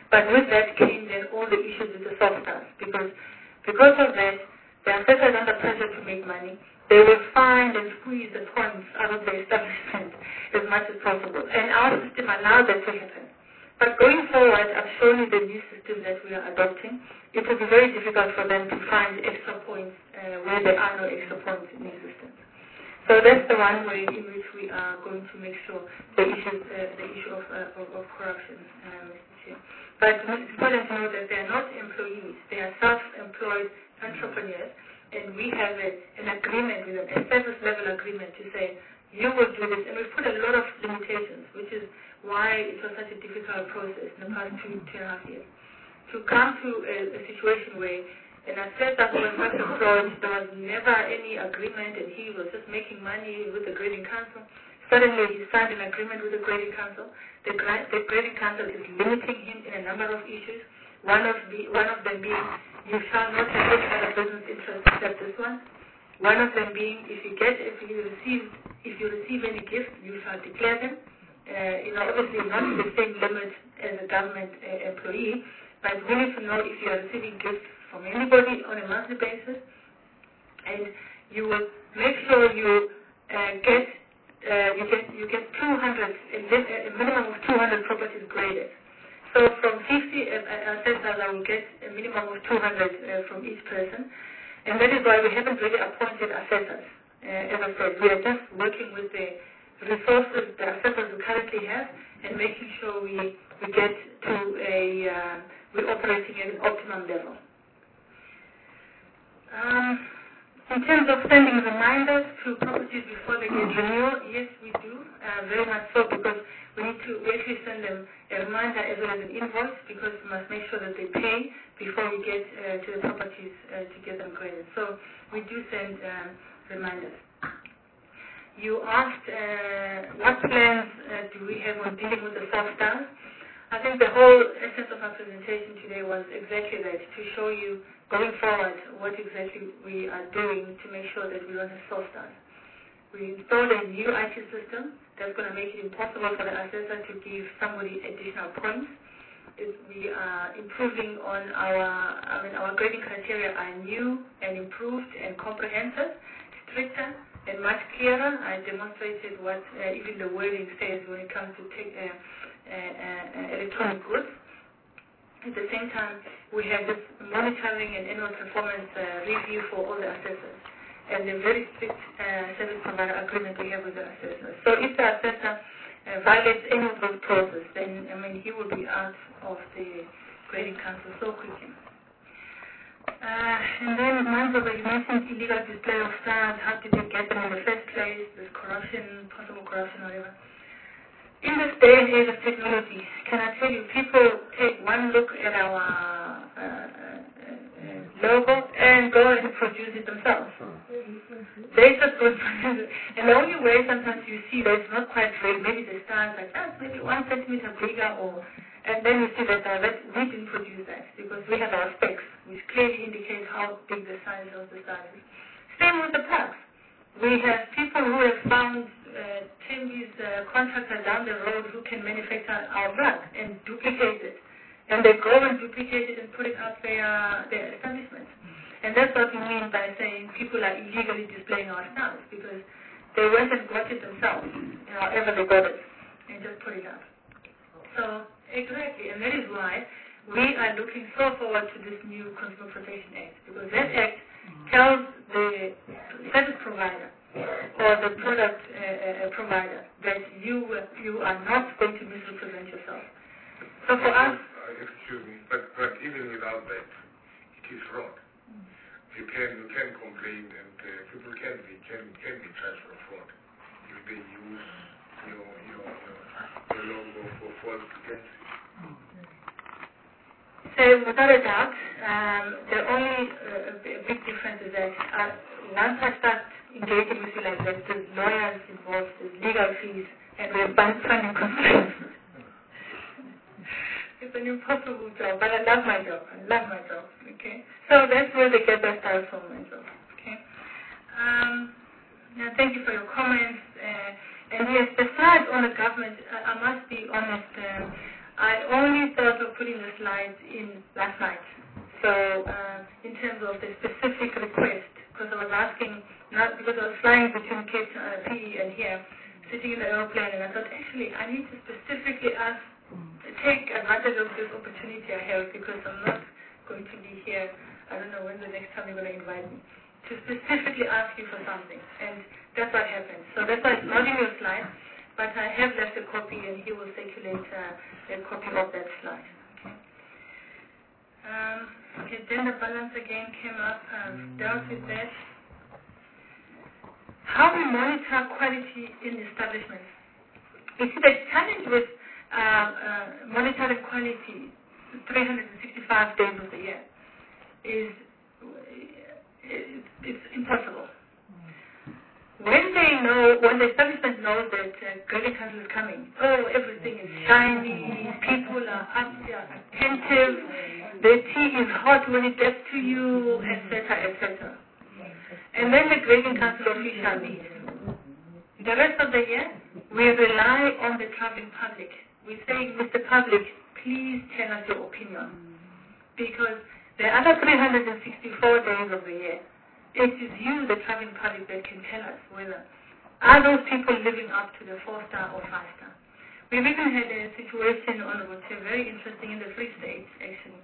But with that came then all the issues with the soft stars, because because of that, the assessors are under pressure to make money. They will find and squeeze the points out of the establishment as much as possible. And our system allows that to happen. But going forward, I've shown you the new system that we are adopting. It will be very difficult for them to find extra points uh, where there are no extra points in existence. So that's the one way in which we are going to make sure the issue, uh, the issue of, uh, of, of corruption, uh, Mister Chair. But it's important to know that they are not employees. They are self-employed entrepreneurs. And we have a, an agreement with them, a service-level agreement to say, you will do this. And we've put a lot of limitations, which is why it was such a difficult process in the past two, two and a half years. To come to a, a situation where an assessor who was self-employed, there was never any agreement, and he was just making money with the grading council. Suddenly, he signed an agreement with the grading council. The, the grading council is limiting him in a number of issues. One of, the, one of them being, you shall not have any other business interest except this one. One of them being, if you get, if you receive, if you receive any gifts, you shall declare them. Uh, you know, obviously not to the same limit as a government uh, employee, but we need to know if you are receiving gifts from anybody on a monthly basis, and you will make sure you uh, get, uh, you get, you get two hundred, a minimum of two hundred properties graded. So from fifty assessors, I will get a minimum of two hundred uh, from each person. And that is why we haven't really appointed assessors. Uh, as I said, we are just working with the resources the assessors we currently have and making sure we, we get to a, uh, we're operating at an optimum level. Um, in terms of sending reminders to properties before they get renewal, yes, we do, uh, very much so, because we need to we actually send them a reminder as well as an invoice, because we must make sure that they pay before we get uh, to the properties uh, to get them graded. So we do send um, reminders. You asked uh, what plans uh, do we have on dealing with the soft stars. I think the whole essence of our presentation today was exactly that, to show you going forward what exactly we are doing to make sure that we don't have soft stars. We installed a new I T system that's going to make it impossible for the assessor to give somebody additional points. It, we are improving on our, I mean, our grading criteria are new and improved and comprehensive, stricter and much clearer. I demonstrated what uh, even the wording says when it comes to take, uh, uh, uh, electronic goods. At the same time, we have this monitoring and annual performance uh, review for all the assessors, and a very strict uh, service provider agreement we have with the assessor. So if the assessor uh, violates any of those clauses, then I mean he will be out of the grading council so quickly. Uh, and then Manzoba, you mentioned illegal display of stars. How did you get them in the first place? There's corruption, possible corruption, whatever. In this day and age of technology, can I tell you, people take one look at our uh, uh, logo and go and produce it themselves. They just go produce it. And the only way sometimes you see that it's not quite real, maybe the stars like that, maybe one centimeter bigger, or and then you see that, uh, that we didn't produce that because we have our specs, which clearly indicate how big the size of the star is. Same with the plugs. We have people who have found uh, Timby's uh, contractor down the road who can manufacture our plug and duplicate it. And they go and duplicate it and put it out their, their establishments. And that's what we mean by saying people are illegally displaying our stars, because they went and got it themselves, you know, however they got it, and just put it up. So, exactly, and that is why we are looking so forward to this new Consumer Protection Act, because that act tells the service provider or the product uh, uh, provider that you you are not going to misrepresent yourself. So for us, uh, excuse me, but but even without that, it is fraud. You can you can complain, and uh, people can be can can be charged for fraud if they use your your your, your logo for false pretenses. So without a doubt, um, the only uh, big difference is that uh, once I start engaging with you like that, there's lawyers involved, there's legal fees, and we're funding constraints. It's an impossible job, but I love my job. I love my job. Okay, so that's where they get their start from, my job. Okay. Um, now, thank you for your comments. Uh, and yes, the slides on the government, I, I must be honest. Um, I only thought of putting the slides in last night. So uh, in terms of the specific request, because I was asking, not because I was flying between Cape uh, P E and here, sitting in the airplane, and I thought, actually, I need to specifically ask, take advantage of this opportunity I have, because I'm not going to be here. I don't know when the next time you're going to invite me, to specifically ask you for something. And that's what happened. So that's why it's not in your slide, but I have left a copy, and he will circulate uh, a copy of that slide. Um, okay, gender balance again came up. I've dealt with that. How we monitor quality in establishments. You see, the challenge with uh, uh, monitoring quality three hundred sixty-five days of the year is it's, it's impossible. When they know, when the establishment knows that uh, grading council is coming, oh, everything is shiny, people are up, are attentive, the tea is hot when it gets to you, et cetera, et cetera. And then the grading council official meets. The rest of the year, we rely on the traveling public. We say, Mister Public, please tell us your opinion. Because the other three hundred sixty-four days of the year, it is you, the traveling public, that can tell us whether are those people living up to the four-star or five-star. We've even had a situation on what's very interesting in the Free State, actually,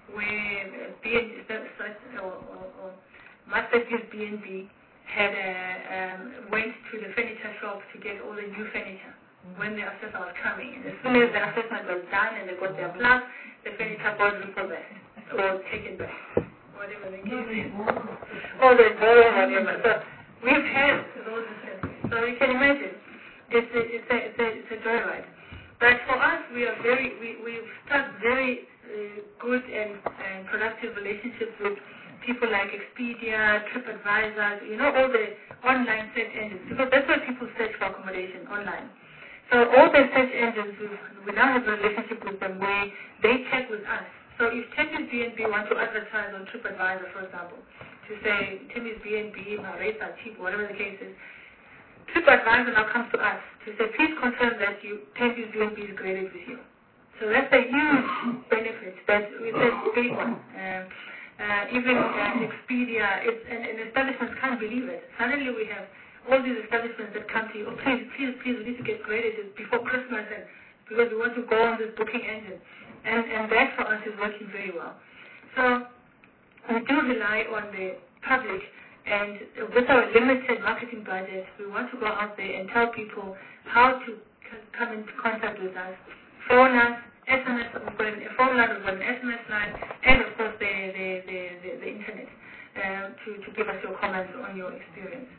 where B and B or, or, or Masterpiece B and B had a, um, went to the furniture shop to get all the new furniture when the assessor was coming. And as soon as the assessment was done and they got their plug, the furniture was repossessed or taken back, whatever the case is. Or they borrow whatever. So we've had those instances. So you can imagine, it's a, it's a, it's a, it's a joyride. But for us, we are very, we, we've struck very uh, good and, and productive relationships with people like Expedia, TripAdvisor, you know, all the online search engines, because that's where people search for accommodation online. So all the search engines, we now have a relationship with them where they check with us. So if Timmy's B and B want to advertise on TripAdvisor, for example, to say Timmy's B and B, my rates are cheap, whatever the case is, TripAdvisor now comes to us to say, please confirm that you Timmy's B and B is graded with you. So that's a huge benefit. That's it's a big one. Um, Uh, even uh, Expedia, it's, and, and establishments can't believe it. Suddenly we have all these establishments that come to you, oh, please, please, please, we need to get graded before Christmas, and because we want to go on this booking engine. And, and that for us is working very well. So we do rely on the public, and with our limited marketing budget, we want to go out there and tell people how to c- come into contact with us, phone us, S M S, we've got a phone line, we've got an S M S line, and of course the, the, the, the, the internet uh, to, to give us your comments on your experience.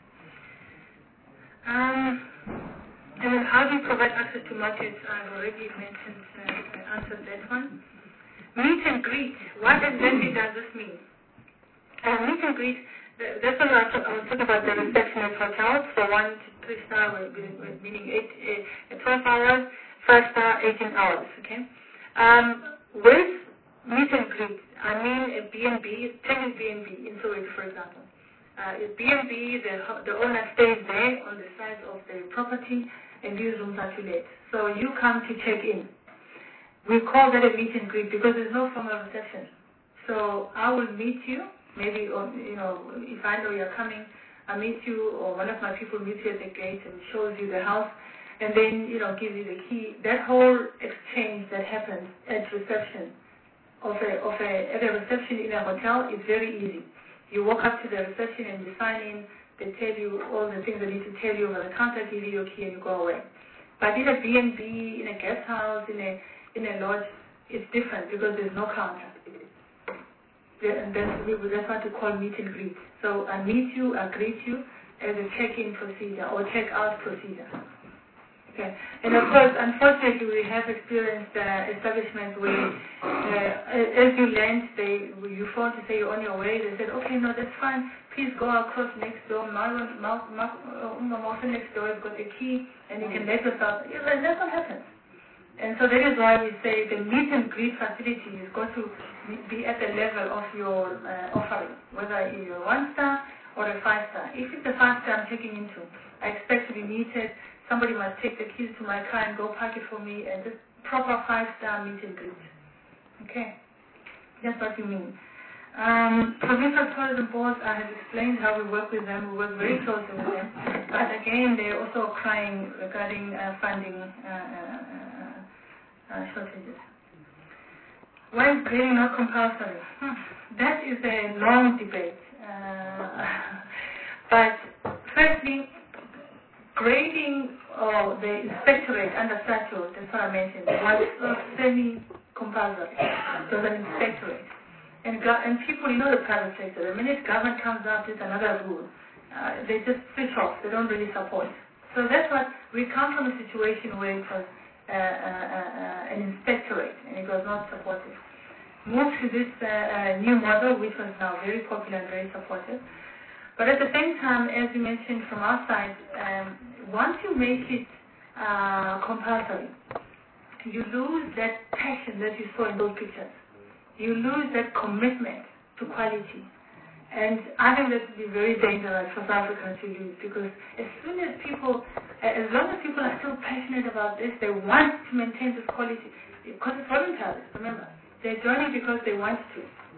Um, and then how do you provide access to markets? I've already mentioned, uh, answered that one. Meet and greet, what exactly does this mean? Uh, meet and greet, that's what I was talking about, the reception at hotels, for one to three star, meaning eight, eight, twelve hours, five star, eighteen hours, okay? Um, with meet and greet, I mean a B and B, Timmy's B and B in Soweto, for example. Uh, a B and B, the, the owner stays there on the side of the property, and these rooms are to let. So you come to check in. We call that a meet and greet because there's no formal reception. So I will meet you, maybe, or, you know, if I know you're coming, I meet you, or one of my people meets you at the gate and shows you the house, and then, you know, gives you the key. That whole exchange that happens at reception, of a, of a, at a reception in a hotel, is very easy. You walk up to the reception and you sign in, they tell you all the things they need to tell you over the counter, give you your key, and you go away. But in a B and B, in a guest house, in a, in a lodge, it's different because there's no counter. And that's, that's what we call meet and greet. So I meet you, I greet you as a check-in procedure or check-out procedure. Okay. And of course, unfortunately, we have experienced uh, establishments where, uh, as you land, they you phone to say you're on your way. They said, okay, no, that's fine. Please go across next door. Marlon, Mar- Mar- Mar- next door has got the key, and you can let us out. Yeah, that's what happens. And so that is why we say the meet and greet facility is going to be at the level of your uh, offering, whether you're a one star or a five star. If it's a five star I'm checking into, I expect to be meted. Somebody must take the keys to my car and go park it for me and just proper five-star meet and greet. Okay, that's what we mean. Um, provincial tourism boards, I have explained how we work with them. We work very closely with them. But again, they're also crying regarding uh, funding uh, uh, uh, shortages. Why is grading not compulsory? Hmm. That is a long debate. Uh, but firstly, grading or the inspectorate under statute, that's what I mentioned, was uh, semi-compulsory. It was an inspectorate. And, and people, you know the private sector, the minute government comes out with another rule, uh, they just switch off, they don't really support. So that's what, we come from a situation where it was uh, uh, uh, an inspectorate and it was not supportive. Moved to this uh, uh, new model, which was now very popular and very supportive. But at the same time, as you mentioned from our side, um, once you make it uh, compulsory, you lose that passion that you saw in those pictures. You lose that commitment to quality. And I think that would be very dangerous for South Africans to lose, because as soon as people, as long as people are still passionate about this, they want to maintain this quality, because it's voluntary, remember. They're joining because they want to.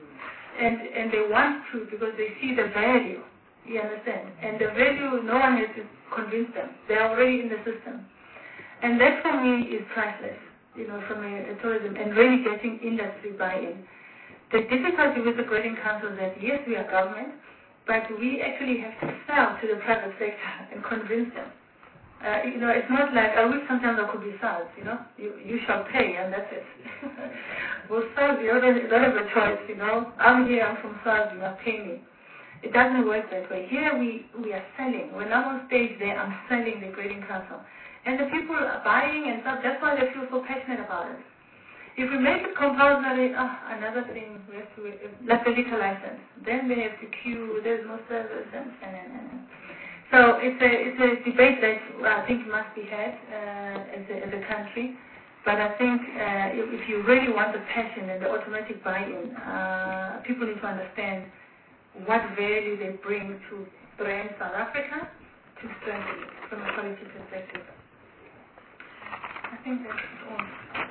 And, and they want to because they see the value, you understand? And the value, no one has to convince them. They're already in the system. And that for me is priceless, you know, from a, a tourism, and really getting industry buy-in. The difficulty with the grading council is that, yes, we are government, but we actually have to sell to the private sector and convince them. Uh, you know, it's not like, I wish sometimes I could be SARS, you know, you, you shall pay, and that's it. Well, SARS, you don't, you don't have a choice, you know, I'm here, I'm from SARS, you must pay me. It doesn't work that way. Here we, we are selling. When I'm on stage there, I'm selling the grading council. And the people are buying and stuff, that's why they feel so passionate about it. If we make it compulsory, oh, another thing, we have to, like the liquor license, then they have to queue, there's no service, and, and, and, and. So it's a, it's a debate that I think must be had uh, as, a, as a country. But I think uh, if, if you really want the passion and the automatic buy-in, uh, people need to understand what value they bring to brand South Africa to strengthen it from a quality perspective. I think that's all.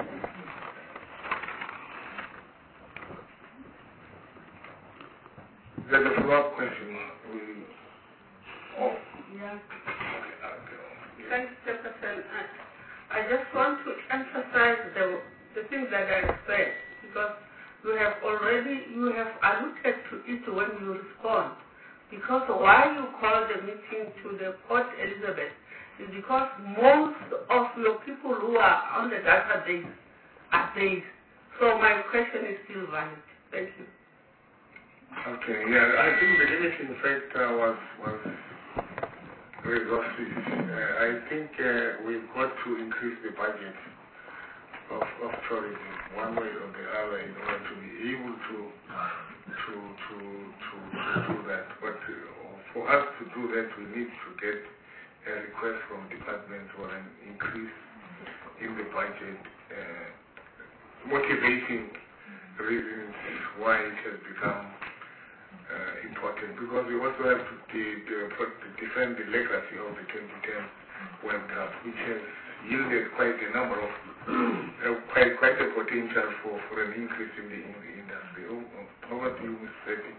There's a follow-up question. We, oh. Yeah. Thanks, Jefferson. I, I just want to emphasize the, the things that I said, because you have already, you have alluded to it when you respond. Because why you call the meeting to the Port Elizabeth is because most of your people who are on the database are based. So my question is still valid. Thank you. Okay, yeah, I think the limiting factor was, was resources. Uh, I think uh, we've got to increase the budget of, of tourism one way or the other in order to be able to to to to, to do that. But uh, for us to do that, we need to get a request from department for an increase in the budget, uh, motivating reasons why it has become uh, important, because we also have to de de to defend the legacy of the twenty ten World Cup, which has yielded quite a number of uh, quite quite a potential for, for an increase in the in the industry. Over to you, Miz Freddy.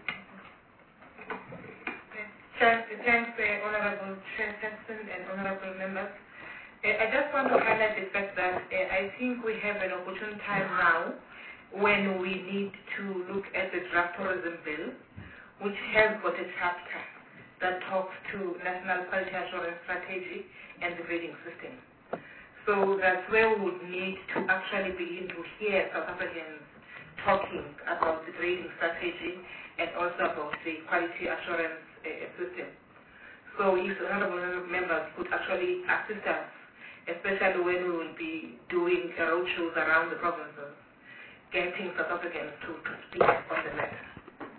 Thanks, thanks uh, Honorable Chairperson and Honorable Members. Uh, I just want to highlight the fact that uh, I think we have an opportune time now when we need to look at the draft tourism bill, which has got a chapter that talks to national quality assurance strategy and the grading system. So that's where we would need to actually begin to hear South Africans talking about the grading strategy and also about the quality assurance uh, system. So if honorable members could actually assist us, especially when we will be doing roadshows around the provinces, getting South Africans to, to speak on the matter.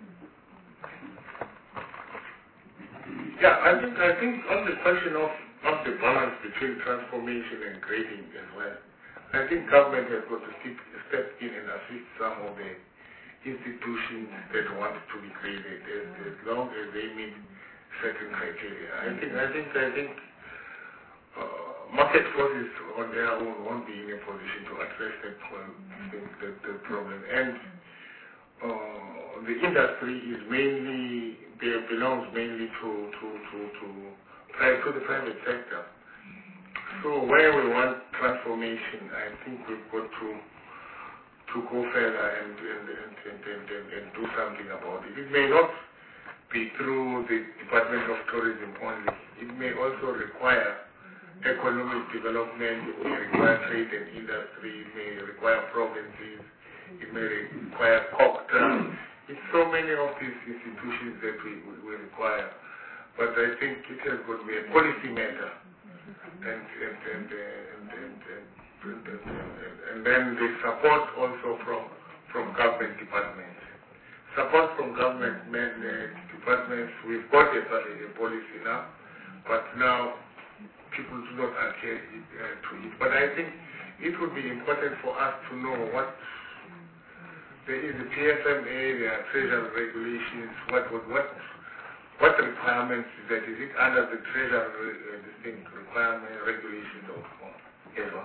Yeah, I think I think on the question of, of the balance between transformation and grading as well, I think government has got to step, step in and assist some of the institutions that want to be graded as, as long as they meet certain criteria. I think I think I think uh, market forces on their own won't be in a position to address that, uh, the, the, the problem. And uh, the industry is mainly, belongs mainly to, to, to, to, to the private sector. So where we want transformation, I think we've got to to go further and and, and, and, and, and do something about it. It may not be through the Department of Tourism only. It may also require economic development, it may require trade and industry, it may require provinces, it may require COCTA. It's so many of these institutions that we, we, we require. But I think it has got to be a policy matter. And, and, and, and, and, and And, and then the support also from from government departments. Support from government uh, departments, we've got a, a policy now, but now people do not adhere it, uh, to it. But I think it would be important for us to know what there is the P F M A, there are treasury regulations, what what what what requirements is that? Is it under the treasury uh, distinct requirement regulations or whatever?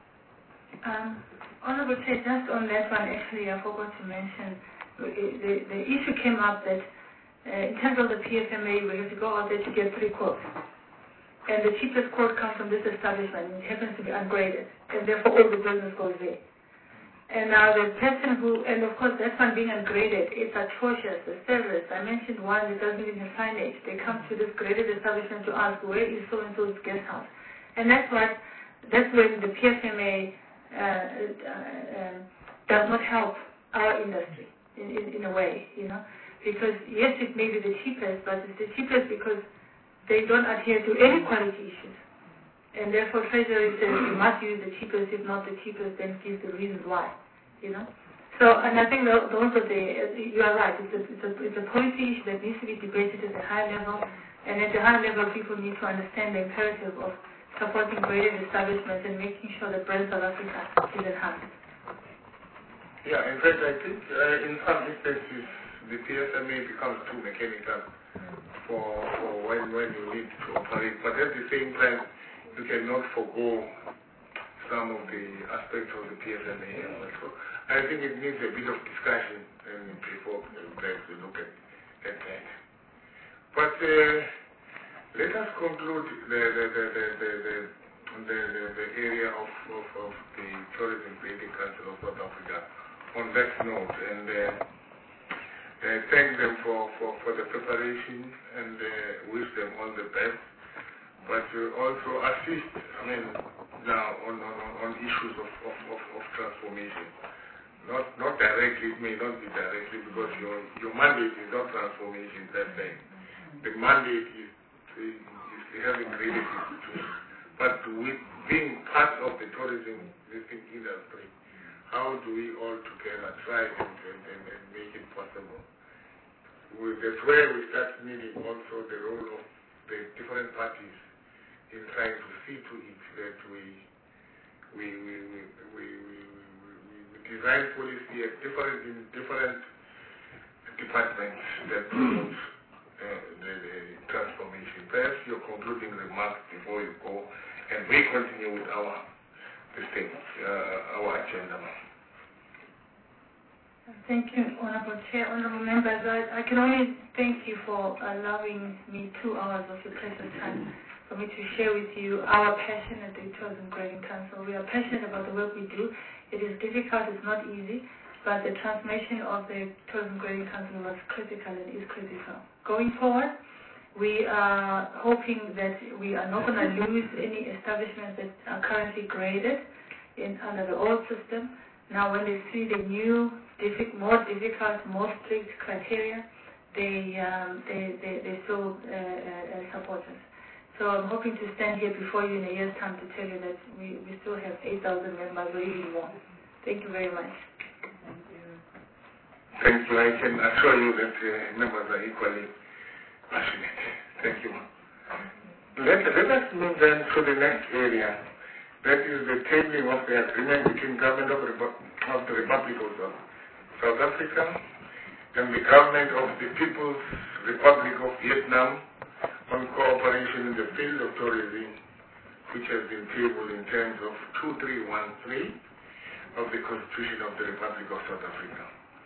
Um, Honorable Chair, just on that one, actually, I forgot to mention, the, the, the issue came up that uh, in terms of the P F M A, we have to go out there to get three quotes. And the cheapest quote comes from this establishment. It happens to be ungraded, and therefore all the business goes there. And now the person who, and of course that one being ungraded, it's atrocious, the service. I mentioned one that doesn't even have signage. They come to this graded establishment to ask, where is so-and-so's guest house? And that's what, that's when the P F M A Uh, uh, does not help our industry in, in, in a way, you know, because yes, it may be the cheapest, but it's the cheapest because they don't adhere to any quality issues, and therefore Treasury says you must use the cheapest, if not the cheapest, then gives the reasons why, you know. So, and I think those are the, you are right, it's a, it's a, it's a policy issue that needs to be debated at a high level, and at a high level people need to understand the imperative of supporting graded establishments and making sure that brand South Africa is enhanced. Yeah, in fact, I think uh, in some instances the P S M A becomes too mechanical for, for when, when you need to operate. But at the same time, you cannot forego some of the aspects of the P S M A. So I think it needs a bit of discussion and before we look at, at that. But uh, let us conclude the the the the the, the, the, the, the area of, of, of the Tourism Creating Council of South Africa on that note, and uh, uh, thank them for, for, for the preparation and uh, wish them all the best. But uh, also assist, I mean, now on, on, on issues of, of, of, of transformation. Not not directly, it may not be directly because your your mandate is not transformation per se. The mandate is is having graded institutions. But with being part of the tourism industry, how do we all together try and, and, and, and make it possible? With that's where we start needing also the role of the different parties in trying to see to it that we we we we, we, we, we, we design policy at different in different departments that promote Uh, the, the transformation. Perhaps your concluding remarks before you go, and we continue with our this thing, uh, our agenda. Thank you, Honorable Chair, Honorable Members. I, I can only thank you for allowing me two hours of your precious time for me to share with you our passion at the Tourism Grading Council. We are passionate about the work we do. It is difficult, it's not easy, but the transformation of the Tourism Grading Council was critical and is critical. Going forward, we are hoping that we are not going to lose any establishments that are currently graded in, under the old system. Now, when they see the new, diffi- more difficult, more strict criteria, they um, they, they, they still uh, uh, support us. So I'm hoping to stand here before you in a year's time to tell you that we, we still have eight thousand members or even more. Thank you very much. Thank you. I can assure you that uh, members are equally passionate. Thank you. Let, let us move then to the next area. That is the tabling of the agreement between government of, Repu- of the Republic of South Africa and the government of the People's Republic of Vietnam on cooperation in the field of tourism which has been tabled in terms of two three one three of the Constitution of the Republic of South Africa.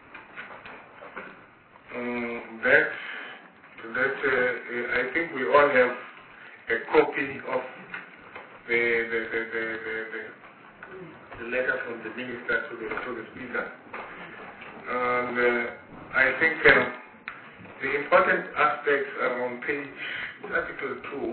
Um, that, that uh, I think we all have a copy of the, the, the, the, the, the, the letter from the Minister to the, to the Speaker. And uh, I think uh, the important aspects are on page Article two,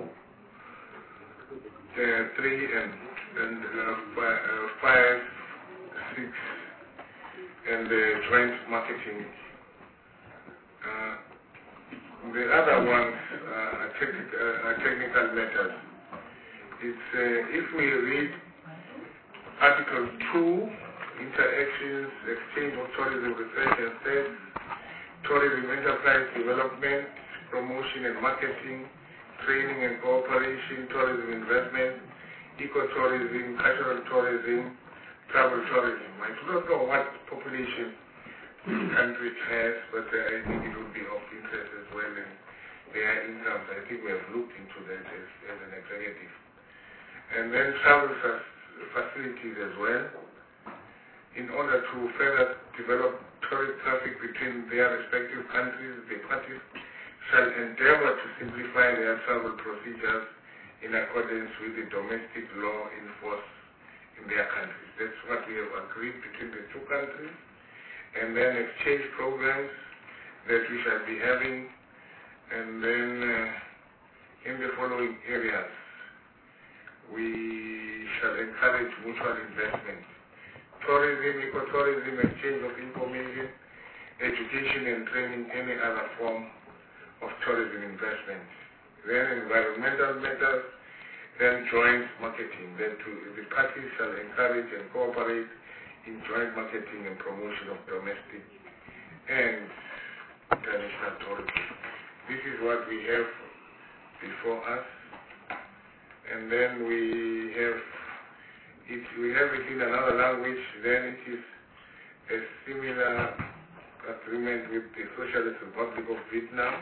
uh, three and, and uh, five, uh, five, six, and the joint marketing. Uh, the other ones uh, are, technic, uh, are technical matters. It's, uh, if we read Article two, interactions, exchange of tourism, research and sales, tourism enterprise development, promotion and marketing, training and cooperation, tourism investment, ecotourism, cultural tourism, travel tourism. I do not know what population this country has, but uh, I think it would be of interest as well in their incomes. I think we have looked into that as, as an executive. And then travel facilities as well, in order to further develop tourist traffic between their respective countries. The parties shall endeavor to simplify their travel procedures in accordance with the domestic law in force in their countries. That's what we have agreed between the two countries. And then exchange programs that we shall be having. And then uh, in the following areas, we shall encourage mutual investment. Tourism, ecotourism, exchange of information, education and training, any other form of tourism investment. Then environmental matters, then joint marketing. Then to, the parties shall encourage and cooperate in joint marketing and promotion of domestic and international tourism. This is what we have before us. And then we have If we have it in another language, then it is a similar agreement with the Socialist Republic of Vietnam,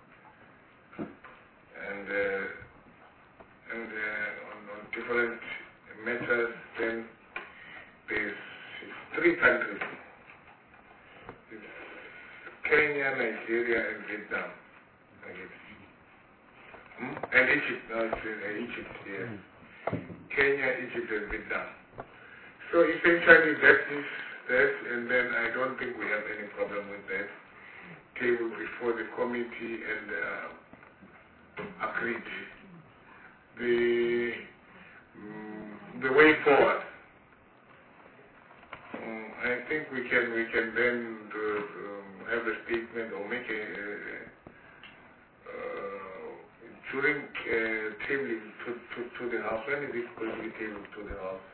and uh, and uh, on, on different matters. Then there's three countries: it's Kenya, Nigeria, and Vietnam. I guess. Hmm? And Egypt. No, it's uh, Egypt. Yeah. Kenya, Egypt, and Vietnam. So essentially that is that, and then I don't think we have any problem with that. Table before the committee and uh, agreed. The um, the way forward. Um, I think we can we can then do, um, have a statement or make a. Uh, During uh, tabling to, to, to the House, when is it going to be tabled to the House?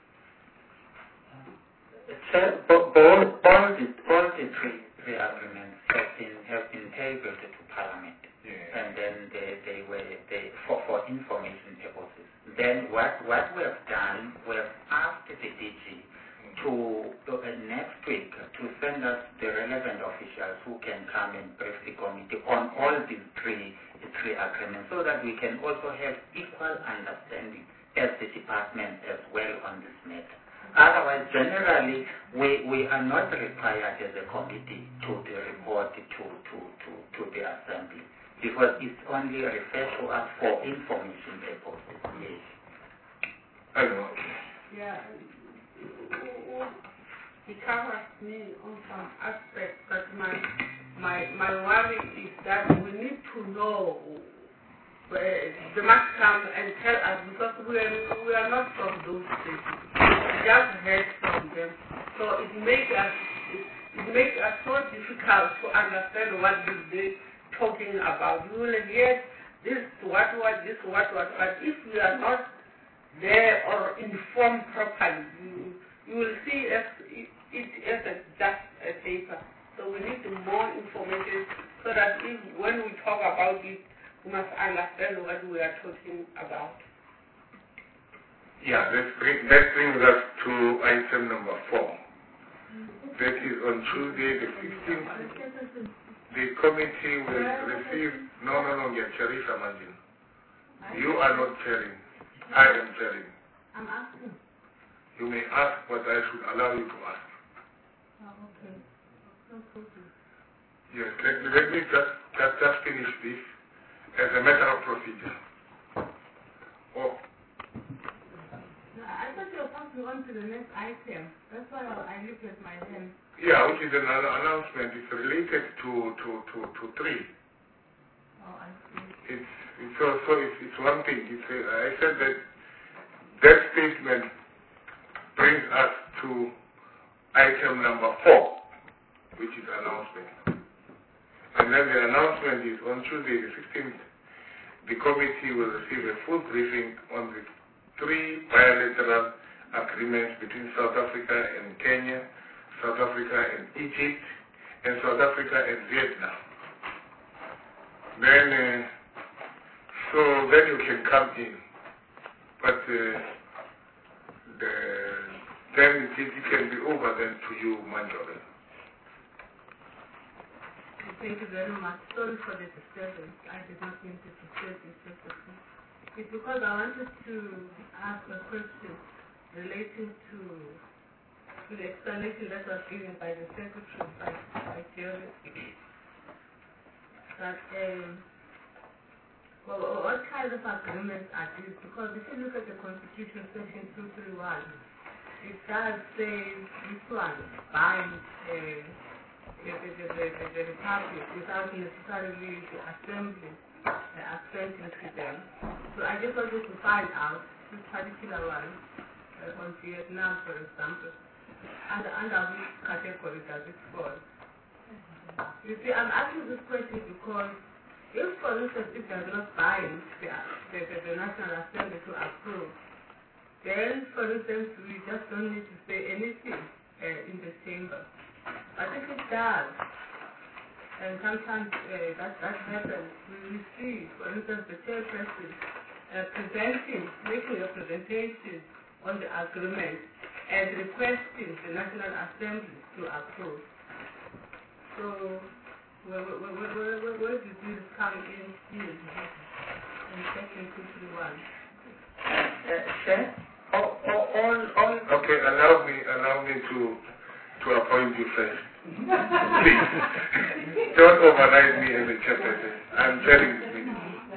So, all, all, the, all the three, three agreements have been, have been tabled to Parliament. Yeah. And then they, they were they, for, for information purposes. Then what, what we have done, we have asked the D G to uh, next week to send us the relevant officials who can come and brief the committee on all these three the three agreements, so that we can also have equal understanding as the department as well on this matter. Otherwise, generally, we, we are not required as a committee to the report to, to, to, to the assembly, because it's only referred to us for information purposes. Yes. Hello. Yeah. He covers me on some aspects, but my my my worry is that we need to know where they must come and tell us, because we are we are not from those places. We just heard from them, so it makes us it, it makes us so difficult to understand what they're talking about. We will hear this what what this what what, but if we are not there or informed properly, you, you will see as it, it as a, just a paper. So we need more information so that if, when we talk about it, we must understand what we are talking about. Yeah, that, bring, that brings us to item number four. That is on Tuesday the fifteenth. The committee will receive, no, no, no, yeah, Sharif Amandin. You are not chairing. I am chairing. I'm asking. You may ask what I should allow you to ask. Oh, okay. No problem. Yes, let me, let me just, just, just finish this as a matter of procedure. Oh. I thought you were passing on to the next item. That's why I looked at my hand. Yeah, which is an announcement. It's related to, to, to, to three. Oh, I see. It's, it's also, it's, it's one thing. It's a, I said that that statement brings us to item number four, which is announcement. And then the announcement is on Tuesday the sixteenth, the committee will receive a full briefing on the three bilateral agreements between South Africa and Kenya, South Africa and Egypt, and South Africa and Vietnam. Then, uh, so then you can come in. But uh, the, then it, it can be over then to you, Manjola. Thank you very much. Sorry for the disturbance. I did not mean to disturb you. It's because I wanted to ask a question relating to, to the explanation that was given by the Secretary, by, by Jerry, that um, well, what kind of agreements are these? Because if you look at the Constitution, Section two thirty-one, it does say this one binds uh, the, the, the, the, the Republic without necessarily the Assembly uh, assenting to them. So I just wanted to find out this particular one uh, on Vietnam, for example, under, under which category does it fall? You see, I'm asking this question because if, for instance, it does not bind the, the, the, the National Assembly to approve, then, for instance, we just don't need to say anything uh, in the chamber. But if it does, and sometimes uh, that, that happens, we will see, for instance, the chairperson uh, presenting, making a presentation on the agreement and requesting the National Assembly to approve. So, where, where, where, where, where, where did this come in here in Section two thirty-one? Uh, sir? Oh, oh, all, all. Okay, allow me, allow me to, to appoint you first. Please, don't override me as a chairperson. I'm chairing this meeting.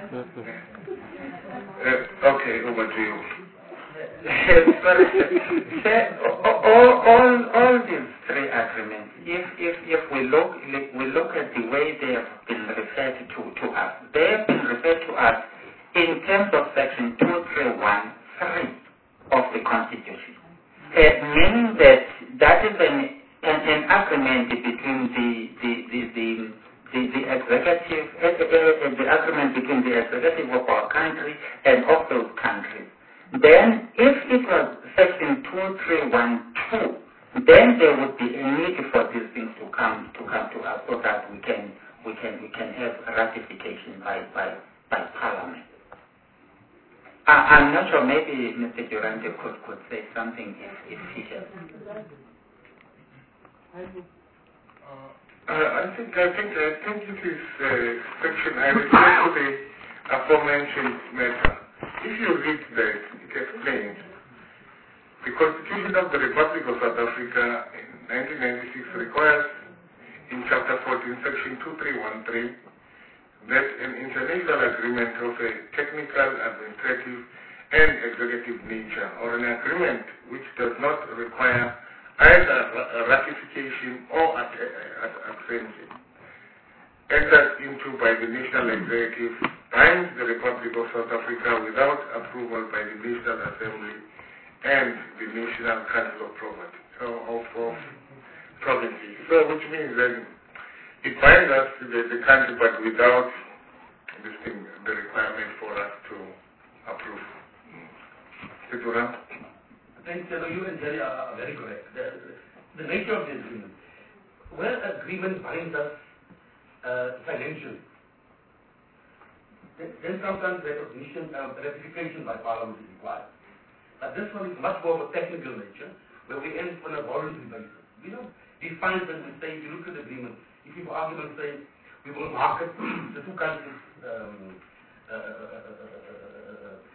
Uh, okay, over to you. Sorry, sir, all, all, all these three agreements, if, if, if we look, we look at the way they have been referred to, to us, they have been referred to us in terms of Section two thirty-one three of the Constitution, uh, meaning that that is an, an, an agreement between the, the, the, the, the, the executive, uh, uh, the agreement between the executive of our country and of those countries. Then, if it was Section two thirty-one two, then there would be a need for these things to come to come to us so that we can we can we can have ratification by by, by Parliament. Uh, I'm not sure. Maybe Mister Durante could could say something if if he has. Uh, I think I think I think it is uh, section. I refer to the aforementioned matter. If you read that, it explains the Constitution of the Republic of South Africa in nineteen ninety-six requires in Chapter fourteen, Section two three one three, that an international agreement of a technical, administrative, and executive nature, or an agreement which does not require either ratification or accession, entered into by the national executive, binds the Republic of South Africa without approval by the National Assembly and the National Council of Property, so of, of provinces. So, which means that it binds us to the, the country, but without this thing, the requirement for us to approve. Situra? Thanks, Chelo. You and Jerry are, are very correct. The, the nature of the agreement. Where agreement binds us uh, financially, then, then sometimes recognition, uh, ratification by Parliament is required. But this one is much more of a technical nature, where we end on a voluntary basis. We don't define when we say, if you look at the agreement, if you, for argument's sake, we will market the two countries um, uh, uh, uh, uh, uh,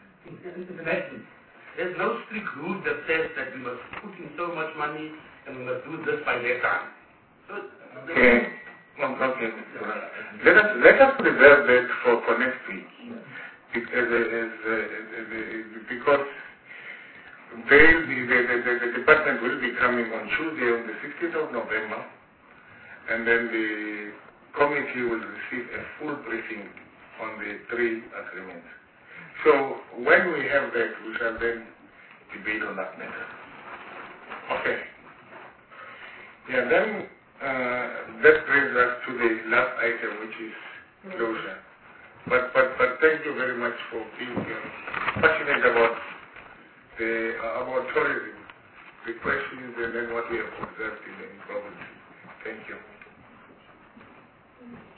internationally. There's no strict rule that says that we must put in so much money and we must do this by that time. So, okay. Okay. Let us let us reserve that for, for next week. Because, as, uh, because they, the, the, the, the department will be coming on Tuesday on the sixteenth of November, and then the committee will receive a full briefing on the three agreements. So when we have that, we shall then debate on that matter. Okay. Yeah, then uh, that brings us to the last item, which is closure. But but but thank you very much for being uh, passionate about the uh, about tourism, the questions, and then what we have observed in the province. Thank you.